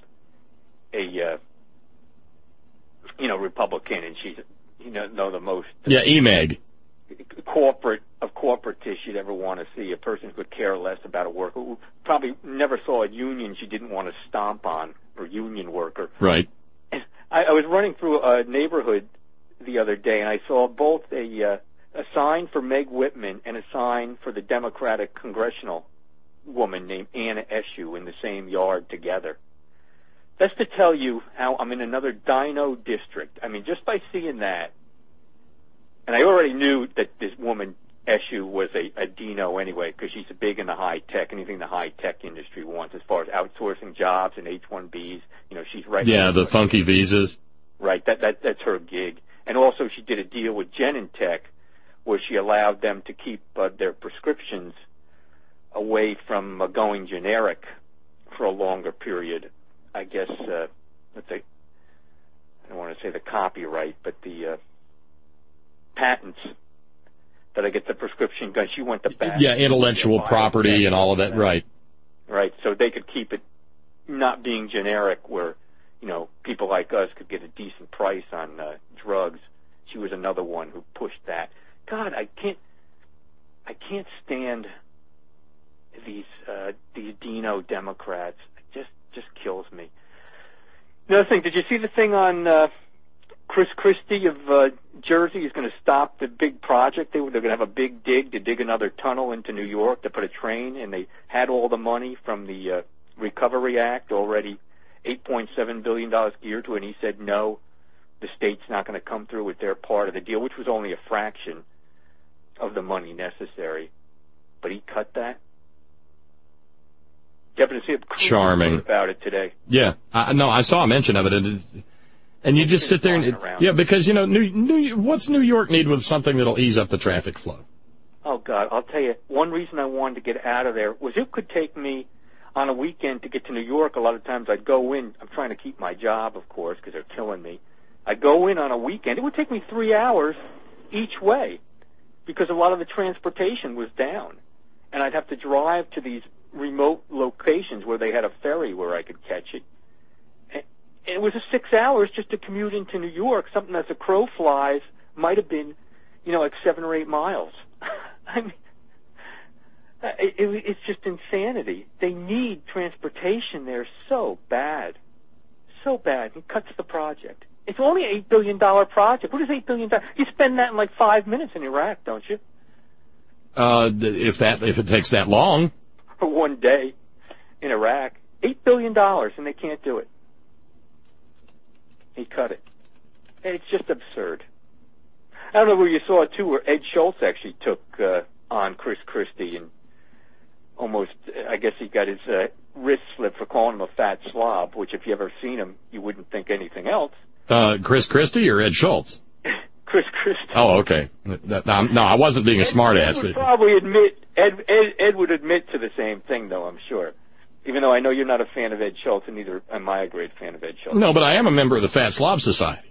Republican, and she's, the most... Yeah, E-Meg. Corporate you'd ever want to see. A person who could care less about a worker, who probably never saw a union she didn't want to stomp on, or union worker. Right. And I was running through a neighborhood the other day, and I saw both a sign for Meg Whitman and a sign for the Democratic congressional woman named Anna Eshoo in the same yard together. That's to tell you how I'm in another dino district. I mean, just by seeing that, and I already knew that this woman Eshu was a Dino anyway, because she's big in the high tech, anything the high tech industry wants as far as outsourcing jobs and H-1Bs. You know, she's right. Yeah, the funky visas. Right, that's her gig. And also she did a deal with Genentech where she allowed them to keep their prescriptions away from going generic for a longer period. I guess, let's say, I don't want to say the copyright, but the patents that I get the prescription gun. She went to bat. Yeah, intellectual property and all of that, right. Right, so they could keep it not being generic where, you know, people like us could get a decent price on drugs. She was another one who pushed that. God, I can't stand these Dino Democrats. It just kills me. Another thing, did you see the thing on Chris Christie of Jersey is going to stop the big project? They're going to have a big dig to dig another tunnel into New York to put a train, and they had all the money from the Recovery Act already, $8.7 billion geared to it, and he said no, the state's not going to come through with their part of the deal, which was only a fraction of the money necessary. But he cut that. You happen to see a charming about it today? Yeah, no, I saw a mention of it, and you just sit there and yeah, because you know, what's New York need with something that'll ease up the traffic flow? Oh God, I'll tell you, one reason I wanted to get out of there was it could take me on a weekend to get to New York. A lot of times I'd go in. I'm trying to keep my job, of course, because they're killing me. I'd go in on a weekend. It would take me 3 hours each way because a lot of the transportation was down, and I'd have to drive to these remote locations where they had a ferry where I could catch it. And it was 6 hours just to commute into New York, something that's a crow flies might have been, you know, like 7 or 8 miles. I mean, it's just insanity. They need transportation there so bad. So bad. It cuts the project. It's only an $8 billion project. What is $8 billion? You spend that in like 5 minutes in Iraq, don't you? If it takes that long. For 1 day in Iraq. $8 billion, and they can't do it. He cut it. And it's just absurd. I don't know where you saw it, too, where Ed Schultz actually took on Chris Christie and almost, I guess he got his wrist slit for calling him a fat slob, which if you ever seen him, you wouldn't think anything else. Chris Christie or Ed Schultz? Chris Christie. Oh, okay. No, I wasn't being a smartass. Ed would probably admit, Ed would admit to the same thing, though, I'm sure. Even though I know you're not a fan of Ed Schultz, and neither am I a great fan of Ed Schultz. No, but I am a member of the Fat Slob Society.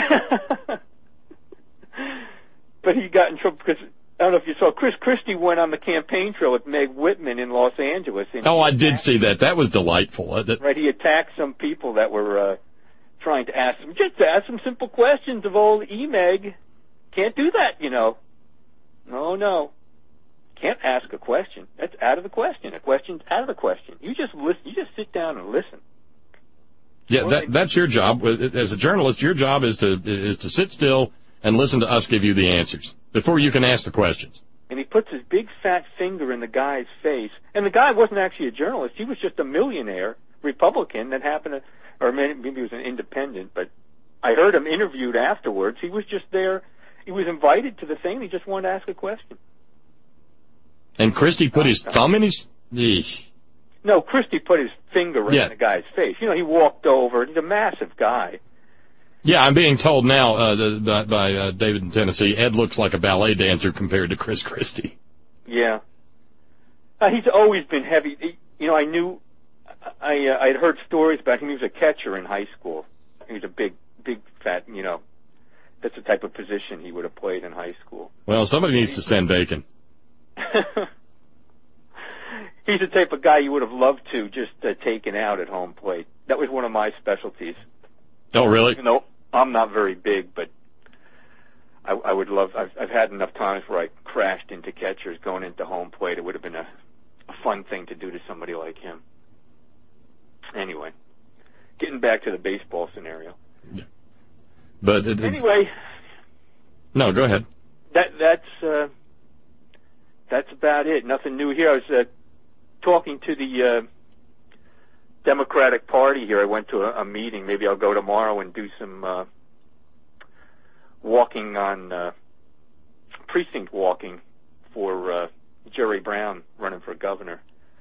But he got in trouble because, I don't know if you saw, Chris Christie went on the campaign trail with Meg Whitman in Los Angeles. Oh, I did see that. That was delightful. Right, he attacked some people that were trying to ask him, just ask some simple questions of old E-Meg. Can't do that, you know. No. Can't ask a question. That's out of the question. A question's out of the question. You just listen. You just sit down and listen. Yeah, that's your job. As a journalist, your job is to sit still and listen to us give you the answers before you can ask the questions. And he puts his big fat finger in the guy's face. And the guy wasn't actually a journalist. He was just a millionaire Republican that happened to, or maybe he was an independent, but I heard him interviewed afterwards. He was just there. He was invited to the thing. He just wanted to ask a question. And Christie put his thumb in his... No, Christie put his finger in the guy's face. You know, he walked over. He's a massive guy. Yeah, I'm being told now by David in Tennessee, Ed looks like a ballet dancer compared to Chris Christie. Yeah. He's always been heavy. You know, I'd heard stories about him. He was a catcher in high school. He was a big fat, you know, that's the type of position he would have played in high school. Well, somebody needs to send bacon. He's the type of guy you would have loved to just taken out at home plate. That was one of my specialties. Oh, really? Even though I'm not very big, but I would love. I've had enough times where I crashed into catchers going into home plate. It would have been a fun thing to do to somebody like him. Anyway, getting back to the baseball scenario. Yeah. But anyway. No, go ahead. That's about it. Nothing new here. I was talking to the Democratic Party here. I went to a meeting. Maybe I'll go tomorrow and do some walking on precinct walking for Jerry Brown running for governor.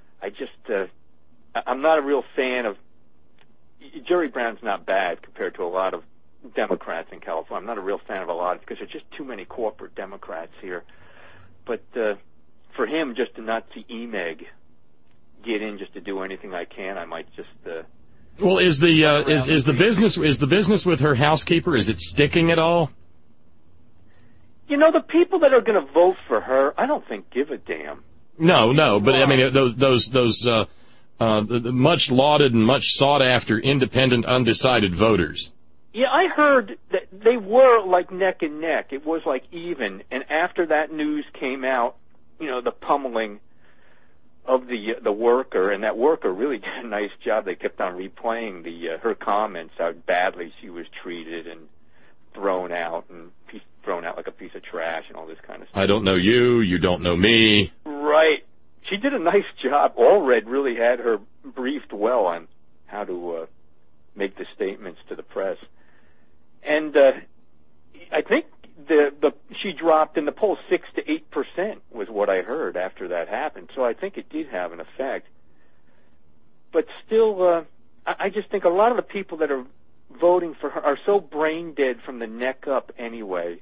I'm not a real fan of Jerry Brown's. Not bad compared to a lot of Democrats in California. I'm not a real fan of a lot because there's just too many corporate Democrats here. But for him, just to not see EMEG get in, just to do anything I can, I might just. Well, is the business with her housekeeper? Is it sticking at all? You know, the people that are going to vote for her, I don't think give a damn. No, but I mean those much lauded and much sought after independent, undecided voters. Yeah, I heard that they were like neck and neck. It was like even. And after that news came out, you know, the pummeling of the worker, and that worker really did a nice job. They kept on replaying her comments, how badly she was treated and thrown out like a piece of trash and all this kind of stuff. I don't know you, you don't know me. Right. She did a nice job. Allred really had her briefed well on how to make the statements to the press. And I think she dropped in the polls 6 to 8% was what I heard after that happened. So I think it did have an effect. But still, I just think a lot of the people that are voting for her are so brain dead from the neck up anyway.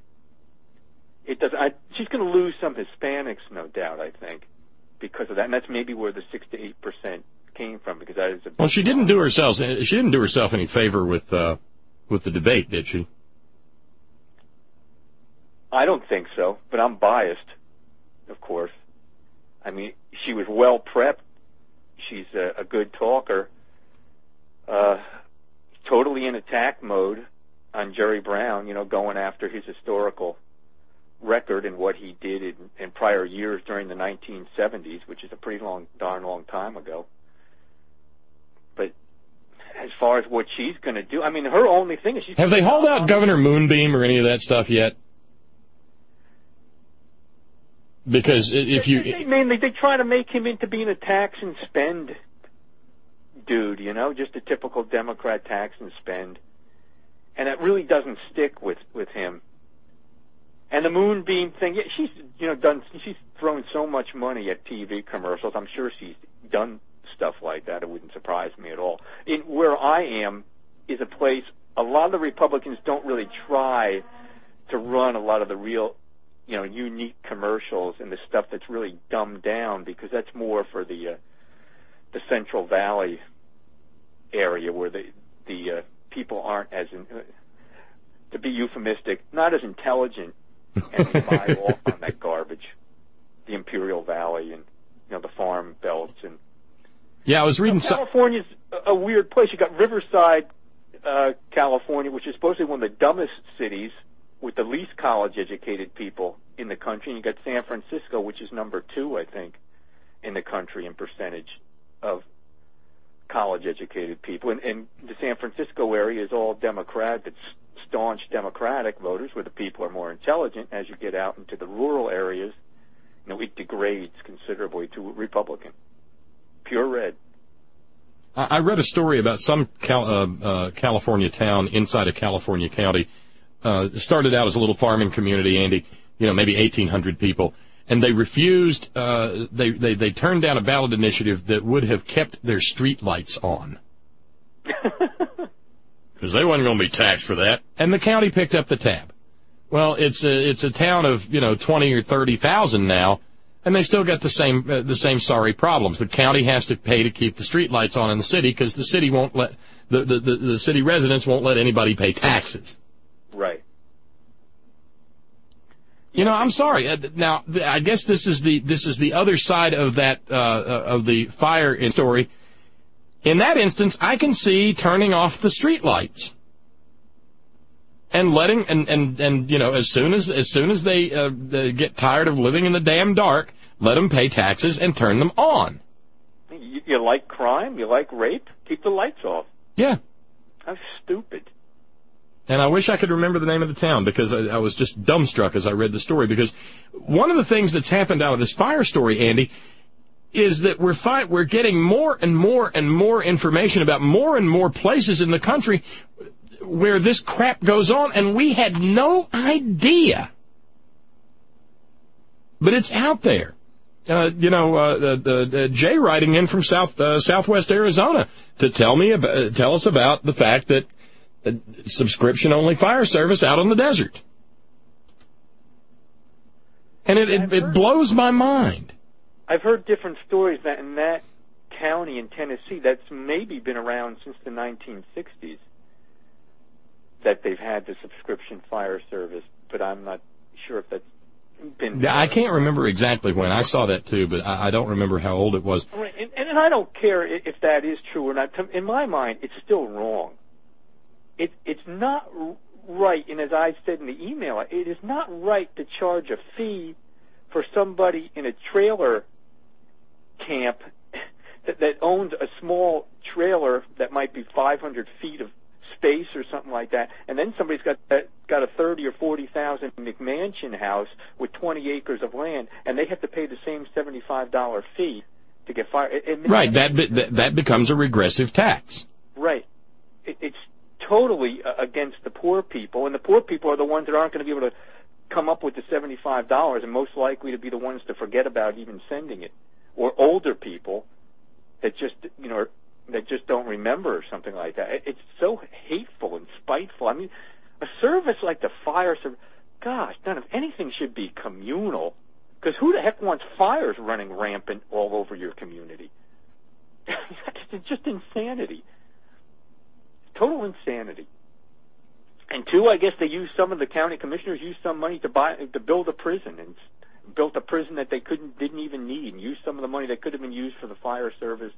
She's going to lose some Hispanics, no doubt, I think, because of that. And that's maybe where the 6 to 8% came from, because that is a. Well, she didn't do herself any favor with the debate, did she? I don't think so, but I'm biased, of course. I mean, she was well prepped. She's a good talker. Totally in attack mode on Jerry Brown, you know, going after his historical record and what he did in prior years during the 1970s, which is a pretty darn long time ago. But as far as what she's going to do, I mean, her only thing is have they hauled out Governor Moonbeam or any of that stuff yet? Because they try to make him into being a tax and spend dude, you know, just a typical Democrat tax and spend, and it really doesn't stick with him. And the Moonbeam thing, yeah, she's thrown so much money at TV commercials. I'm sure she's done stuff like that. It wouldn't surprise me at all. Where I am is a place a lot of the Republicans don't really try to run a lot of the real, you know, unique commercials and the stuff that's really dumbed down, because that's more for the Central Valley area where the people aren't as, to be euphemistic, not as intelligent and they buy off on that garbage. The Imperial Valley and, you know, the farm belts and. Yeah, I was reading. California's a weird place. You got Riverside, California, which is supposedly one of the dumbest cities with the least college-educated people in the country. And you got San Francisco, which is number 2, I think, in the country in percentage of college-educated people. And the San Francisco area is all Democrat. It's staunch Democratic voters, where the people are more intelligent. As you get out into the rural areas, you know, it degrades considerably to Republican. Pure red. I read a story about some California town inside of California County. It started out as a little farming community, Andy, you know, maybe 1,800 people. And they refused, they turned down a ballot initiative that would have kept their street lights on. Because they wasn't going to be taxed for that. And the county picked up the tab. Well, it's a town of, you know, 20 or 30,000 now, and they still got the same sorry problems. The county has to pay to keep the street lights on in the city because the city won't let the city residents won't let anybody pay taxes. Right. You know, I'm sorry. Now, I guess this is the other side of that of the fire story. In that instance, I can see turning off the street lights and letting and you know, as soon as they get tired of living in the damn dark, let them pay taxes and turn them on. You like crime? You like rape? Keep the lights off. Yeah. That's stupid. And I wish I could remember the name of the town, because I was just dumbstruck as I read the story. Because one of the things that's happened out of this fire story, Andy, is that we're getting more and more and more information about more and more places in the country where this crap goes on, and we had no idea. But it's out there. Jay writing in from Southwest Arizona to tell us about the fact that subscription-only fire service out on the desert. And it blows my mind. I've heard different stories that in that county in Tennessee that's maybe been around since the 1960s that they've had the subscription fire service, but I'm not sure if that's been... I can't remember exactly when. I saw that too, but I don't remember how old it was. Right. And I don't care if that is true or not. In my mind, it's still wrong. It's not right, and as I said in the email, it is not right to charge a fee for somebody in a trailer camp that owns a small trailer that might be 500 feet of space or something like that, and then somebody's got a 30 or 40,000 McMansion house with 20 acres of land, and they have to pay the same $75 fee to get fire. Right, that becomes a regressive tax. Right. It's totally against the poor people, and the poor people are the ones that aren't going to be able to come up with the $75 and most likely to be the ones to forget about even sending it, or older people that just don't remember or something like that. It's so hateful and spiteful. I mean, a service like the fire service, gosh, none of anything should be communal, because who the heck wants fires running rampant all over your community? It's just insanity. Total insanity. And two, I guess some of the county commissioners used some money to build a prison, and built a prison that they didn't even need, and used some of the money that could have been used for the fire service.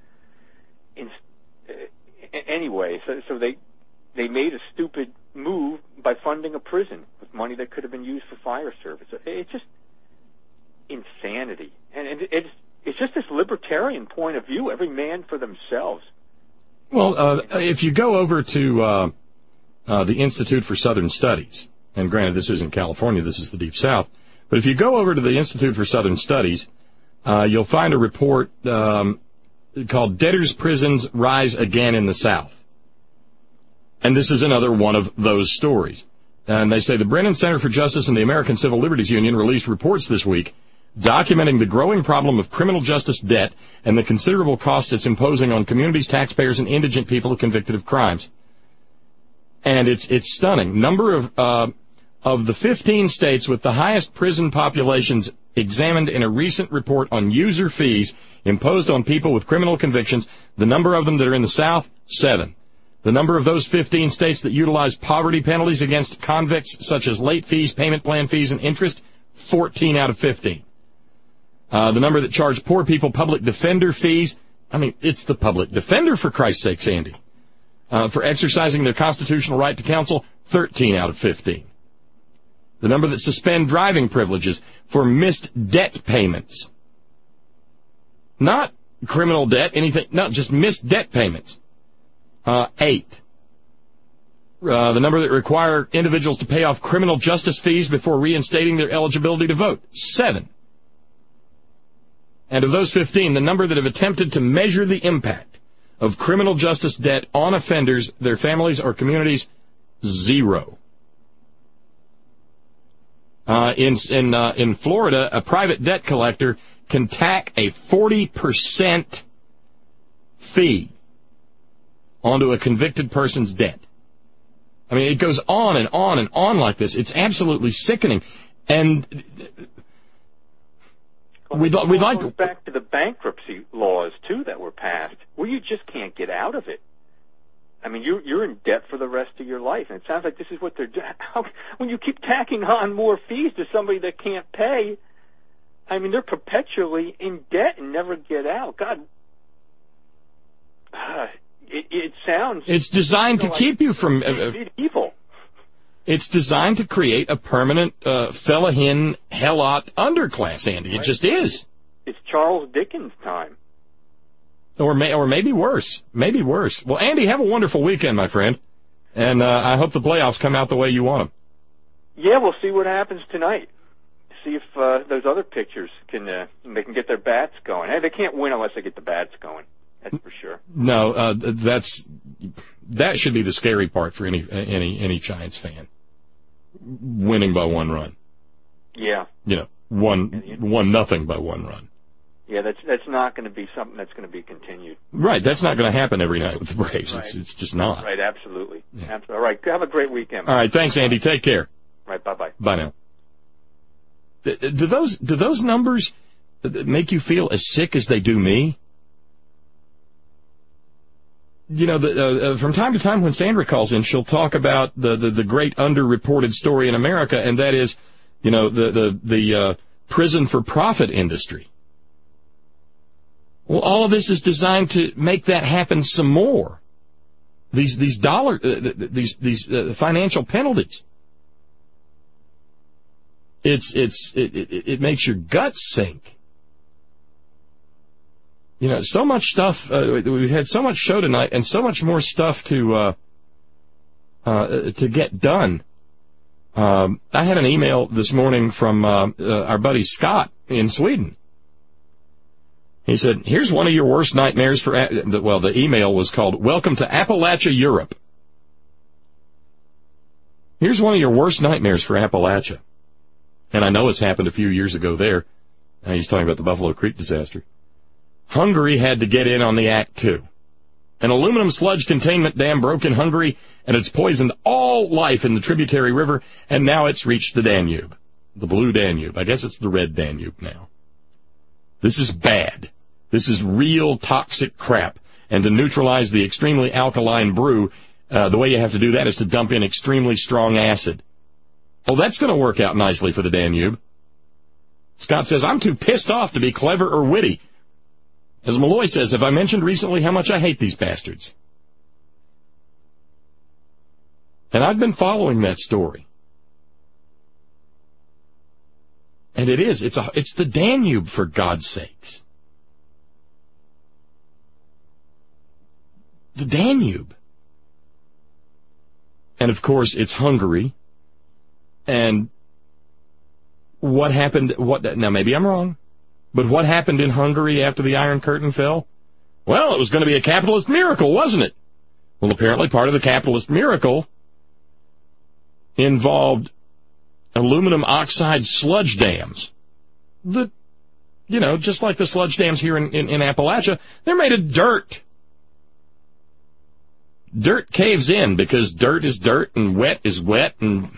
Anyway, so they made a stupid move by funding a prison with money that could have been used for fire service. It's just insanity, and it's just this libertarian point of view, every man for themselves. Well, if you go over to the Institute for Southern Studies, and granted this isn't California, this is the Deep South, but if you go over to the Institute for Southern Studies, you'll find a report called Debtors' Prisons Rise Again in the South. And this is another one of those stories. And they say the Brennan Center for Justice and the American Civil Liberties Union released reports this week documenting the growing problem of criminal justice debt and the considerable costs it's imposing on communities, taxpayers, and indigent people convicted of crimes. And it's stunning. Number of the 15 states with the highest prison populations examined in a recent report on user fees imposed on people with criminal convictions, the number of them that are in the South, 7. The number of those 15 states that utilize poverty penalties against convicts, such as late fees, payment plan fees, and interest, 14 out of 15. The number that charge poor people public defender fees, I mean, it's the public defender, for Christ's sake, Sandy. For exercising their constitutional right to counsel, 13 out of 15. The number that suspend driving privileges for missed debt payments. Not criminal debt, anything, no, just missed debt payments. 8. The number that require individuals to pay off criminal justice fees before reinstating their eligibility to vote. 7. And of those 15, the number that have attempted to measure the impact of criminal justice debt on offenders, their families, or communities, 0. In Florida, a private debt collector can tack a 40% fee onto a convicted person's debt. I mean, it goes on and on and on like this. It's absolutely sickening. And we'd like to... back to the bankruptcy laws, too, that were passed, where you just can't get out of it. I mean, you're in debt for the rest of your life, and it sounds like this is what they're doing. When you keep tacking on more fees to somebody that can't pay, I mean, they're perpetually in debt and never get out. God, it sounds... It's designed to keep you from... evil. It's designed to create a permanent fellahin, helot underclass, Andy. It just is. It's Charles Dickens' time. Or maybe worse. Maybe worse. Well, Andy, have a wonderful weekend, my friend. And I hope the playoffs come out the way you want them. Yeah, we'll see what happens tonight. See if those other pitchers can get their bats going. Hey, they can't win unless they get the bats going. That's for sure. No, that should be the scary part for any Giants fan. Winning by 1 run. Yeah. You know, 1-0 by 1 run. Yeah, that's not going to be something that's going to be continued. Right, that's not going to happen every night with the Braves. Right. It's just not. Right, absolutely. Yeah. All right, have a great weekend. All right, thanks, Andy. Take care. Right, bye-bye. Bye now. Do those numbers make you feel as sick as they do me? You know, from time to time when Sandra calls in, she'll talk about the great underreported story in America, and that is, you know, the prison for profit industry. Well, all of this is designed to make that happen some more. These financial penalties. It makes your guts sink. You know, so much stuff. We've had so much show tonight, and so much more stuff to get done. I had an email this morning from our buddy Scott in Sweden. He said, "Here's one of your worst nightmares for." The email was called "Welcome to Appalachia, Europe." Here's one of your worst nightmares for Appalachia, and I know it's happened a few years ago there. He's talking about the Buffalo Creek disaster. Hungary had to get in on the act, too. An aluminum sludge containment dam broke in Hungary, and it's poisoned all life in the tributary river, and now it's reached the Danube, the blue Danube. I guess it's the red Danube now. This is bad. This is real toxic crap. And to neutralize the extremely alkaline brew, the way you have to do that is to dump in extremely strong acid. Well, that's going to work out nicely for the Danube. Scott says, "I'm too pissed off to be clever or witty. As Malloy says, have I mentioned recently how much I hate these bastards?" And I've been following that story. And it's the Danube, for God's sakes. The Danube. And of course, it's Hungary. And what happened, now maybe I'm wrong, but what happened in Hungary after the Iron Curtain fell? Well, it was going to be a capitalist miracle, wasn't it? Well, apparently part of the capitalist miracle involved aluminum oxide sludge dams. Just like the sludge dams here in Appalachia, they're made of dirt. Dirt caves in because dirt is dirt and wet is wet, and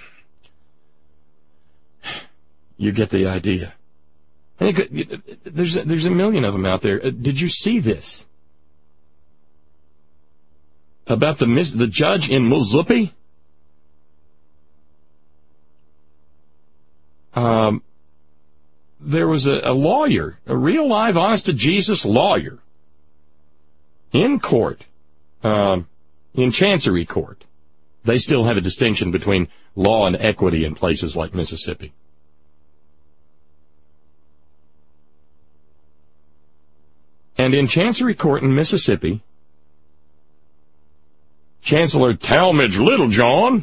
you get the idea. There's a million of them out there. Did you see this? About the judge in Millsuppy? There was a lawyer, a real live, honest-to-Jesus lawyer, in court, in Chancery Court. They still have a distinction between law and equity in places like Mississippi. And in Chancery Court in Mississippi, Chancellor Talmadge Littlejohn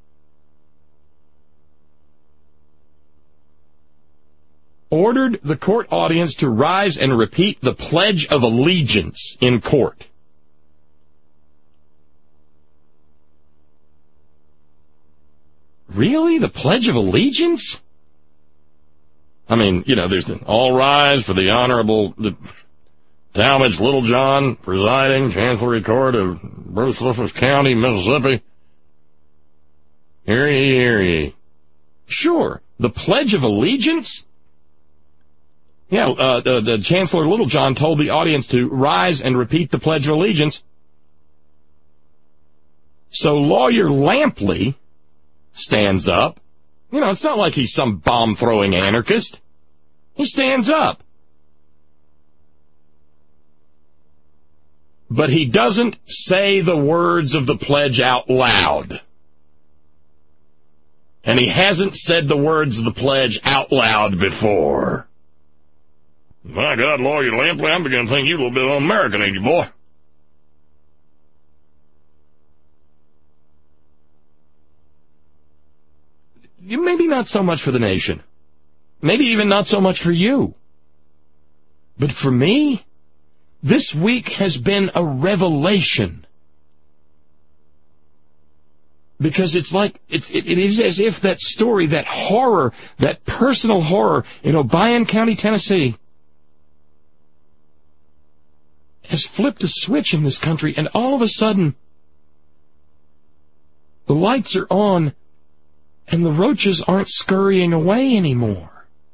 ordered the court audience to rise and repeat the Pledge of Allegiance in court. Really? The Pledge of Allegiance? I mean, there's the all rise for the Honorable Talmadge Littlejohn, presiding, Chancery Court of Bruce Lucas County, Mississippi. Hear ye, hear ye. Sure, the Pledge of Allegiance? Yeah, the Chancellor Littlejohn told the audience to rise and repeat the Pledge of Allegiance. So Lawyer Lampley stands up. It's not like he's some bomb-throwing anarchist. He stands up. But he doesn't say the words of the pledge out loud. And he hasn't said the words of the pledge out loud before. My God, Lawyer Lampley, I'm beginning to think you a little bit un-American, ain't you, boy? Maybe not so much for the nation. Maybe even not so much for you. But for me, this week has been a revelation. Because it's like, it is as if that story, that horror, that personal horror in Obion County, Tennessee, has flipped a switch in this country, and all of a sudden, the lights are on, and the roaches aren't scurrying away anymore.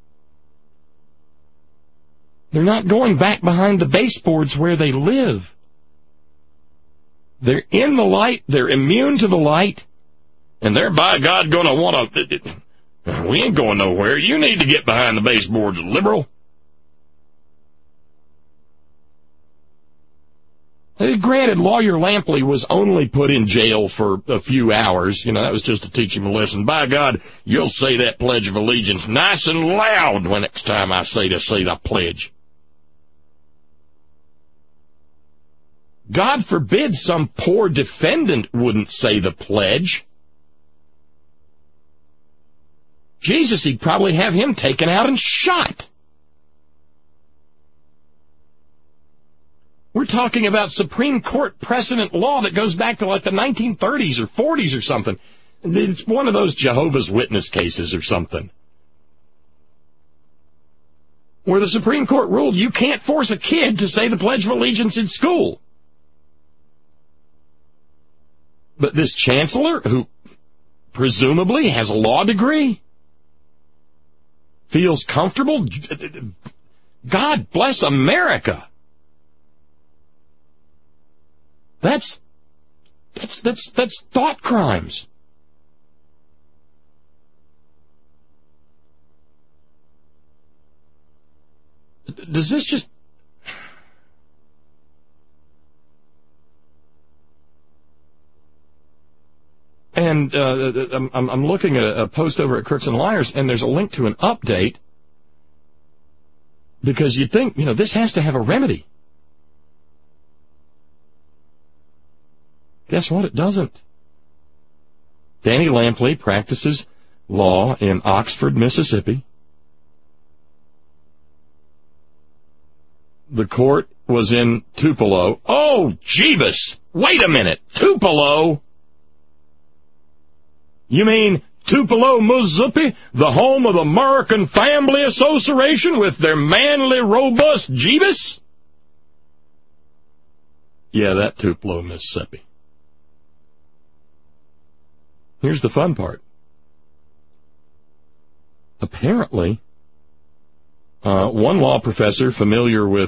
They're not going back behind the baseboards where they live. They're in the light, they're immune to the light, and they're, by God, going to want to... We ain't going nowhere. You need to get behind the baseboards, liberal. Granted, Lawyer Lampley was only put in jail for a few hours. You know, that was just to teach him a lesson. By God, you'll say that Pledge of Allegiance nice and loud when next time I say the pledge. God forbid some poor defendant wouldn't say the pledge. Jesus, he'd probably have him taken out and shot. We're talking about Supreme Court precedent law that goes back to like the 1930s or 40s or something. It's one of those Jehovah's Witness cases or something, where the Supreme Court ruled you can't force a kid to say the Pledge of Allegiance in school. But this chancellor, who presumably has a law degree, feels comfortable. God bless America. That's thought crimes. Does this just... And I'm looking at a post over at Crooks and Liars, and there's a link to an update, because you'd think, you know, this has to have a remedy. Guess what? It doesn't. Danny Lampley practices law in Oxford, Mississippi. The court was in Tupelo. Oh, Jeebus! Wait a minute! Tupelo? You mean Tupelo, Mississippi, the home of the American Family Association with their manly, robust Jeebus? Yeah, that Tupelo, Mississippi. Here's the fun part. Apparently, one law professor familiar with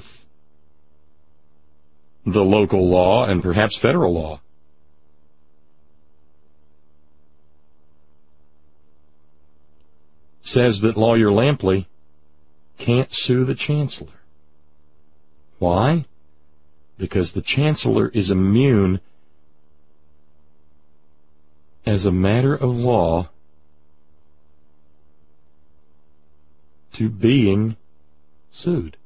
the local law and perhaps federal law says that Lawyer Lampley can't sue the chancellor. Why? Because the chancellor is immune as a matter of law to being sued.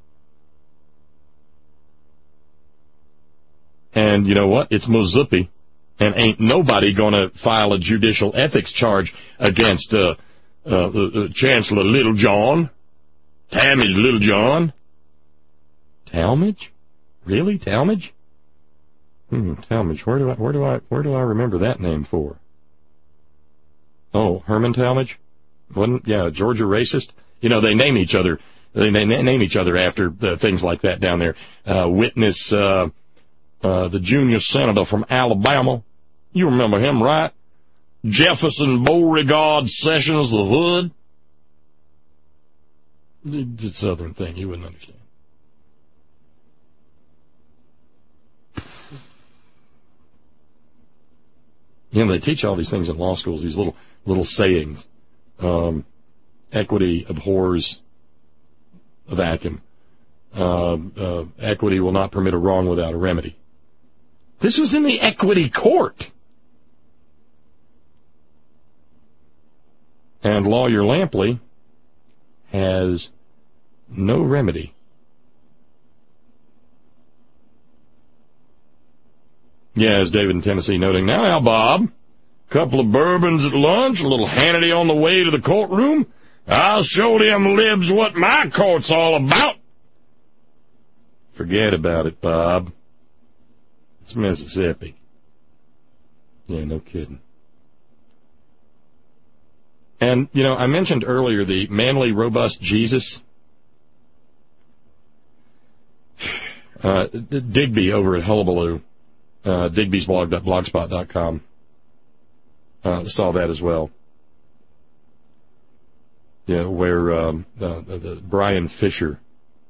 And you know what? It's Mississippi, and ain't nobody going to file a judicial ethics charge against Chancellor Little John, Talmadge Little John. Talmadge? Really, Talmadge? Talmadge. Where do I remember that name for? Oh, Herman Talmadge? Georgia racist. You know, they name each other. They name each other after things like that down there. Witness the junior senator from Alabama. You remember him, right? Jefferson Beauregard Sessions the Hood. It's a Southern thing. You wouldn't understand. You know, they teach all these things in law schools, these little sayings. Equity abhors a vacuum. Equity will not permit a wrong without a remedy. This was in the equity court. And Lawyer Lampley has no remedy. Yeah, as David in Tennessee noting, now, Bob, couple of bourbons at lunch, a little Hannity on the way to the courtroom. I'll show them libs what my court's all about. Forget about it, Bob. It's Mississippi. Yeah, no kidding. And, you know, I mentioned earlier the manly, robust Jesus. Digby over at Hullabaloo, Digby's blog.blogspot.com, saw that as well. Yeah, where Brian Fisher,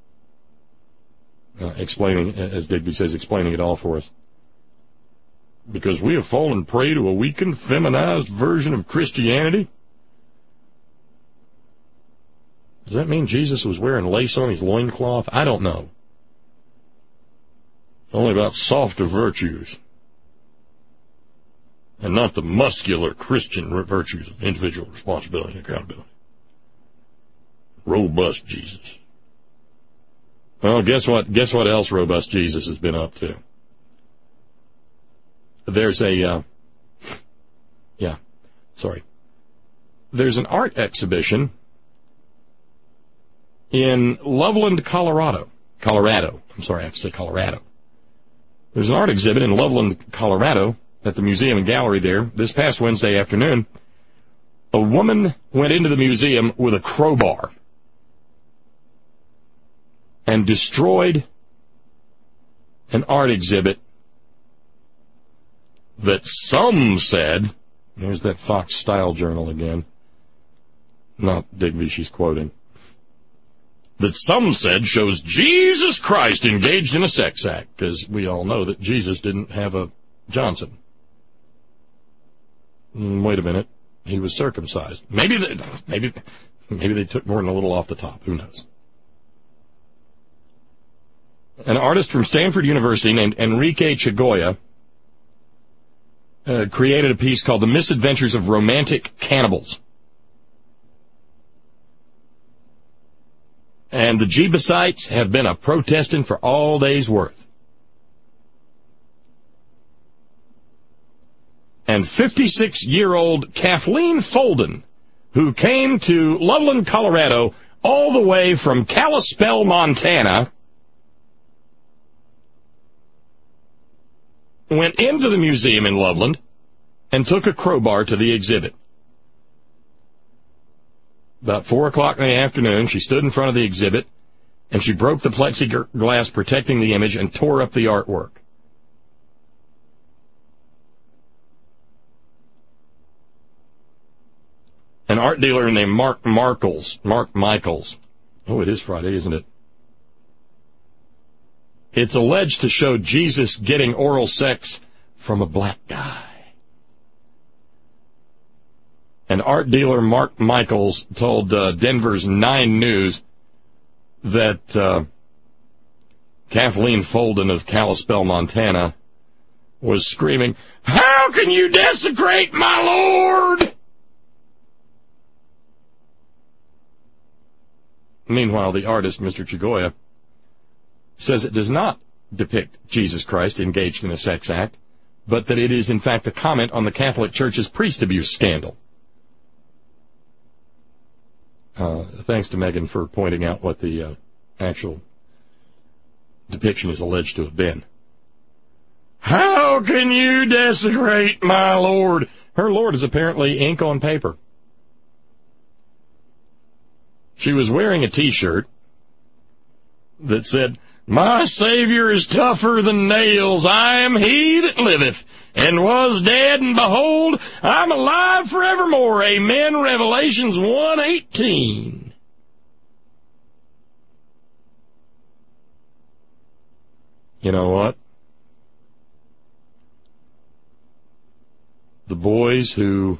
explaining, as Digby says, explaining it all for us. Because we have fallen prey to a weakened, feminized version of Christianity. Does that mean Jesus was wearing lace on his loincloth? I don't know. It's only about softer virtues. And not the muscular Christian virtues of individual responsibility and accountability. Robust Jesus. Well, guess what? Guess what else robust Jesus has been up to? There's There's an art exhibition in Loveland, Colorado. I'm sorry, I have to say Colorado. There's an art exhibit in Loveland, Colorado, at the museum and gallery there. This past Wednesday afternoon, a woman went into the museum with a crowbar and destroyed an art exhibit that some said, there's that Fox Style Journal again, not Digby she's quoting, that some said shows Jesus Christ engaged in a sex act, because we all know that Jesus didn't have a Johnson. Wait a minute, he was circumcised. Maybe they took more than a little off the top, who knows. An artist from Stanford University named Enrique Chagoya created a piece called The Misadventures of Romantic Cannibals. And the Jebusites have been a-protesting for all they's worth. And 56-year-old Kathleen Folden, who came to Loveland, Colorado, all the way from Kalispell, Montana, went into the museum in Loveland and took a crowbar to the exhibit. About 4 o'clock in the afternoon, she stood in front of the exhibit, and she broke the plexiglass protecting the image and tore up the artwork. An art dealer named Mark Michaels. Oh, it is Friday, isn't it? It's alleged to show Jesus getting oral sex from a black guy. And art dealer Mark Michaels told Denver's 9 News that Kathleen Folden of Kalispell, Montana, was screaming, "How can you desecrate my Lord?" Meanwhile, the artist, Mr. Chagoya, says it does not depict Jesus Christ engaged in a sex act, but that it is in fact a comment on the Catholic Church's priest abuse scandal. Thanks to Megan for pointing out what the actual depiction is alleged to have been. How can you desecrate my Lord? Her Lord is apparently ink on paper. She was wearing a T-shirt that said, "My Savior is tougher than nails. I am he that liveth, and was dead, and behold, I'm alive forevermore." Amen. Revelations 1:18. You know what? The boys who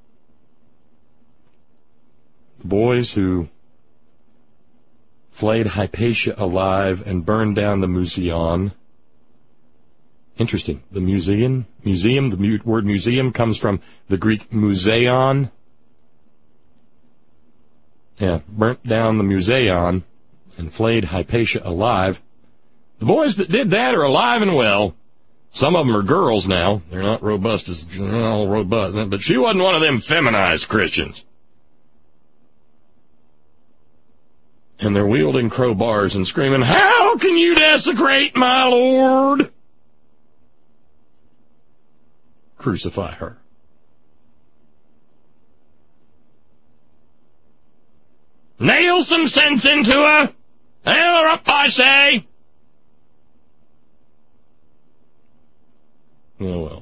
flayed Hypatia alive and burned down the Museon. Interesting. The museum, the word museum comes from the Greek museon. Yeah, burnt down the Museon and flayed Hypatia alive. The boys that did that are alive and well. Some of them are girls now. They're not robust as all robust, but she wasn't one of them feminized Christians. And they're wielding crowbars and screaming, "How can you desecrate my Lord?" Crucify her. Nail some sense into her. Nail her up, I say. Oh,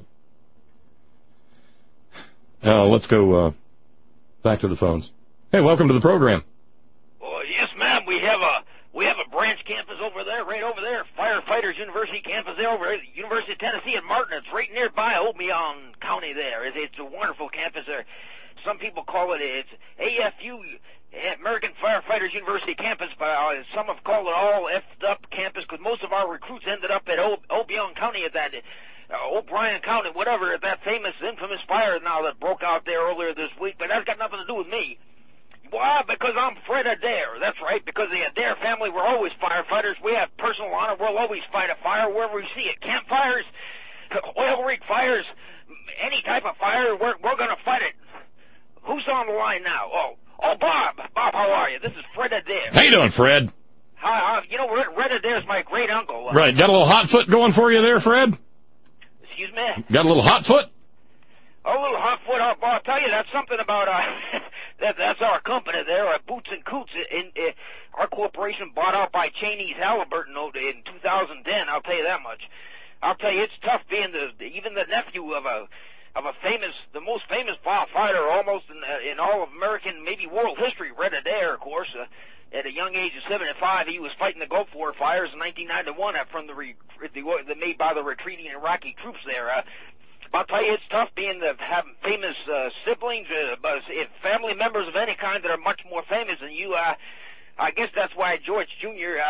well. Let's go back to the phones. Hey, welcome to the program. Oh, yes, ma'am. We have a branch campus over there, right over there. Firefighters University campus there over at the University of Tennessee in Martin. It's right nearby Obion County there. It's a wonderful campus there. Some people call it's AFU, American Firefighters University campus, but some have called it all effed up campus because most of our recruits ended up at Obion County at that O'Brien County, whatever, at that famous, infamous fire now that broke out there earlier this week. But that's got nothing to do with me. Why? Because I'm Fred Adair. That's right, because the Adair family, we're always firefighters. We have personal honor. We'll always fight a fire wherever we see it. Campfires, oil rig fires, any type of fire, we're going to fight it. Who's on the line now? Oh, Bob. Bob, how are you? This is Fred Adair. How you doing, Fred? Hi. Red Adair's my great uncle. Right. Got a little hot foot going for you there, Fred? Excuse me? Got a little hot foot? A little hot foot. I'll tell you, that's something about that's our company there, Boots and Coots. Our corporation bought out by Cheney's Halliburton in 2010. I'll tell you that much. I'll tell you, it's tough being even the nephew of a famous, the most famous firefighter almost in all of American, maybe world history. Red Adair, of course. At a young age of 75, he was fighting the Gulf War fires in 1991 from the made by the retreating Iraqi troops there. I'll tell you, it's tough having famous siblings, family members of any kind that are much more famous than you. I guess that's why George Jr.,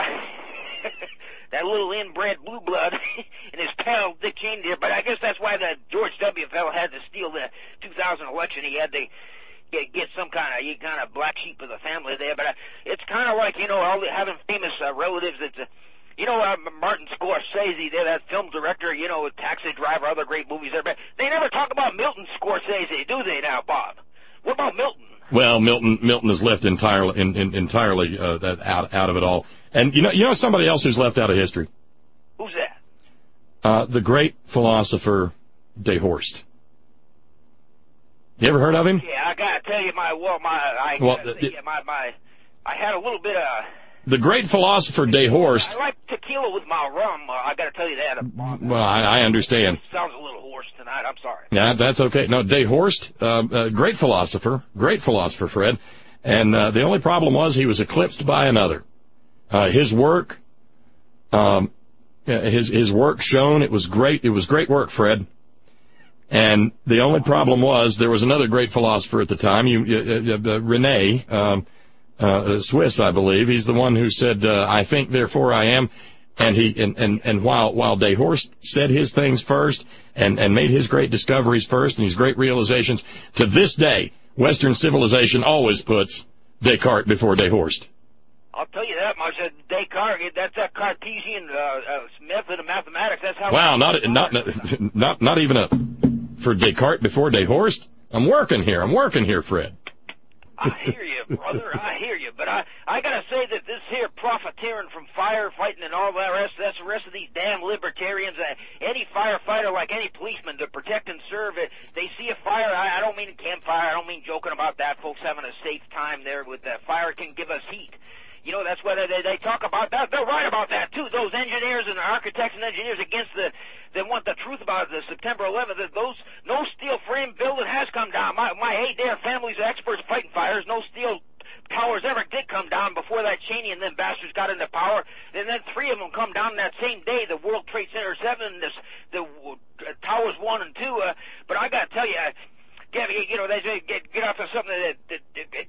that little inbred blue blood, and his pal Dick Cheney there, but I guess that's why the George W. fellow had to steal the 2000 election. He had to get some kind of black sheep of the family there, but it's kind of like, all having famous relatives. It's Martin Scorsese, that film director, Taxi Driver, other great movies there, but they never talk about Milton Scorsese, do they now, Bob? What about Milton? Well, Milton is left entirely out of it all. And you know somebody else who's left out of history? Who's that? The great philosopher Dehorst. You ever heard of him? Yeah, I gotta tell you, I had a little bit of. The great philosopher Dehorst. I like tequila with my rum. I got to tell you that. Well, I understand. It sounds a little hoarse tonight. I'm sorry. Yeah, that's okay. No, Dehorst, great philosopher, Fred. And the only problem was he was eclipsed by another. His work shone. It was great. It was great work, Fred. And the only problem was there was another great philosopher at the time, Rene. Swiss, I believe. He's the one who said, I think, therefore I am. And while Dehorst said his things first and made his great discoveries first and his great realizations, to this day, Western civilization always puts Descartes before Dehorst. I'll tell you that much. Descartes, that's that Cartesian method of mathematics. That's how. Wow, not even for Descartes before Dehorst. I'm working here, Fred. I hear you, brother. I hear you. But I got to say that this here profiteering from firefighting and all that that's the rest of these damn libertarians. Any firefighter, like any policeman, to protect and serve, they see a fire. I don't mean a campfire. I don't mean joking about that. Folks having a safe time there with that. Fire can give us heat. That's why they talk about that. They're right about that, too. Those engineers and architects and engineers they want the truth about the September 11th. Those no steel frame building has come down. My Adair family's experts fighting fires. No steel towers ever did come down before that Cheney and them bastards got into power. And then 3 of them come down that same day, the World Trade Center 7, the towers 1 and 2. But I got to tell you, Gabby, they get off of something that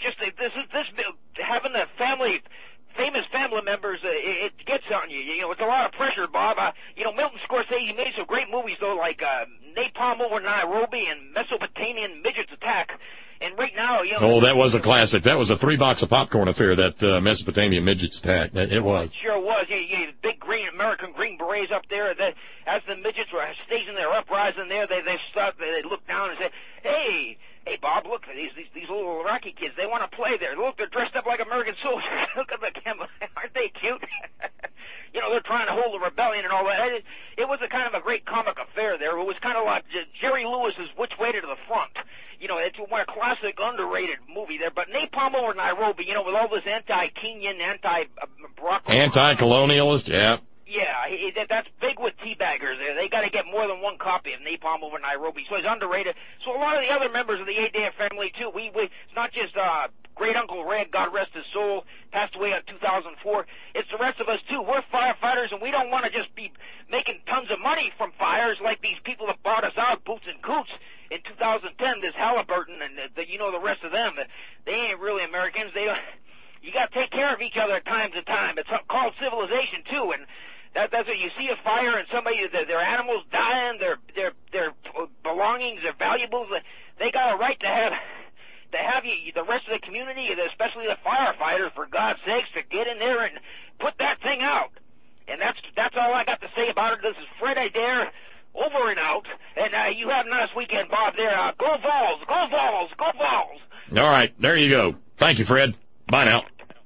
having the famous family members, it gets on you. It's a lot of pressure, Bob. Milton Scorsese made some great movies, though, like Napalm Over Nairobi and Mesopotamian Midgets Attack. And right now, Oh, that was a classic. That was a $3 of popcorn affair, that Mesopotamian Midgets Attack. It was. It sure was. You big American Green Berets up there. As the midgets were stationing their uprising there, they stop. They look down and say, Hey, Bob, look, these little Iraqi kids, they want to play there. Look, they're dressed up like American soldiers. Look at them. Aren't they cute? They're trying to hold the rebellion and all that. It was a kind of a great comic affair there. It was kind of like Jerry Lewis's Which Way to the Front. it's one classic underrated movie there. But Napalm Over Nairobi, with all this anti-Kenyan, anti-Barack Obama. Anti-colonialist, yeah. Yeah, that's big with teabaggers. They got to get more than one copy of Napalm Over Nairobi, so he's underrated. So a lot of the other members of the 8-Day family, too, it's not just Great Uncle Red, God rest his soul, passed away in 2004. It's the rest of us, too. We're firefighters, and we don't want to just be making tons of money from fires like these people that bought us out, Boots and Coots, in 2010, this Halliburton and the rest of them. They ain't really Americans. You got to take care of each other at time to time. It's called civilization, too, and that's what you see a fire and somebody, their animals dying, their belongings, their valuables. They got a right to have you, the rest of the community, especially the firefighters, for God's sakes, to get in there and put that thing out. And that's all I got to say about it. This is Fred Adair, over and out. And you have a nice weekend, Bob. There, go Vols, go Vols, go Vols. All right, there you go. Thank you, Fred. Bye now.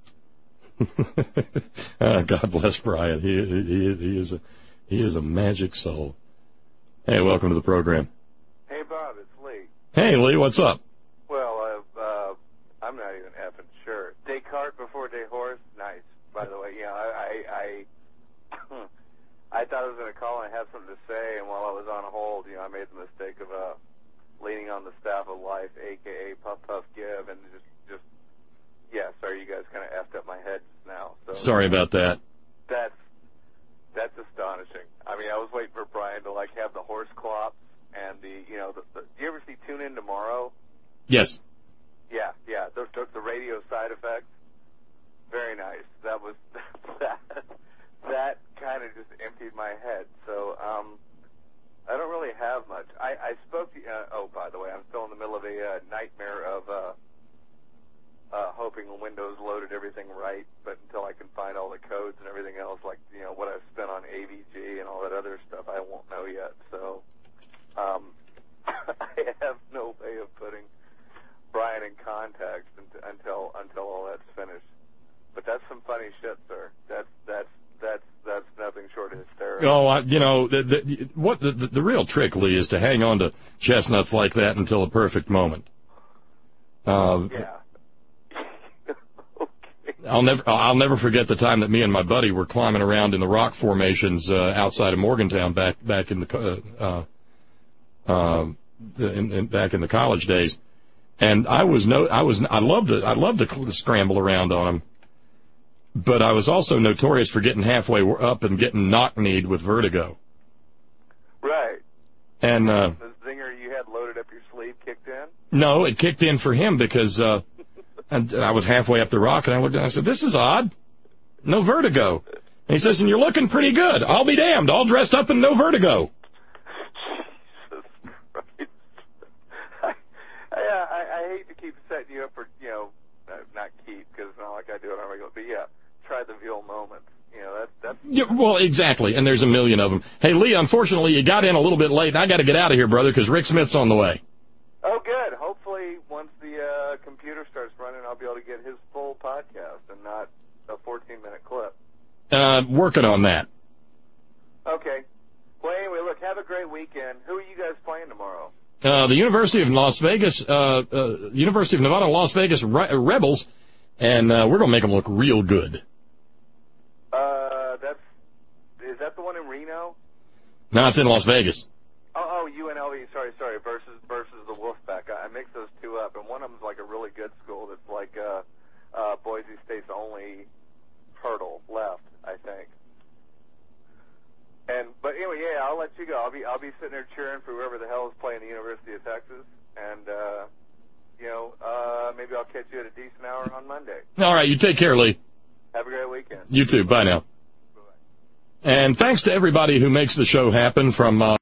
God bless Brian. He is a magic soul. Hey, welcome to the program. Hey, Bob, it's Lee. Hey, Lee, what's up? Well, I'm not even effing sure. Descartes before Dehorse, nice. By the way, I thought I was going to call and have something to say, and while I was on hold, I made the mistake of leaning on the staff of life, a.k.a. Puff Puff Give, and just sorry, you guys kind of effed up my head now. So sorry about that. That's astonishing. I mean, I was waiting for Brian to have the horse clops and do you ever see Tune In Tomorrow? Yes. Yeah. The radio side effects. Very nice. That was that kind of just emptied my head. So I don't really have much. I spoke to by the way, I'm still in the middle of a nightmare of hoping Windows loaded everything right, but until I can find all the codes and everything else, what I've spent on AVG and all that other stuff, I won't know yet. So I have no way of putting Brian in context until all that's finished. But that's some funny shit, sir. That's nothing short of hysterical. Oh, the real trick, Lee, is to hang on to chestnuts like that until the perfect moment. Yeah. I'll never forget the time that me and my buddy were climbing around in the rock formations outside of Morgantown back in the back in the college days, and I loved to scramble around on them, but I was also notorious for getting halfway up and getting knock-kneed with vertigo. Right. And the zinger you had loaded up your sleeve kicked in? No, it kicked in for him because. And I was halfway up the rock, and I looked down and I said, this is odd. No vertigo. And he says, and you're looking pretty good. I'll be damned. All dressed up and no vertigo. Jesus Christ. I hate to keep setting you up for, not keep, because it's not like I do it on a regular, but try the veal moment. That's... Yeah, well, exactly, and there's a million of them. Hey, Lee, unfortunately, you got in a little bit late, and I got to get out of here, brother, because Rick Smith's on the way. Oh, good. Hopefully, once the computer starts running, I'll be able to get his full podcast and not a 14-minute clip. Working on that. Okay. Well, anyway, look, have a great weekend. Who are you guys playing tomorrow? The University of Las Vegas, University of Nevada, Las Vegas Rebels, and we're going to make them look real good. Is that the one in Reno? No, it's in Las Vegas. Oh, UNLV, sorry, versus the Wolfpack. I mixed those two up, and one of them's like a really good school that's like Boise State's only hurdle left, I think. But anyway, I'll let you go. I'll be sitting there cheering for whoever the hell is playing the University of Texas, and maybe I'll catch you at a decent hour on Monday. All right, you take care, Lee. Have a great weekend. You too. Bye now. And thanks to everybody who makes the show happen, from